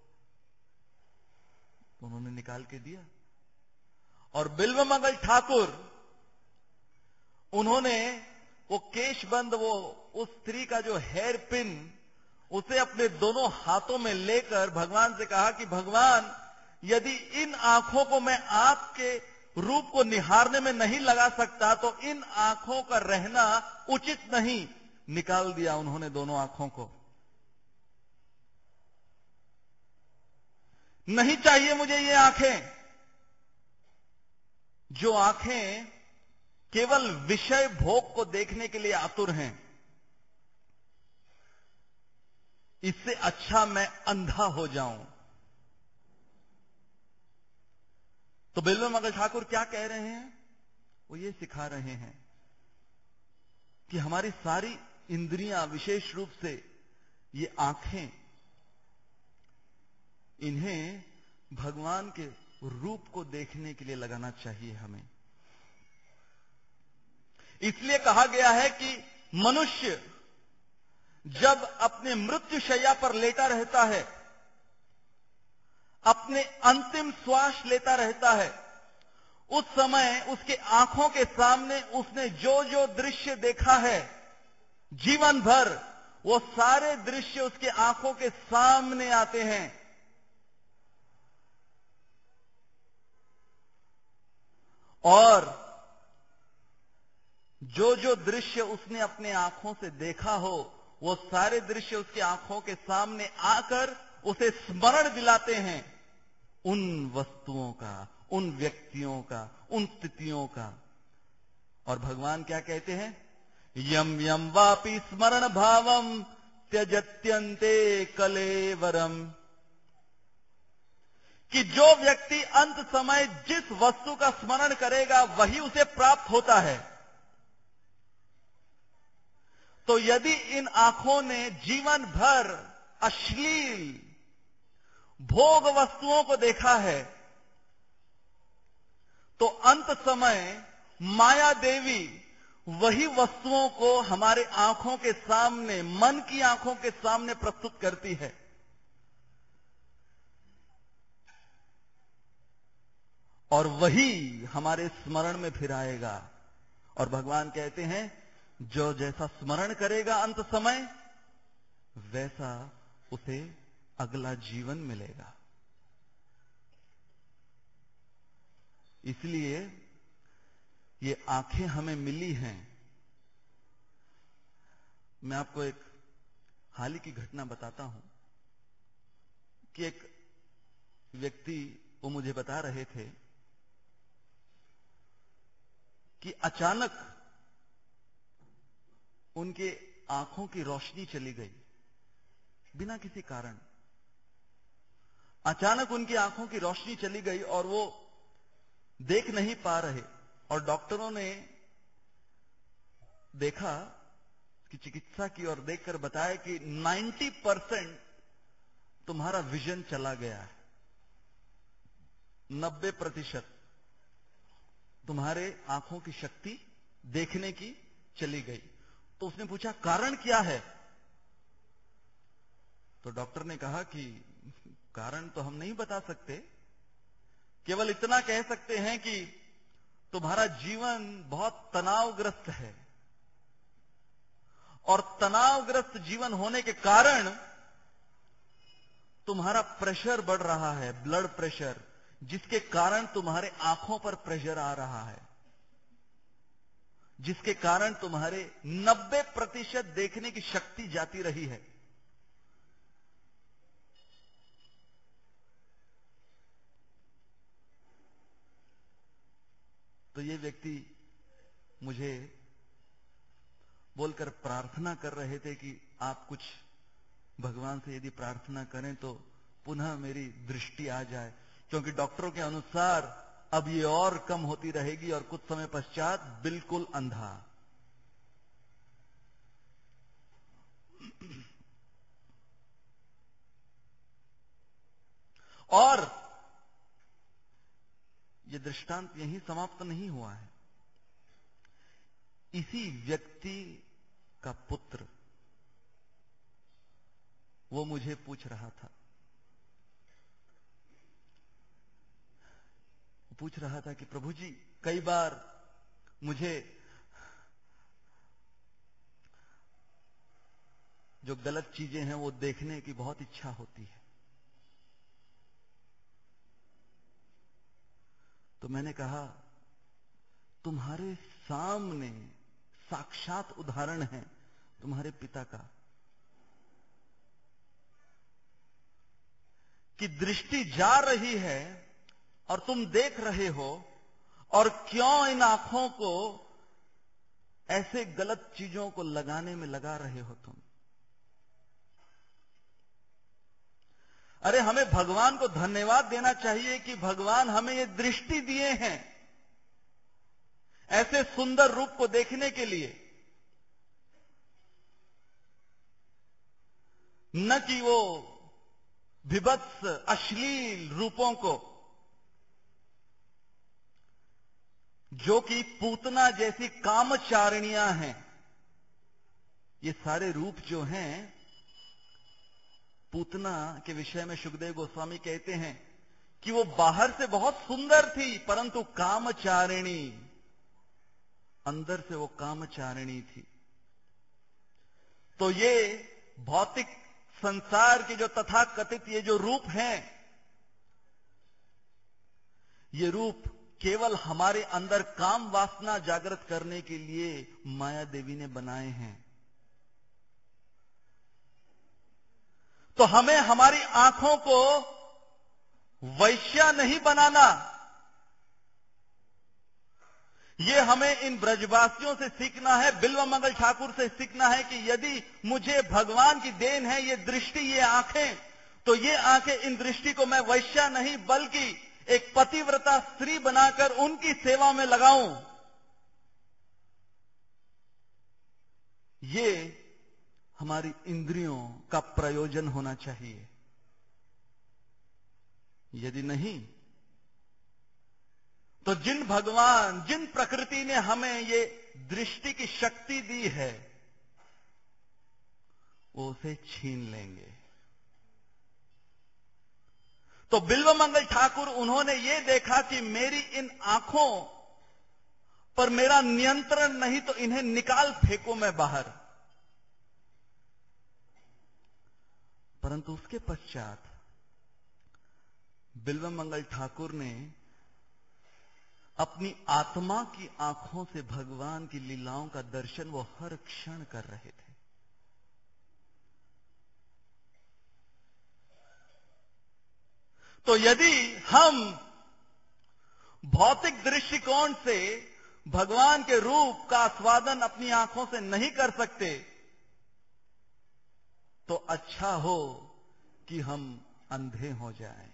तो उन्होंने निकाल के दिया। और बिल्वमंगल ठाकुर, उन्होंने वो केशबंद, वो उस स्त्री का जो हेयर पिन, उसे अपने दोनों हाथों में लेकर भगवान से कहा कि भगवान, यदि इन आंखों को मैं आपके रूप को निहारने में नहीं लगा सकता तो इन आंखों का रहना उचित नहीं। निकाल दिया उन्होंने दोनों आंखों को। नहीं चाहिए मुझे ये आंखें, जो आंखें केवल विषय भोग को देखने के लिए आतुर हैं। इससे अच्छा मैं अंधा हो जाऊं। तो बिल्वमंगल ठाकुर क्या कह रहे हैं? वो ये सिखा रहे हैं कि हमारी सारी इंद्रियां, विशेष रूप से ये आंखें, इन्हें भगवान के रूप को देखने के लिए लगाना चाहिए हमें। इसलिए कहा गया है कि मनुष्य जब अपने मृत्युशैया पर लेटा रहता है, अपने अंतिम श्वास लेता रहता है, उस समय उसके आंखों के सामने उसने जो जो दृश्य देखा है जीवन भर, वो सारे दृश्य उसके आंखों के सामने आते हैं। और जो जो दृश्य उसने अपने आंखों से देखा हो, वो सारे दृश्य उसकी आंखों के सामने आकर उसे स्मरण दिलाते हैं उन वस्तुओं का, उन व्यक्तियों का, उन स्थितियों का। और भगवान क्या कहते हैं? यम यम वापि स्मरण भावम त्यजत्यन्ते कलेवरम। कि जो व्यक्ति अंत समय जिस वस्तु का स्मरण करेगा वही उसे प्राप्त होता है। तो यदि इन आंखों ने जीवन भर अश्लील भोग वस्तुओं को देखा है, तो अंत समय माया देवी वही वस्तुओं को हमारे आंखों के सामने, मन की आंखों के सामने प्रस्तुत करती है। और वही हमारे स्मरण में फिर आएगा। और भगवान कहते हैं, जो जैसा स्मरण करेगा अंत समय, वैसा उसे अगला जीवन मिलेगा। इसलिए ये आंखें हमें मिली हैं। मैं आपको एक हाल ही की घटना बताता हूं कि एक व्यक्ति, वो मुझे बता रहे थे कि अचानक उनके आंखों की रोशनी चली गई। बिना किसी कारण। अचानक उनकी आंखों की रोशनी चली गई और वो देख नहीं पा रहे, और डॉक्टरों ने देखा कि चिकित्सा की और देखकर बताया कि 90% तुम्हारा विजन चला गया है, 90% तुम्हारे आंखों की शक्ति देखने की चली गई। तो उसने पूछा कारण क्या है? तो डॉक्टर ने कहा कि कारण तो हम नहीं बता सकते, केवल इतना कह सकते हैं कि तुम्हारा जीवन बहुत तनावग्रस्त है, और तनावग्रस्त जीवन होने के कारण तुम्हारा प्रेशर बढ़ रहा है, ब्लड प्रेशर, जिसके कारण तुम्हारे आंखों पर प्रेशर आ रहा है, जिसके कारण तुम्हारे 90% देखने की शक्ति जाती रही है। तो ये व्यक्ति मुझे बोलकर प्रार्थना कर रहे थे कि आप कुछ भगवान से यदि प्रार्थना करें तो पुनः मेरी दृष्टि आ जाए, क्योंकि डॉक्टरों के अनुसार अब ये और कम होती रहेगी और कुछ समय पश्चात बिल्कुल अंधा। और ये दृष्टांत यहीं समाप्त नहीं हुआ है। इसी व्यक्ति का पुत्र वो मुझे पूछ रहा था, पूछ रहा था कि प्रभु जी, कई बार मुझे जो गलत चीजें हैं वो देखने की बहुत इच्छा होती है। तो मैंने कहा तुम्हारे सामने साक्षात उदाहरण है तुम्हारे पिता का, कि दृष्टि जा रही है और तुम देख रहे हो, और क्यों इन आंखों को ऐसे गलत चीजों को लगाने में लगा रहे हो तुम? अरे हमें भगवान को धन्यवाद देना चाहिए कि भगवान हमें ये दृष्टि दिए हैं ऐसे सुंदर रूप को देखने के लिए, न कि वो विभत्स अश्लील रूपों को, जो कि पूतना जैसी कामचारिणियां हैं। ये सारे रूप जो हैं, पूतना के विषय में शुकदेव गोस्वामी कहते हैं कि वो बाहर से बहुत सुंदर थी, परंतु कामचारिणी, अंदर से वो कामचारिणी थी। तो ये भौतिक संसार के जो तथाकथित ये जो रूप हैं, ये रूप केवल हमारे अंदर काम वासना जागृत करने के लिए माया देवी ने बनाए हैं। तो हमें हमारी आंखों को वैश्या नहीं बनाना। ये हमें इन ब्रजवासियों से सीखना है, बिल्वमंगल ठाकुर से सीखना है कि यदि मुझे भगवान की देन है ये दृष्टि, ये आंखें, तो ये आंखें, इन दृष्टि को मैं वैश्या नहीं बल्कि एक पतिव्रता स्त्री बनाकर उनकी सेवा में लगाऊं। ये हमारी इंद्रियों का प्रयोजन होना चाहिए। यदि नहीं तो जिन प्रकृति ने हमें ये दृष्टि की शक्ति दी है वो उसे छीन लेंगे। तो बिल्वमंगल ठाकुर, उन्होंने ये देखा कि मेरी इन आंखों पर मेरा नियंत्रण नहीं, तो इन्हें निकाल फेंको मैं बाहर। परंतु उसके पश्चात बिल्वमंगल ठाकुर ने अपनी आत्मा की आंखों से भगवान की लीलाओं का दर्शन वो हर क्षण कर रहे थे। तो यदि हम भौतिक दृष्टिकोण से भगवान के रूप का आस्वादन अपनी आंखों से नहीं कर सकते, तो अच्छा हो कि हम अंधे हो जाएं।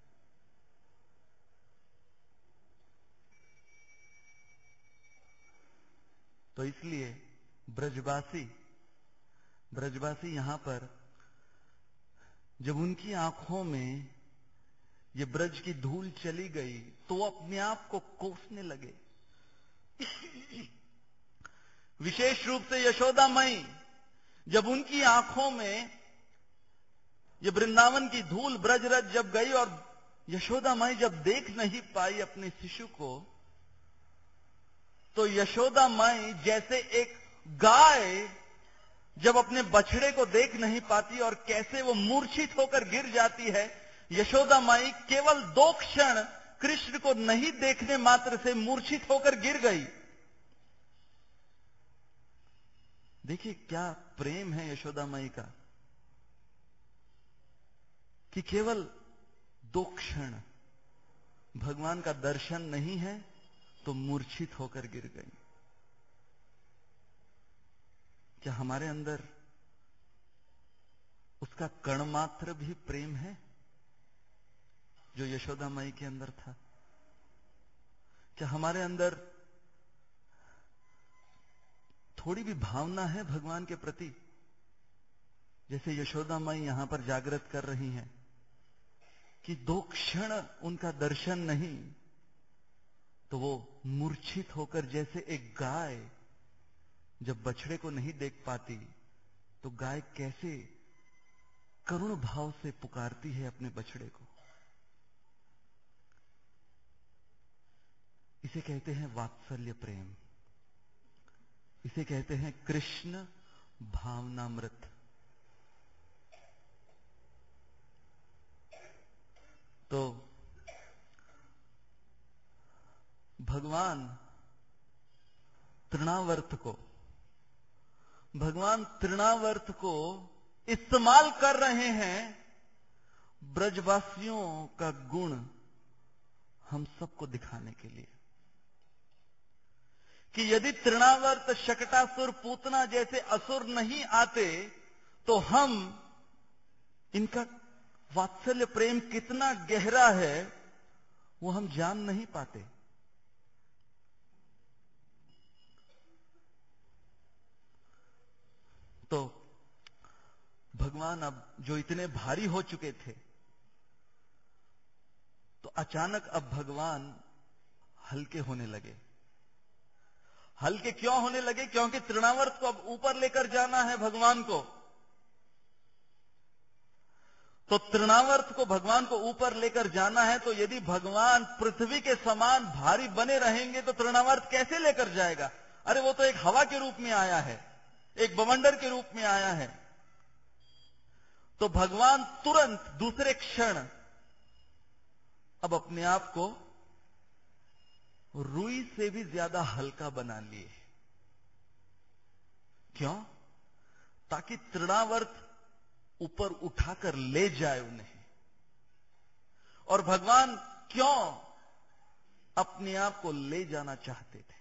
तो इसलिए ब्रजवासी यहां पर जब उनकी आंखों में ये ब्रज की धूल चली गई तो वो अपने आप को कोसने लगे। विशेष रूप से यशोदा माई, जब उनकी आंखों में ये वृंदावन की धूल ब्रजरज जब गई और यशोदा माई जब देख नहीं पाई अपने शिशु को, तो यशोदा माई जैसे एक गाय जब अपने बछड़े को देख नहीं पाती और कैसे वो मूर्छित होकर गिर जाती है, यशोदा माई केवल 2 क्षण कृष्ण को नहीं देखने मात्र से मूर्छित होकर गिर गई। देखिए क्या प्रेम है यशोदा माई का कि केवल 2 क्षण भगवान का दर्शन नहीं है तो मूर्छित होकर गिर गई। क्या हमारे अंदर उसका कण मात्र भी प्रेम है जो यशोदा माई के अंदर था? क्या हमारे अंदर थोड़ी भी भावना है भगवान के प्रति, जैसे यशोदा माई यहां पर जागृत कर रही हैं कि 2 क्षण उनका दर्शन नहीं तो वो मूर्छित होकर, जैसे एक गाय जब बछड़े को नहीं देख पाती तो गाय कैसे करुण भाव से पुकारती है अपने बछड़े को। इसे कहते हैं वात्सल्य प्रेम, इसे कहते हैं कृष्ण भावनामृत। तो भगवान तृणावर्त को इस्तेमाल कर रहे हैं ब्रजवासियों का गुण हम सबको दिखाने के लिए कि यदि तृणावर्त, शकटासुर, पूतना जैसे असुर नहीं आते तो हम इनका वात्सल्य प्रेम कितना गहरा है वो हम जान नहीं पाते। तो भगवान अब जो इतने भारी हो चुके थे, तो अचानक अब भगवान हल्के होने लगे। हल्के क्यों होने लगे? क्योंकि तृणावर्त को अब ऊपर लेकर जाना है भगवान को। तो तृणावर्त को भगवान को ऊपर लेकर जाना है, तो यदि भगवान पृथ्वी के समान भारी बने रहेंगे तो तृणावर्त कैसे लेकर जाएगा? अरे वो तो एक हवा के रूप में आया है, एक बवंडर के रूप में आया है। तो भगवान तुरंत दूसरे क्षण अब अपने आप को रुई से भी ज्यादा हल्का बना लिए। क्यों? ताकि तृणावर्त ऊपर उठाकर ले जाए उन्हें। और भगवान क्यों अपने आप को ले जाना चाहते थे?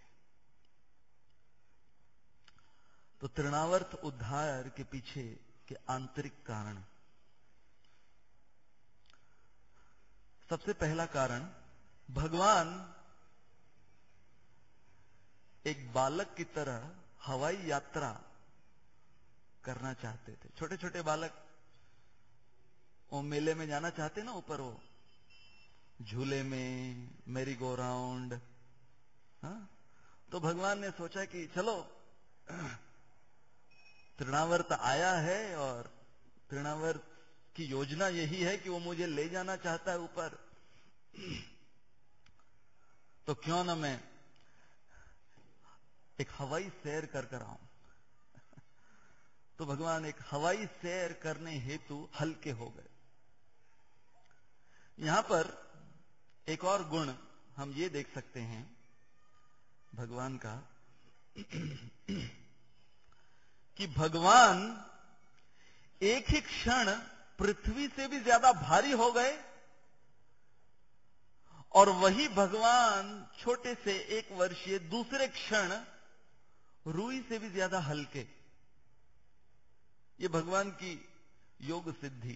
तो तृणावर्त उद्धार के पीछे के आंतरिक कारण, सबसे पहला कारण, भगवान एक बालक की तरह हवाई यात्रा करना चाहते थे। छोटे छोटे बालक वो मेले में जाना चाहते ना, ऊपर वो झूले में, मेरी गो राउंड। हाँ, तो भगवान ने सोचा कि चलो तृणावर्त आया है और तृणावर्त की योजना यही है कि वो मुझे ले जाना चाहता है ऊपर, तो क्यों ना मैं एक हवाई सैर कर आऊं। तो भगवान एक हवाई सैर करने हेतु हल्के हो गए। यहां पर एक और गुण हम ये देख सकते हैं भगवान का कि भगवान एक ही क्षण पृथ्वी से भी ज्यादा भारी हो गए और वही भगवान छोटे से 1 वर्षीय दूसरे क्षण रुई से भी ज्यादा हल्के। ये भगवान की योग सिद्धि।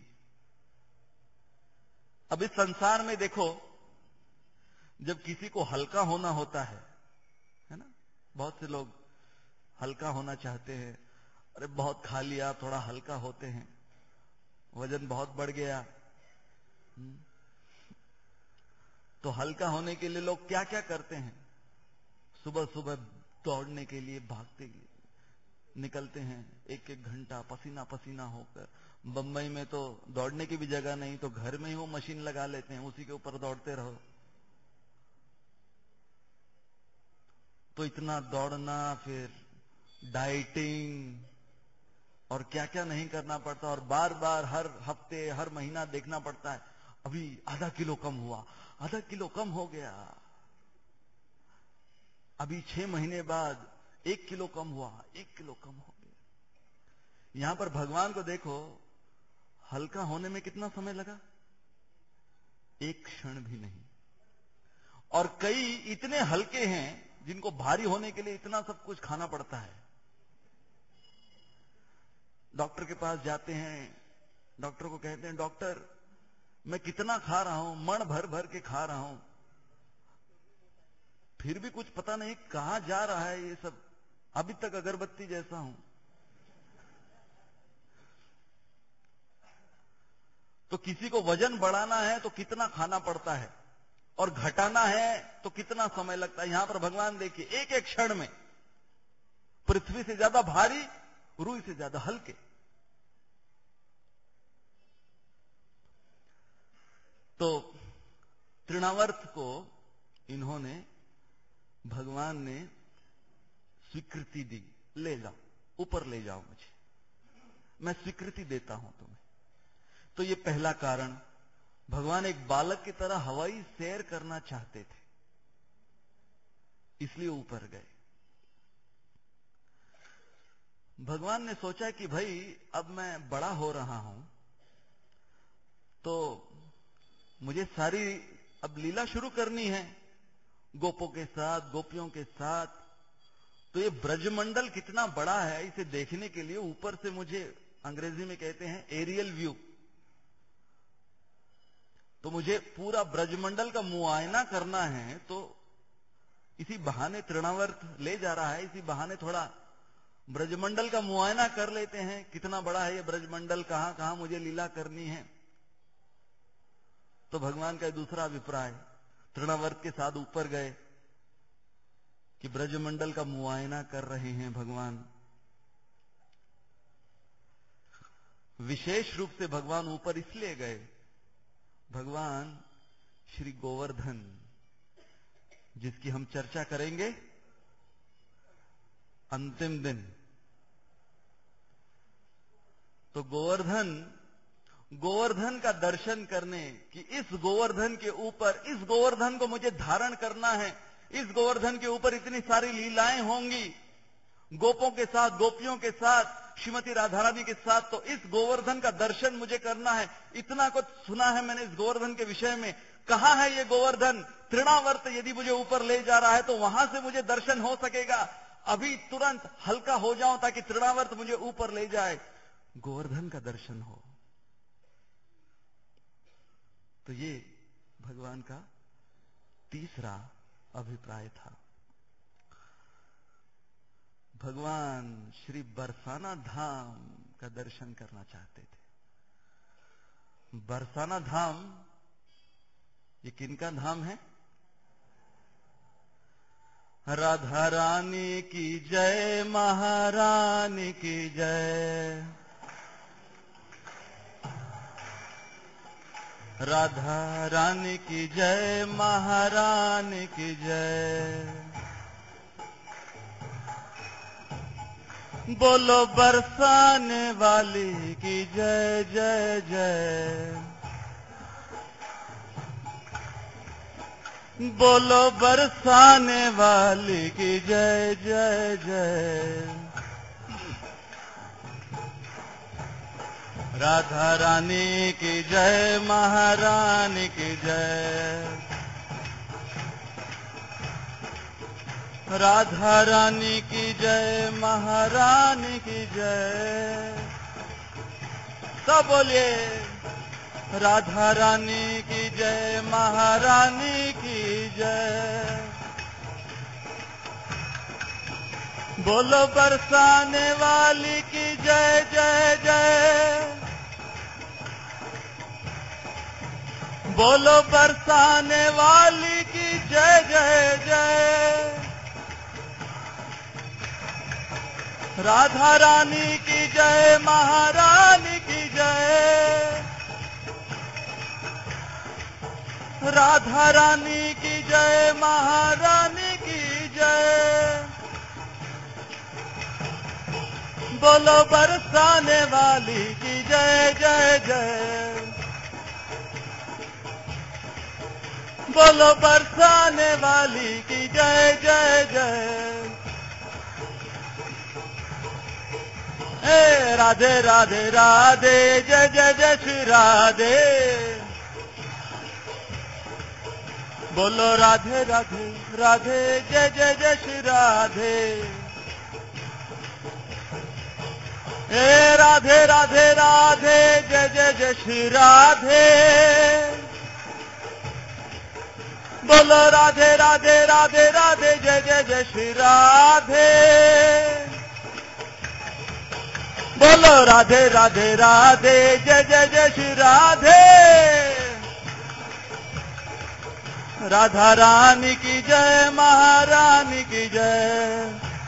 अब इस संसार में देखो, जब किसी को हल्का होना होता है ना, बहुत से लोग हल्का होना चाहते हैं। अरे बहुत खा लिया, थोड़ा हल्का होते हैं, वजन बहुत बढ़ गया। तो हल्का होने के लिए लोग क्या क्या करते हैं? सुबह सुबह दौड़ने के लिए, भागते निकलते हैं, एक एक घंटा पसीना पसीना होकर। बंबई में तो दौड़ने की भी जगह नहीं, तो घर में ही वो मशीन लगा लेते हैं, उसी के ऊपर दौड़ते रहो। तो इतना दौड़ना, फिर डाइटिंग और क्या क्या नहीं करना पड़ता, और बार बार हर हफ्ते हर महीना देखना पड़ता है, अभी आधा किलो कम हुआ, आधा किलो कम हो गया, अभी 6 महीने बाद 1 किलो कम हुआ, 1 किलो कम हो गया। यहां पर भगवान को देखो, हल्का होने में कितना समय लगा? एक क्षण भी नहीं। और कई इतने हल्के हैं जिनको भारी होने के लिए इतना सब कुछ खाना पड़ता है। डॉक्टर के पास जाते हैं, डॉक्टर को कहते हैं, डॉक्टर मैं कितना खा रहा हूं, मण भर भर के खा रहा हूं, फिर भी कुछ पता नहीं कहां जा रहा है ये सब, अभी तक अगरबत्ती जैसा हूं। तो किसी को वजन बढ़ाना है तो कितना खाना पड़ता है, और घटाना है तो कितना समय लगता है। यहां पर भगवान देखिए, एक एक क्षण में पृथ्वी से ज्यादा भारी, रुई से ज्यादा हल्के। तो तृणावर्त को इन्होंने, भगवान ने स्वीकृति दी, ले जाओ, ऊपर ले जाओ मुझे, मैं स्वीकृति देता हूं तुम्हें। तो ये पहला कारण, भगवान एक बालक की तरह हवाई सैर करना चाहते थे, इसलिए ऊपर गए। भगवान ने सोचा कि भाई अब मैं बड़ा हो रहा हूं, तो मुझे सारी अब लीला शुरू करनी है गोपों के साथ, गोपियों के साथ। तो ये ब्रजमंडल कितना बड़ा है, इसे देखने के लिए ऊपर से मुझे, अंग्रेजी में कहते हैं एरियल व्यू, तो मुझे पूरा ब्रजमंडल का मुआयना करना है। तो इसी बहाने तृणावर्त ले जा रहा है, इसी बहाने थोड़ा ब्रजमंडल का मुआयना कर लेते हैं, कितना बड़ा है ये ब्रजमंडल, कहां कहां मुझे लीला करनी है। तो भगवान का दूसरा अभिप्राय, तृणावर्त के साथ ऊपर गए कि ब्रजमंडल का मुआयना कर रहे हैं भगवान। विशेष रूप से भगवान ऊपर इसलिए गए, भगवान श्री गोवर्धन, जिसकी हम चर्चा करेंगे अंतिम दिन, तो गोवर्धन का दर्शन करने कि इस गोवर्धन के ऊपर, इस गोवर्धन को मुझे धारण करना है, इस गोवर्धन के ऊपर इतनी सारी लीलाएं होंगी गोपों के साथ, गोपियों के साथ, श्रीमती राधा रानी के साथ, तो इस गोवर्धन का दर्शन मुझे करना है। इतना कुछ सुना है मैंने इस गोवर्धन के विषय में, कहां है ये गोवर्धन? तृणावर्त यदि मुझे ऊपर ले जा रहा है तो वहां से मुझे दर्शन हो सकेगा। अभी तुरंत हल्का हो जाऊं ताकि तृणावर्त मुझे ऊपर ले जाए, गोवर्धन का दर्शन हो। तो ये भगवान का तीसरा अभिप्राय था। भगवान श्री बरसाना धाम का दर्शन करना चाहते थे। बरसाना धाम ये किनका धाम है? राधा रानी की जय, महारानी की जय। राधा रानी की जय, महारानी की जय। बोलो बरसाने वाली की जय जय जय। बोलो बरसाने वाली की जय जय जय। राधा रानी की जय, महारानी की जय। राधा रानी की जय, महारानी की जय। सब बोलिए राधा रानी की जय, महारानी की जय। बोलो बरसाने वाली की जय जय जय। बोलो बरसाने वाली की जय जय जय। राधा रानी की जय, महारानी की जय। राधा रानी की जय, महारानी की जय। बोलो बरसाने वाली की जय जय जय। बोलो बरसाने वाली की जय जय जय। ए राधे राधे राधे, जय जय जय श्री राधे। बोलो राधे राधे राधे, जय जय जय श्री राधे। ए राधे राधे राधे, जय जय जय श्री राधे। बोलो राधे राधे राधे राधे, जय जय जय श्री राधे। बोलो राधे राधे राधे, जय जय जय श्री राधे। राधा रानी की जय, महारानी की जय।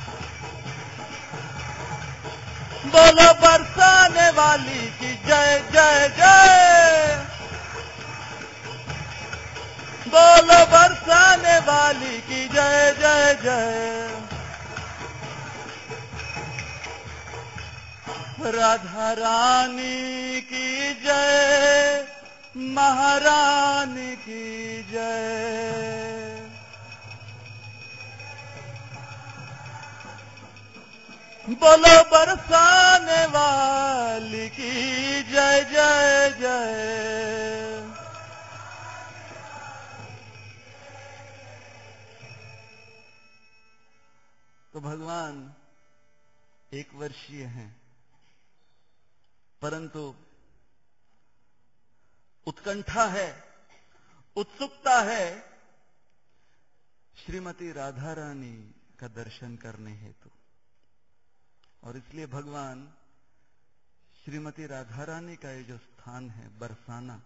बोलो बरसाने वाली की जय जय जय। बोलो बरसाने वाली की जय जय जय। राधा रानी की जय, महारानी की जय। बोलो बरसाने वाली की जय जय जय। तो भगवान एक वर्षीय हैं, परंतु उत्कंठा है, उत्सुकता है श्रीमती राधा रानी का दर्शन करने हेतु। और इसलिए भगवान श्रीमती राधा रानी का ये जो स्थान है बरसाना,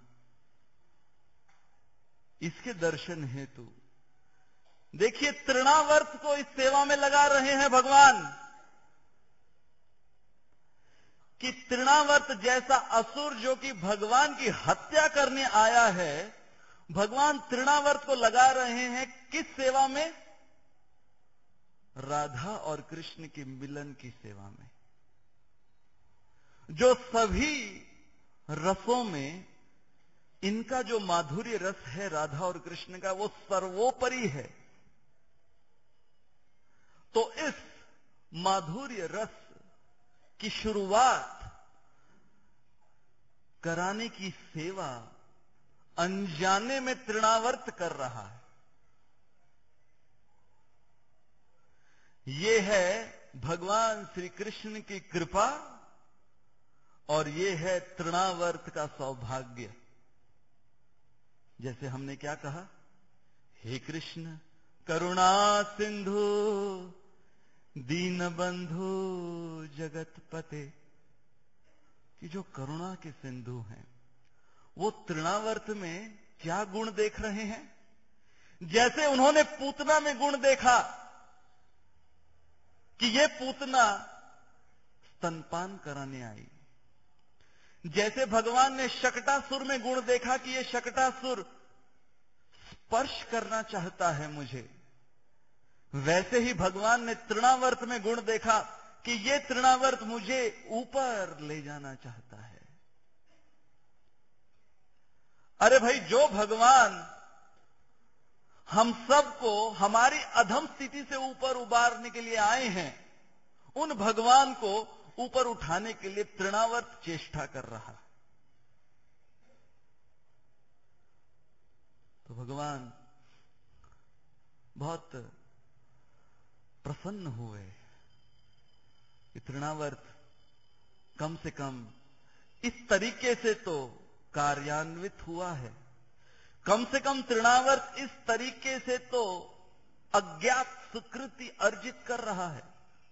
इसके दर्शन हेतु देखिए तृणावर्त को इस सेवा में लगा रहे हैं भगवान कि तृणावर्त जैसा असुर जो कि भगवान की हत्या करने आया है, भगवान तृणावर्त को लगा रहे हैं किस सेवा में? राधा और कृष्ण के मिलन की सेवा में। जो सभी रसों में इनका जो माधुर्य रस है राधा और कृष्ण का, वो सर्वोपरि है। तो इस माधुर्य रस की शुरुआत कराने की सेवा अनजाने में तृणावर्त कर रहा है। ये है भगवान श्री कृष्ण की कृपा और ये है तृणावर्त का सौभाग्य। जैसे हमने क्या कहा, हे कृष्ण करुणा सिंधु दीन बंधु जगतपते, कि जो करुणा के सिंधु हैं वो तृणावर्त में क्या गुण देख रहे हैं? जैसे उन्होंने पूतना में गुण देखा कि ये पूतना स्तनपान कराने आई, जैसे भगवान ने शकटासुर में गुण देखा कि ये शकटासुर स्पर्श करना चाहता है मुझे, वैसे ही भगवान ने तृणावर्त में गुण देखा कि ये तृणावर्त मुझे ऊपर ले जाना चाहता है। अरे भाई, जो भगवान हम सबको हमारी अधम स्थिति से ऊपर उबारने के लिए आए हैं, उन भगवान को ऊपर उठाने के लिए तृणावर्त चेष्टा कर रहा। तो भगवान बहुत प्रसन्न हुए कि तृणावर्त कम से कम इस तरीके से तो कार्यान्वित हुआ है, कम से कम तृणावर्त इस तरीके से तो अज्ञात सुकृति अर्जित कर रहा है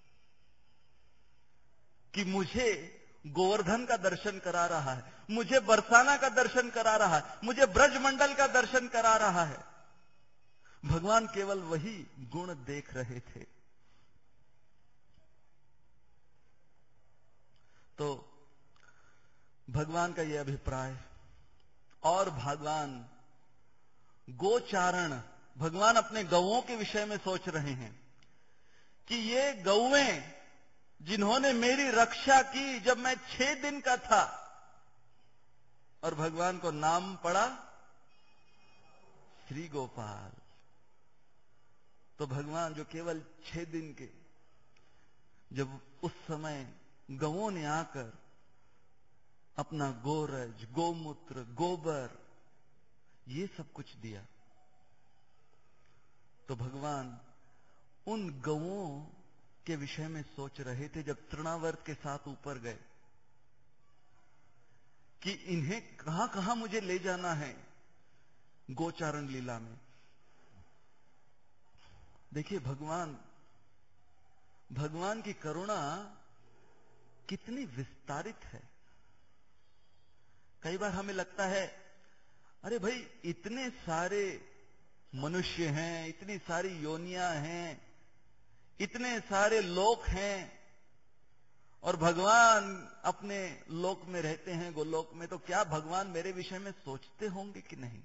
कि मुझे गोवर्धन का दर्शन करा रहा है, मुझे बरसाना का दर्शन करा रहा है, मुझे ब्रजमंडल का दर्शन करा रहा है। भगवान केवल वही गुण देख रहे थे। तो भगवान का यह अभिप्राय, और भगवान गोचारण, भगवान अपने गौओं के विषय में सोच रहे हैं कि ये गौएं जिन्होंने मेरी रक्षा की जब मैं 6 दिन का था, और भगवान को नाम पड़ा श्री गोपाल। तो भगवान जो केवल 6 दिन के, जब उस समय गौओं ने आकर अपना गोरज, गोमूत्र, गोबर ये सब कुछ दिया, तो भगवान उन गौओं के विषय में सोच रहे थे जब तृणावर्त के साथ ऊपर गए कि इन्हें कहां कहां मुझे ले जाना है गोचारण लीला में। देखिए भगवान की करुणा कितनी विस्तारित है। कई बार हमें लगता है अरे भाई इतने सारे मनुष्य हैं, इतनी सारी योनियां हैं, इतने सारे लोक हैं, और भगवान अपने लोक में रहते हैं, गोलोक में, तो क्या भगवान मेरे विषय में सोचते होंगे कि नहीं?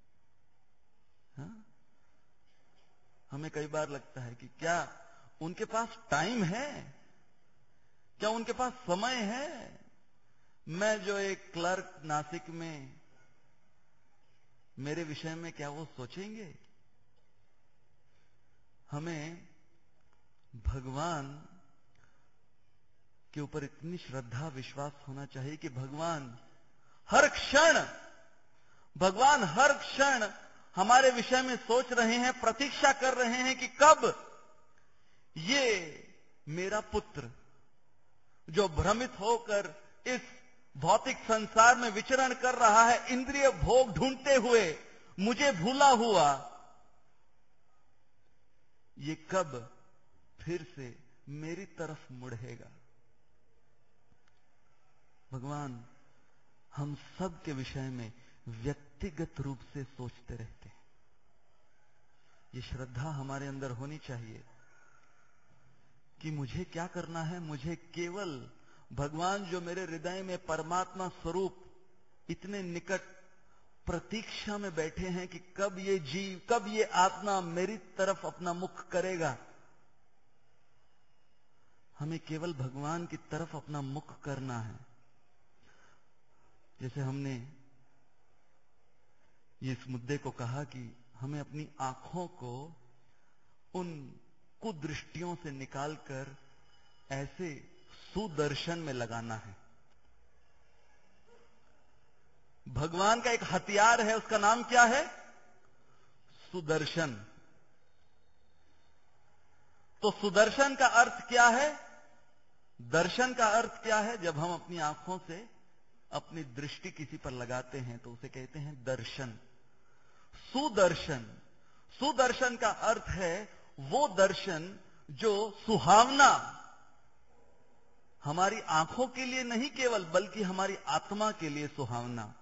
हाँ? हमें कई बार लगता है कि क्या उनके पास टाइम है, क्या उनके पास समय है? मैं जो एक क्लर्क नासिक में, मेरे विषय में क्या वो सोचेंगे? हमें भगवान के ऊपर इतनी श्रद्धा विश्वास होना चाहिए कि भगवान हर क्षण हमारे विषय में सोच रहे हैं, प्रतीक्षा कर रहे हैं कि कब ये मेरा पुत्र जो भ्रमित होकर इस भौतिक संसार में विचरण कर रहा है, इंद्रिय भोग ढूंढते हुए, मुझे भूला हुआ, ये कब फिर से मेरी तरफ मुड़ेगा। भगवान हम सब के विषय में व्यक्तिगत रूप से सोचते रहते हैं। ये श्रद्धा हमारे अंदर होनी चाहिए कि मुझे क्या करना है। मुझे केवल भगवान जो मेरे हृदय में परमात्मा स्वरूप इतने निकट प्रतीक्षा में बैठे हैं कि कब ये जीव, कब ये आत्मा मेरी तरफ अपना मुख करेगा। हमें केवल भगवान की तरफ अपना मुख करना है। जैसे हमने इस मुद्दे को कहा कि हमें अपनी आंखों को उन कुदृष्टियों से निकालकर ऐसे सुदर्शन में लगाना है। भगवान का एक हथियार है, उसका नाम क्या है? सुदर्शन। तो सुदर्शन का अर्थ क्या है? दर्शन का अर्थ क्या है? जब हम अपनी आंखों से अपनी दृष्टि किसी पर लगाते हैं तो उसे कहते हैं दर्शन। सुदर्शन, सुदर्शन का अर्थ है वो दर्शन जो सुहावना, हमारी आंखों के लिए नहीं केवल, बल्कि हमारी आत्मा के लिए सुहावना,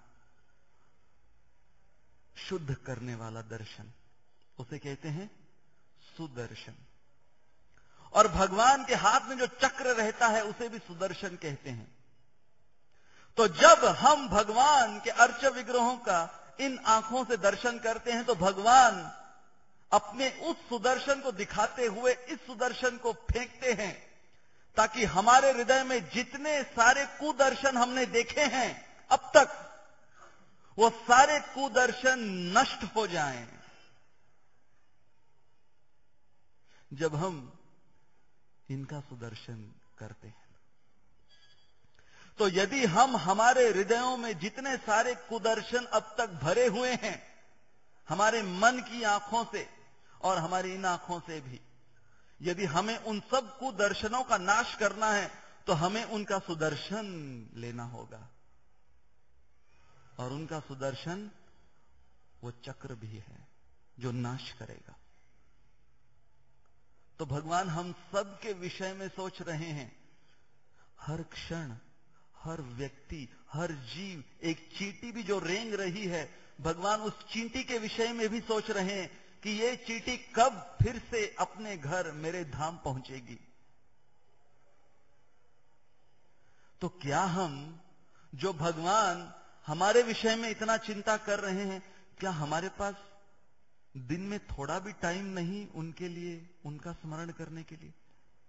शुद्ध करने वाला दर्शन, उसे कहते हैं सुदर्शन। और भगवान के हाथ में जो चक्र रहता है उसे भी सुदर्शन कहते हैं। तो जब हम भगवान के अर्च विग्रहों का इन आंखों से दर्शन करते हैं तो भगवान अपने उस सुदर्शन को दिखाते हुए इस सुदर्शन को फेंकते हैं, ताकि हमारे हृदय में जितने सारे कुदर्शन हमने देखे हैं अब तक, वो सारे कुदर्शन नष्ट हो जाएं। जब हम इनका सुदर्शन करते हैं तो यदि हम हमारे हृदयों में जितने सारे कुदर्शन अब तक भरे हुए हैं, हमारे मन की आंखों से और हमारी इन आंखों से भी, यदि हमें उन सब कुदर्शनों का नाश करना है तो हमें उनका सुदर्शन लेना होगा। और उनका सुदर्शन वो चक्र भी है जो नाश करेगा। तो भगवान हम सब के विषय में सोच रहे हैं। हर क्षण, हर व्यक्ति, हर जीव, एक चींटी भी जो रेंग रही है, भगवान उस चींटी के विषय में भी सोच रहे हैं कि ये चींटी कब फिर से अपने घर मेरे धाम पहुंचेगी। तो क्या हम, जो भगवान हमारे विषय में इतना चिंता कर रहे हैं, क्या हमारे पास दिन में थोड़ा भी टाइम नहीं उनके लिए, उनका स्मरण करने के लिए?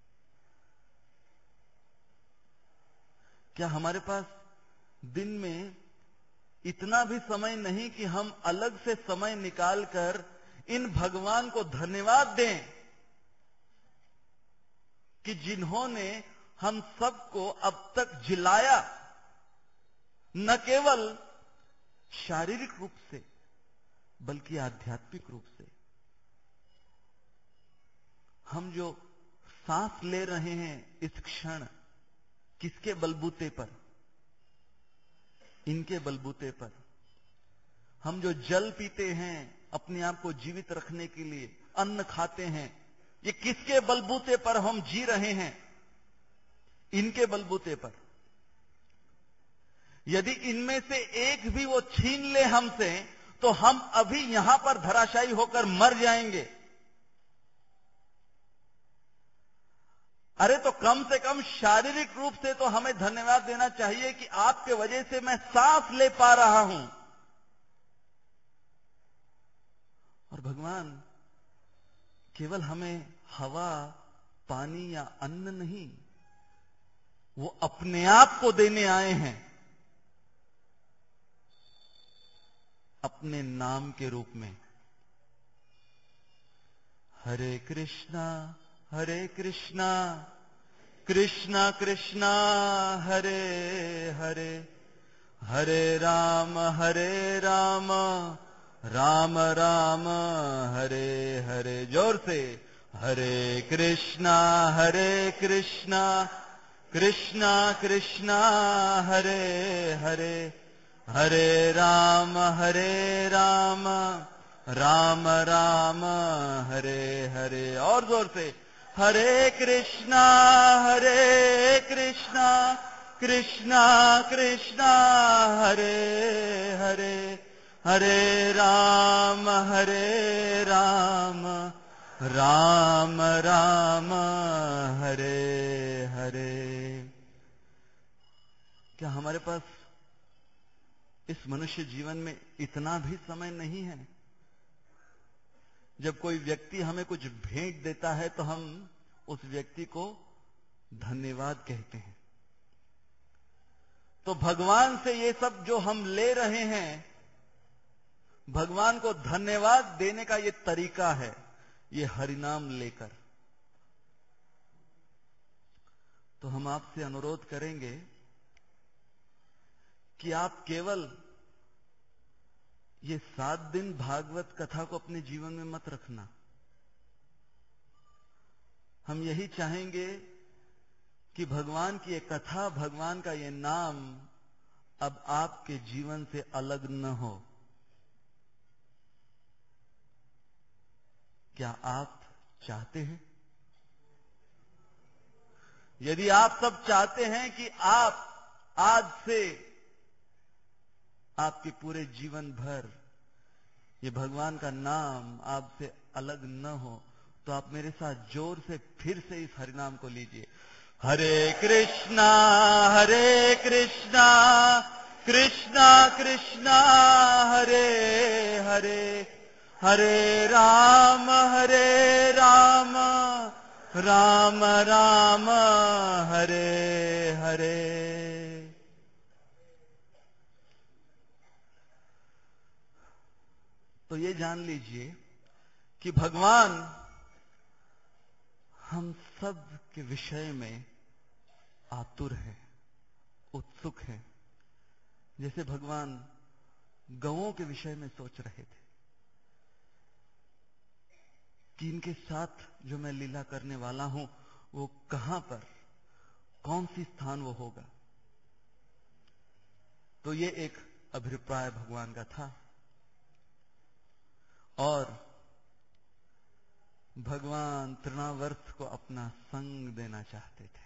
क्या हमारे पास दिन में इतना भी समय नहीं कि हम अलग से समय निकालकर इन भगवान को धन्यवाद दें कि जिन्होंने हम सबको अब तक जिलाया, न केवल शारीरिक रूप से बल्कि आध्यात्मिक रूप से। हम जो सांस ले रहे हैं इस क्षण, किसके बलबूते पर? इनके बलबूते पर। हम जो जल पीते हैं अपने आप को जीवित रखने के लिए, अन्न खाते हैं, ये किसके बलबूते पर हम जी रहे हैं? इनके बलबूते पर। यदि इनमें से एक भी वो छीन ले हमसे, तो हम अभी यहां पर धराशायी होकर मर जाएंगे। अरे तो कम से कम शारीरिक रूप से तो हमें धन्यवाद देना चाहिए कि आपके वजह से मैं सांस ले पा रहा हूं। और भगवान केवल हमें हवा, पानी या अन्न नहीं, वो अपने आप को देने आए हैं, अपने नाम के रूप में। हरे कृष्णा कृष्णा कृष्णा हरे हरे, हरे राम राम राम हरे हरे। जोर से, हरे कृष्णा कृष्णा कृष्णा हरे हरे, हरे राम राम राम हरे हरे। और जोर से, हरे कृष्णा कृष्णा कृष्णा हरे हरे, हरे राम राम राम हरे हरे। क्या हमारे पास इस मनुष्य जीवन में इतना भी समय नहीं है? जब कोई व्यक्ति हमें कुछ भेंट देता है तो हम उस व्यक्ति को धन्यवाद कहते हैं। तो भगवान से ये सब जो हम ले रहे हैं, भगवान को धन्यवाद देने का ये तरीका है, ये हरिनाम लेकर। तो हम आपसे अनुरोध करेंगे कि आप केवल ये 7 दिन भागवत कथा को अपने जीवन में मत रखना। हम यही चाहेंगे कि भगवान की ये कथा, भगवान का ये नाम अब आपके जीवन से अलग न हो। क्या आप चाहते हैं? यदि आप सब चाहते हैं कि आप आज से आपके पूरे जीवन भर ये भगवान का नाम आपसे अलग न हो, तो आप मेरे साथ जोर से फिर से इस हरिनाम को लीजिए। हरे कृष्णा कृष्णा कृष्णा हरे हरे, हरे राम राम राम हरे हरे। तो ये जान लीजिए कि भगवान हम सब के विषय में आतुर है, उत्सुक है। जैसे भगवान गौओं के विषय में सोच रहे थे कि इनके साथ जो मैं लीला करने वाला हूं वो कहां पर, कौन सी स्थान वो होगा। तो ये एक अभिप्राय भगवान का था और भगवान तृणावर्त को अपना संग देना चाहते थे।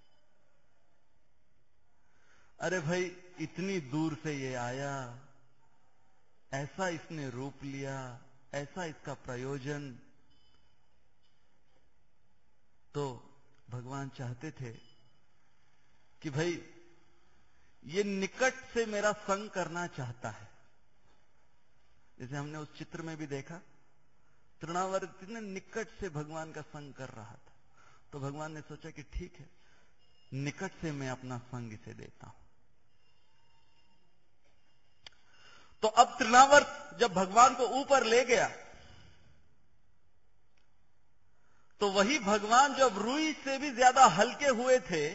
अरे भाई, इतनी दूर से ये आया, ऐसा इसने रूप लिया, ऐसा इसका प्रयोजन, तो भगवान चाहते थे कि भाई ये निकट से मेरा संग करना चाहता है। जैसे हमने उस चित्र में भी देखा, तृणावर्त इतने निकट से भगवान का संग कर रहा था, तो भगवान ने सोचा कि ठीक है, निकट से मैं अपना संग इसे देता हूं। तो अब तृणावर्त जब भगवान को ऊपर ले गया, तो वही भगवान जब रुई से भी ज्यादा हल्के हुए थे,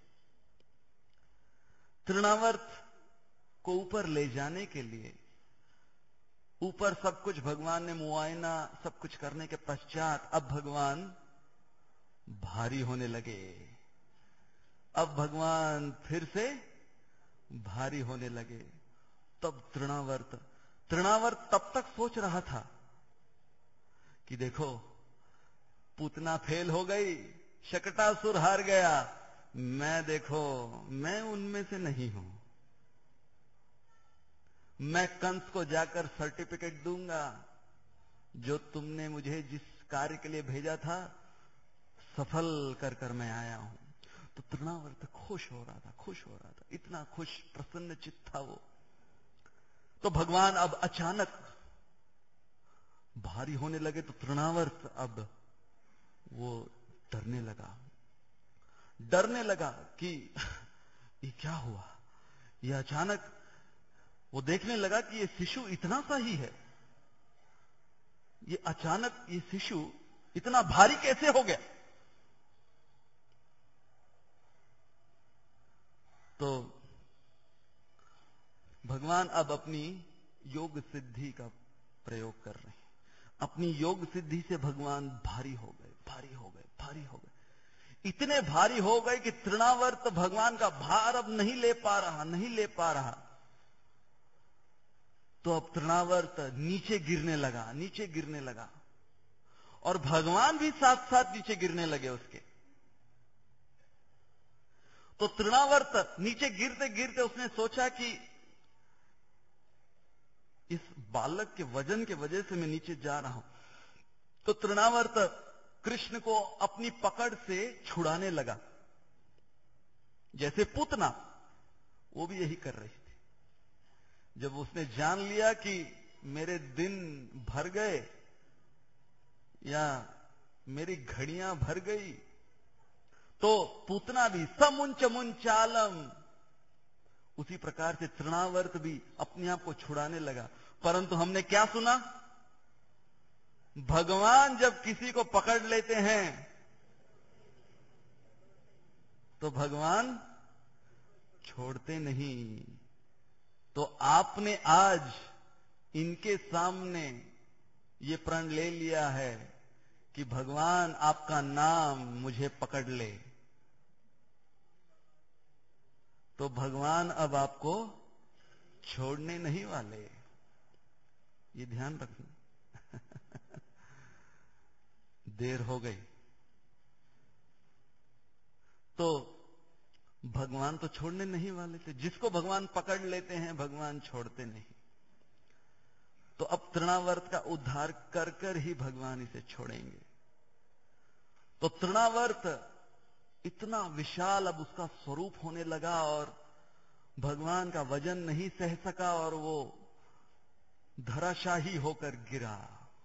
तृणावर्त को ऊपर ले जाने के लिए ऊपर सब कुछ भगवान ने मुआयना सब कुछ करने के पश्चात अब भगवान भारी होने लगे। अब भगवान फिर से भारी होने लगे। तब तृणावर्त तब तक सोच रहा था कि देखो, पूतना फेल हो गई, शकटासुर हार गया, मैं उनमें से नहीं हूं। मैं कंस को जाकर सर्टिफिकेट दूंगा, जो तुमने मुझे जिस कार्य के लिए भेजा था सफल कर कर मैं आया हूं। तो तृणावर्त खुश हो रहा था, इतना खुश प्रसन्न चित्त था वो। तो भगवान अब अचानक भारी होने लगे, तो तृणावर्त अब वो डरने लगा कि ये क्या हुआ। ये अचानक वो देखने लगा कि ये शिशु इतना सा ही है, ये अचानक ये शिशु इतना भारी कैसे हो गया। तो भगवान अब अपनी योग सिद्धि का प्रयोग कर रहे हैं। अपनी योग सिद्धि से भगवान भारी हो गए। इतने भारी हो गए कि तृणावर्त भगवान का भार अब नहीं ले पा रहा। तो अब तृणावर्त नीचे गिरने लगा और भगवान भी साथ साथ नीचे गिरने लगे उसके। तो तृणावर्त नीचे गिरते गिरते उसने सोचा कि इस बालक के वजन के वजह से मैं नीचे जा रहा हूं। तो तृणावर्त कृष्ण को अपनी पकड़ से छुड़ाने लगा, जैसे पूतना वो भी यही कर रही थी। जब उसने जान लिया कि मेरे दिन भर गए या मेरी घड़ियां भर गई, तो पूतना भी समुंच मुंचालम, उसी प्रकार से तृणावर्त भी अपने आप को छुड़ाने लगा। परंतु हमने क्या सुना? भगवान जब किसी को पकड़ लेते हैं तो भगवान छोड़ते नहीं। तो आपने आज इनके सामने ये प्रण ले लिया है कि भगवान आपका नाम मुझे पकड़ ले, तो भगवान अब आपको छोड़ने नहीं वाले। ये ध्यान रखना। देर हो गई तो भगवान तो छोड़ने नहीं वाले थे। जिसको भगवान पकड़ लेते हैं भगवान छोड़ते नहीं। तो अब तृणावर्त का उद्धार कर कर ही भगवान इसे छोड़ेंगे। तो तृणावर्त इतना विशाल अब उसका स्वरूप होने लगा और भगवान का वजन नहीं सह सका और वो धराशाही होकर गिरा।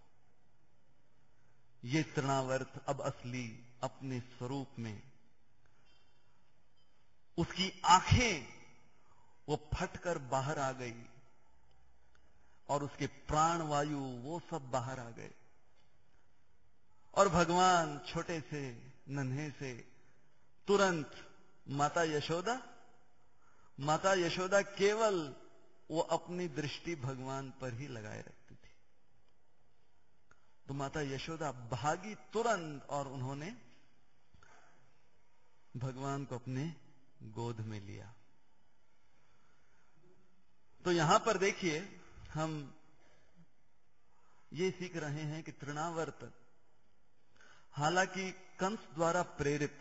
ये तृणावर्त अब असली अपने स्वरूप में, उसकी आंखें वो फटकर बाहर आ गई और उसके प्राण वायु वो सब बाहर आ गए। और भगवान छोटे से नन्हे से तुरंत माता यशोदा केवल वो अपनी दृष्टि भगवान पर ही लगाए रखती थी। तो माता यशोदा भागी तुरंत और उन्होंने भगवान को अपने गोद में लिया। तो यहां पर देखिए हम ये सीख रहे हैं कि तृणावर्त हालांकि कंस द्वारा प्रेरित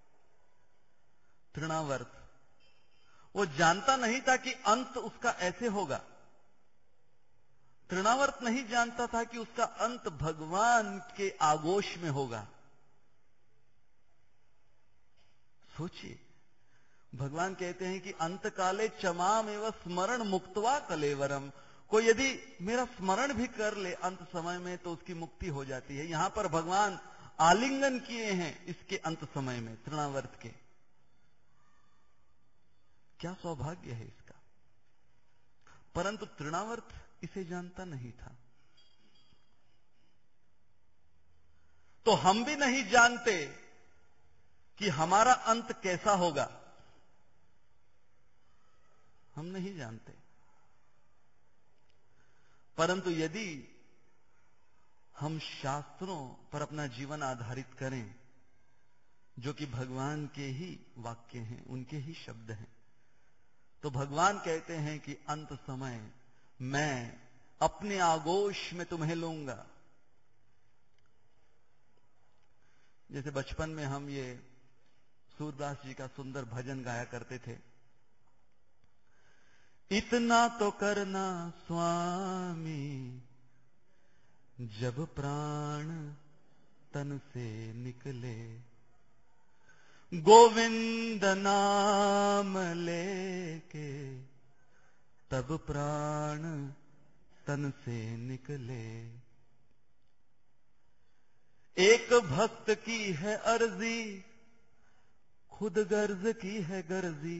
तृणावर्त वो जानता नहीं था कि अंत उसका ऐसे होगा। तृणावर्त नहीं जानता था कि उसका अंत भगवान के आगोश में होगा। सोचिए, भगवान कहते हैं कि अंत काले चमाम एवं स्मरण मुक्तवा कलेवरम। कोई यदि मेरा स्मरण भी कर ले अंत समय में तो उसकी मुक्ति हो जाती है। यहां पर भगवान आलिंगन किए हैं इसके अंत समय में तृणावर्त के। क्या सौभाग्य है इसका। परंतु तृणावर्त इसे जानता नहीं था। तो हम भी नहीं जानते कि हमारा अंत कैसा होगा। हम नहीं जानते। परंतु यदि हम शास्त्रों पर अपना जीवन आधारित करें, जो कि भगवान के ही वाक्य हैं, उनके ही शब्द हैं, तो भगवान कहते हैं कि अंत समय मैं अपने आगोश में तुम्हें लूंगा। जैसे बचपन में हम ये सूरदास जी का सुंदर भजन गाया करते थे, इतना तो करना स्वामी जब प्राण तन से निकले, गोविंद नाम लेके तब प्राण तन से निकले। एक भक्त की है अर्जी, खुद गर्ज की है गर्जी,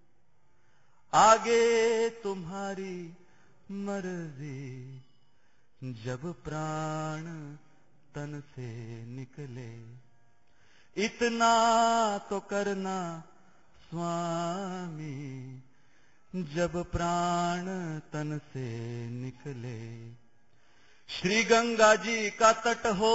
आगे तुम्हारी मर्जी, जब प्राण तन से निकले। इतना तो करना स्वामी जब प्राण तन से निकले। श्री गंगा जी का तट हो,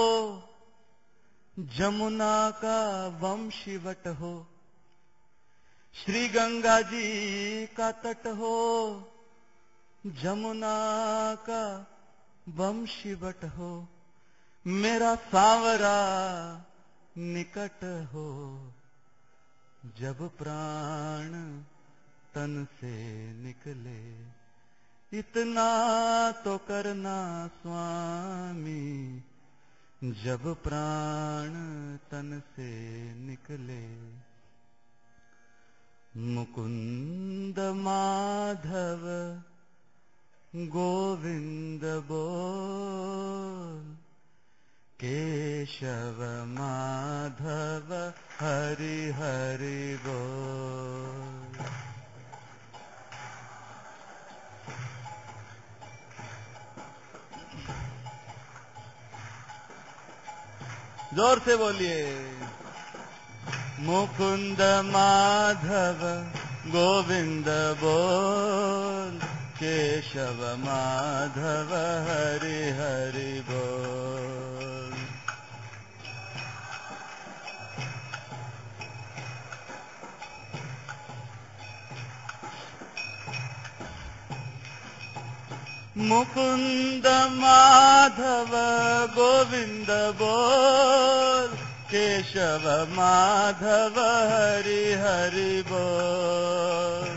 जमुना का वंशीवट हो, श्री गंगा जी का तट हो, जमुना का वंशीवट हो, मेरा सांवरा निकट हो, जब प्राण तन से निकले। इतना तो करना स्वामी जब प्राण तन से निकले। मुकुंद माधव गोविंद बोल, केशव माधव हरि हरि बोल। जोर से बोलिए। मुकुंद माधव गोविंद बोल, केशव माधव हरि हरि बोल। मुकुंद माधव गोविंद बोल, केशव माधव हरि हरि बोल।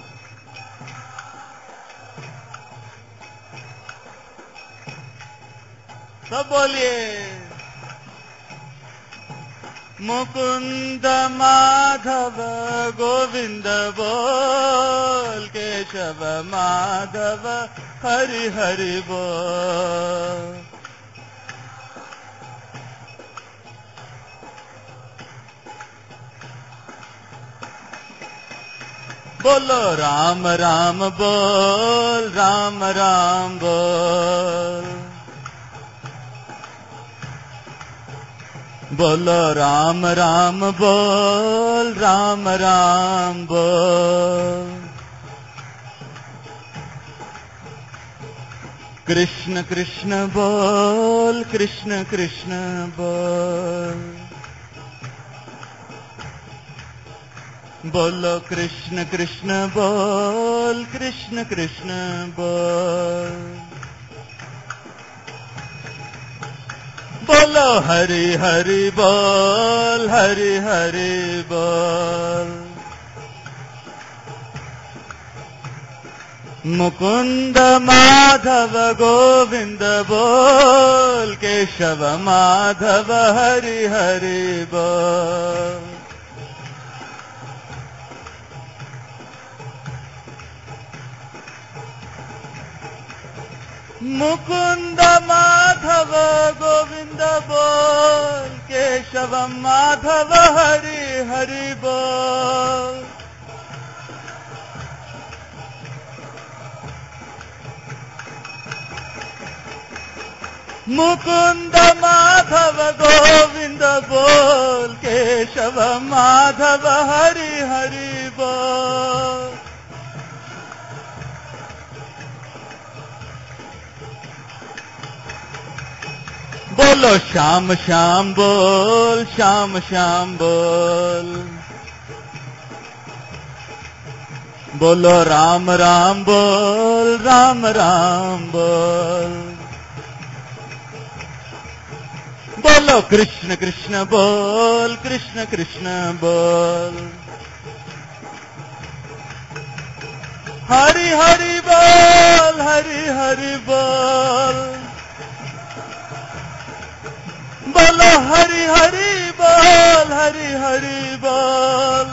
सब बोलिए। मुकुंद माधव गोविंद बोल, केशव माधव हरि हरि बोल। बोलो राम राम बोल, राम राम बोल। बोलो राम राम बोल, राम राम बोल। कृष्ण कृष्ण बोल, कृष्ण कृष्ण बोल। बोलो कृष्ण कृष्ण बोल, कृष्ण कृष्ण बोल। बोलो हरि हरि बोल, हरि हरि बोल। मुकुंद माधव गोविंद बोल, केशव माधव हरि हरि बोल। मुकुंद माधव गोविंद बोल, केशव माधव हरि हरि बोल। मुकुंद माधव गोविंद बोल, केशव माधव हरि हरि बोल। बोलो श्याम श्याम बोल, श्याम श्याम बोल। बोलो राम राम बोल, राम राम बोल। बोलो कृष्ण कृष्ण बोल, कृष्ण कृष्ण बोल। हरि हरि बोल, हरि हरि बोल। बोलो हरि हरि बोल, हरि हरि बोल।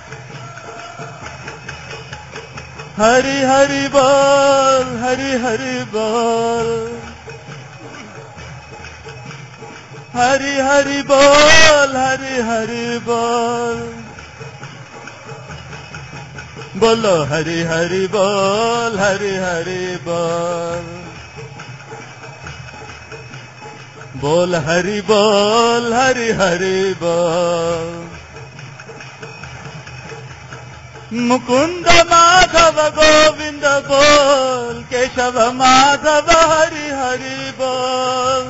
हरि हरि बोल, हरि हरि बोल। हरि हरि बोल, हरि हरि बोल। बोलो हरि हरि बोल, हरि हरि बोल। बोल हरि बोल, हरि हरि बोल। मुकुंद माधव गोविंद बोल, केशव माधव हरि हरि बोल।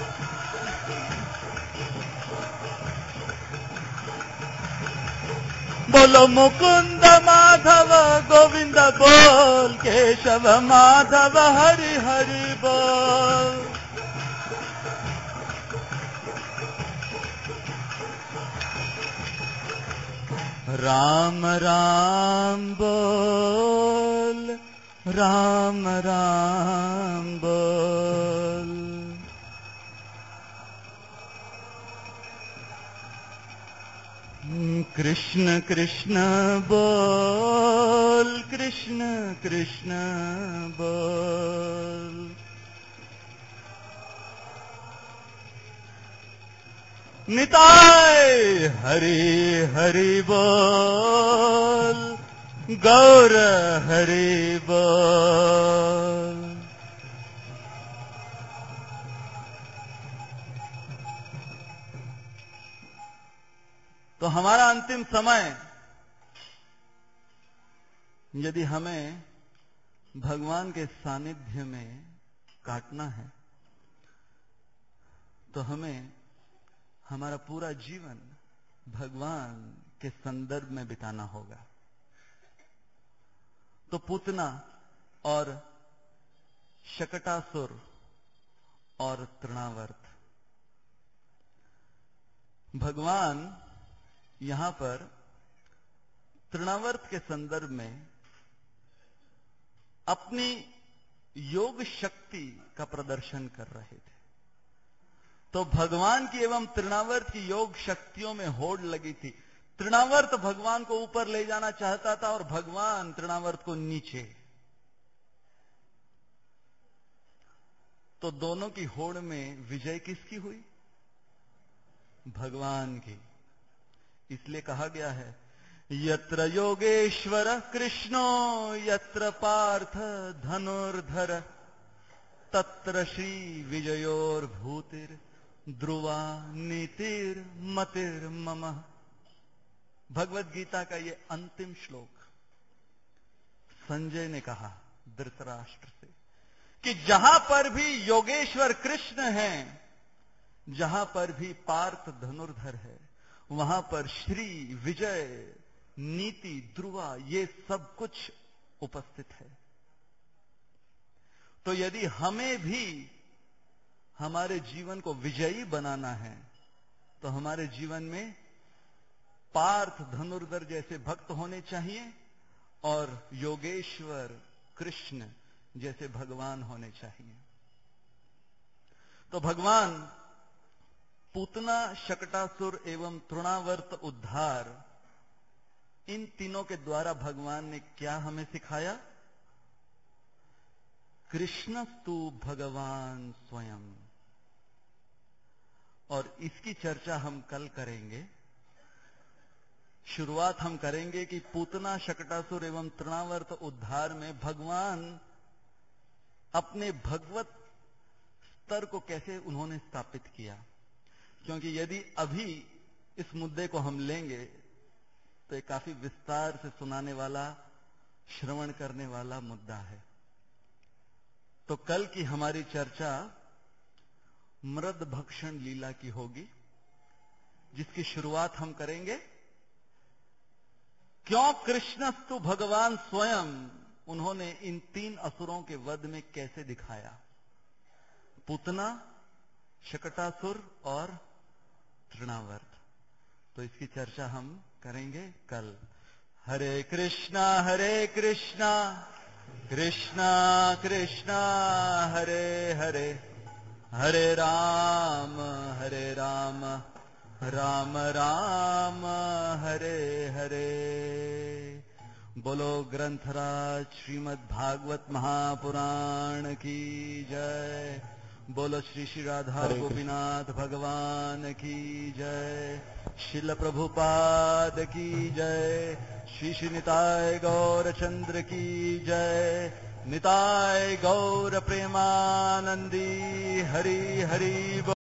बोलो मुकुंद माधव गोविंद बोल, केशव माधव हरि हरि बोल। राम राम बोल, राम राम बोल। कृष्ण कृष्ण बोल, कृष्ण कृष्ण बोल। निताय हरि हरि बोल, गौर हरि बोल। तो हमारा अंतिम समय, यदि हमें भगवान के सानिध्य में काटना है, तो हमें हमारा पूरा जीवन भगवान के संदर्भ में बिताना होगा। तो पूतना और शकटासुर और तृणावर्त, भगवान यहां पर तृणावर्त के संदर्भ में अपनी योग शक्ति का प्रदर्शन कर रहे थे। तो भगवान की एवं तृणावर्त की योग शक्तियों में होड़ लगी थी। तृणावर्त भगवान को ऊपर ले जाना चाहता था और भगवान तृणावर्त को नीचे। तो दोनों की होड़ में विजय किसकी हुई? भगवान की। इसलिए कहा गया है, यत्र योगेश्वर कृष्णो यत्र पार्थ धनुर्धर तत्र श्री विजयोर्भूतिर ध्रुवा नीतिर मतिर मम। भगवत गीता का ये अंतिम श्लोक संजय ने कहा धृतराष्ट्र से कि जहां पर भी योगेश्वर कृष्ण हैं, जहां पर भी पार्थ धनुर्धर है, वहां पर श्री विजय नीति, ध्रुवा, ये सब कुछ उपस्थित है। तो यदि हमें भी हमारे जीवन को विजयी बनाना है तो हमारे जीवन में पार्थ, धनुर्धर जैसे भक्त होने चाहिए और योगेश्वर, कृष्ण जैसे भगवान होने चाहिए। तो भगवान पूतना, शकटासुर एवं तृणावर्त उद्धार, इन तीनों के द्वारा भगवान ने क्या हमें सिखाया? कृष्णस्तु भगवान स्वयं। और इसकी चर्चा हम कल करेंगे। शुरुआत हम करेंगे कि पूतना, शकटासुर एवं तृणावर्त उद्धार में भगवान अपने भगवत स्तर को कैसे उन्होंने स्थापित किया। क्योंकि यदि अभी इस मुद्दे को हम लेंगे तो ये काफी विस्तार से सुनाने वाला, श्रवण करने वाला मुद्दा है। तो कल की हमारी चर्चा मृद भक्षण लीला की होगी, जिसकी शुरुआत हम करेंगे क्यों कृष्णस्तु भगवान स्वयं, उन्होंने इन तीन असुरों के वध में कैसे दिखाया, पूतना, शकटासुर और तृणावर्त। तो इसकी चर्चा हम करेंगे कल। हरे कृष्णा कृष्णा कृष्णा हरे हरे, हरे राम राम राम हरे हरे। बोलो ग्रंथराज श्रीमद् भागवत महापुराण की जय। बोलो श्री श्री राधा गोपीनाथ भगवान की जय। शिल प्रभुपाद की जय। श्री श्री निताय गौर चंद्र की जय। निताय गौर प्रेमानंदी हरि हरि।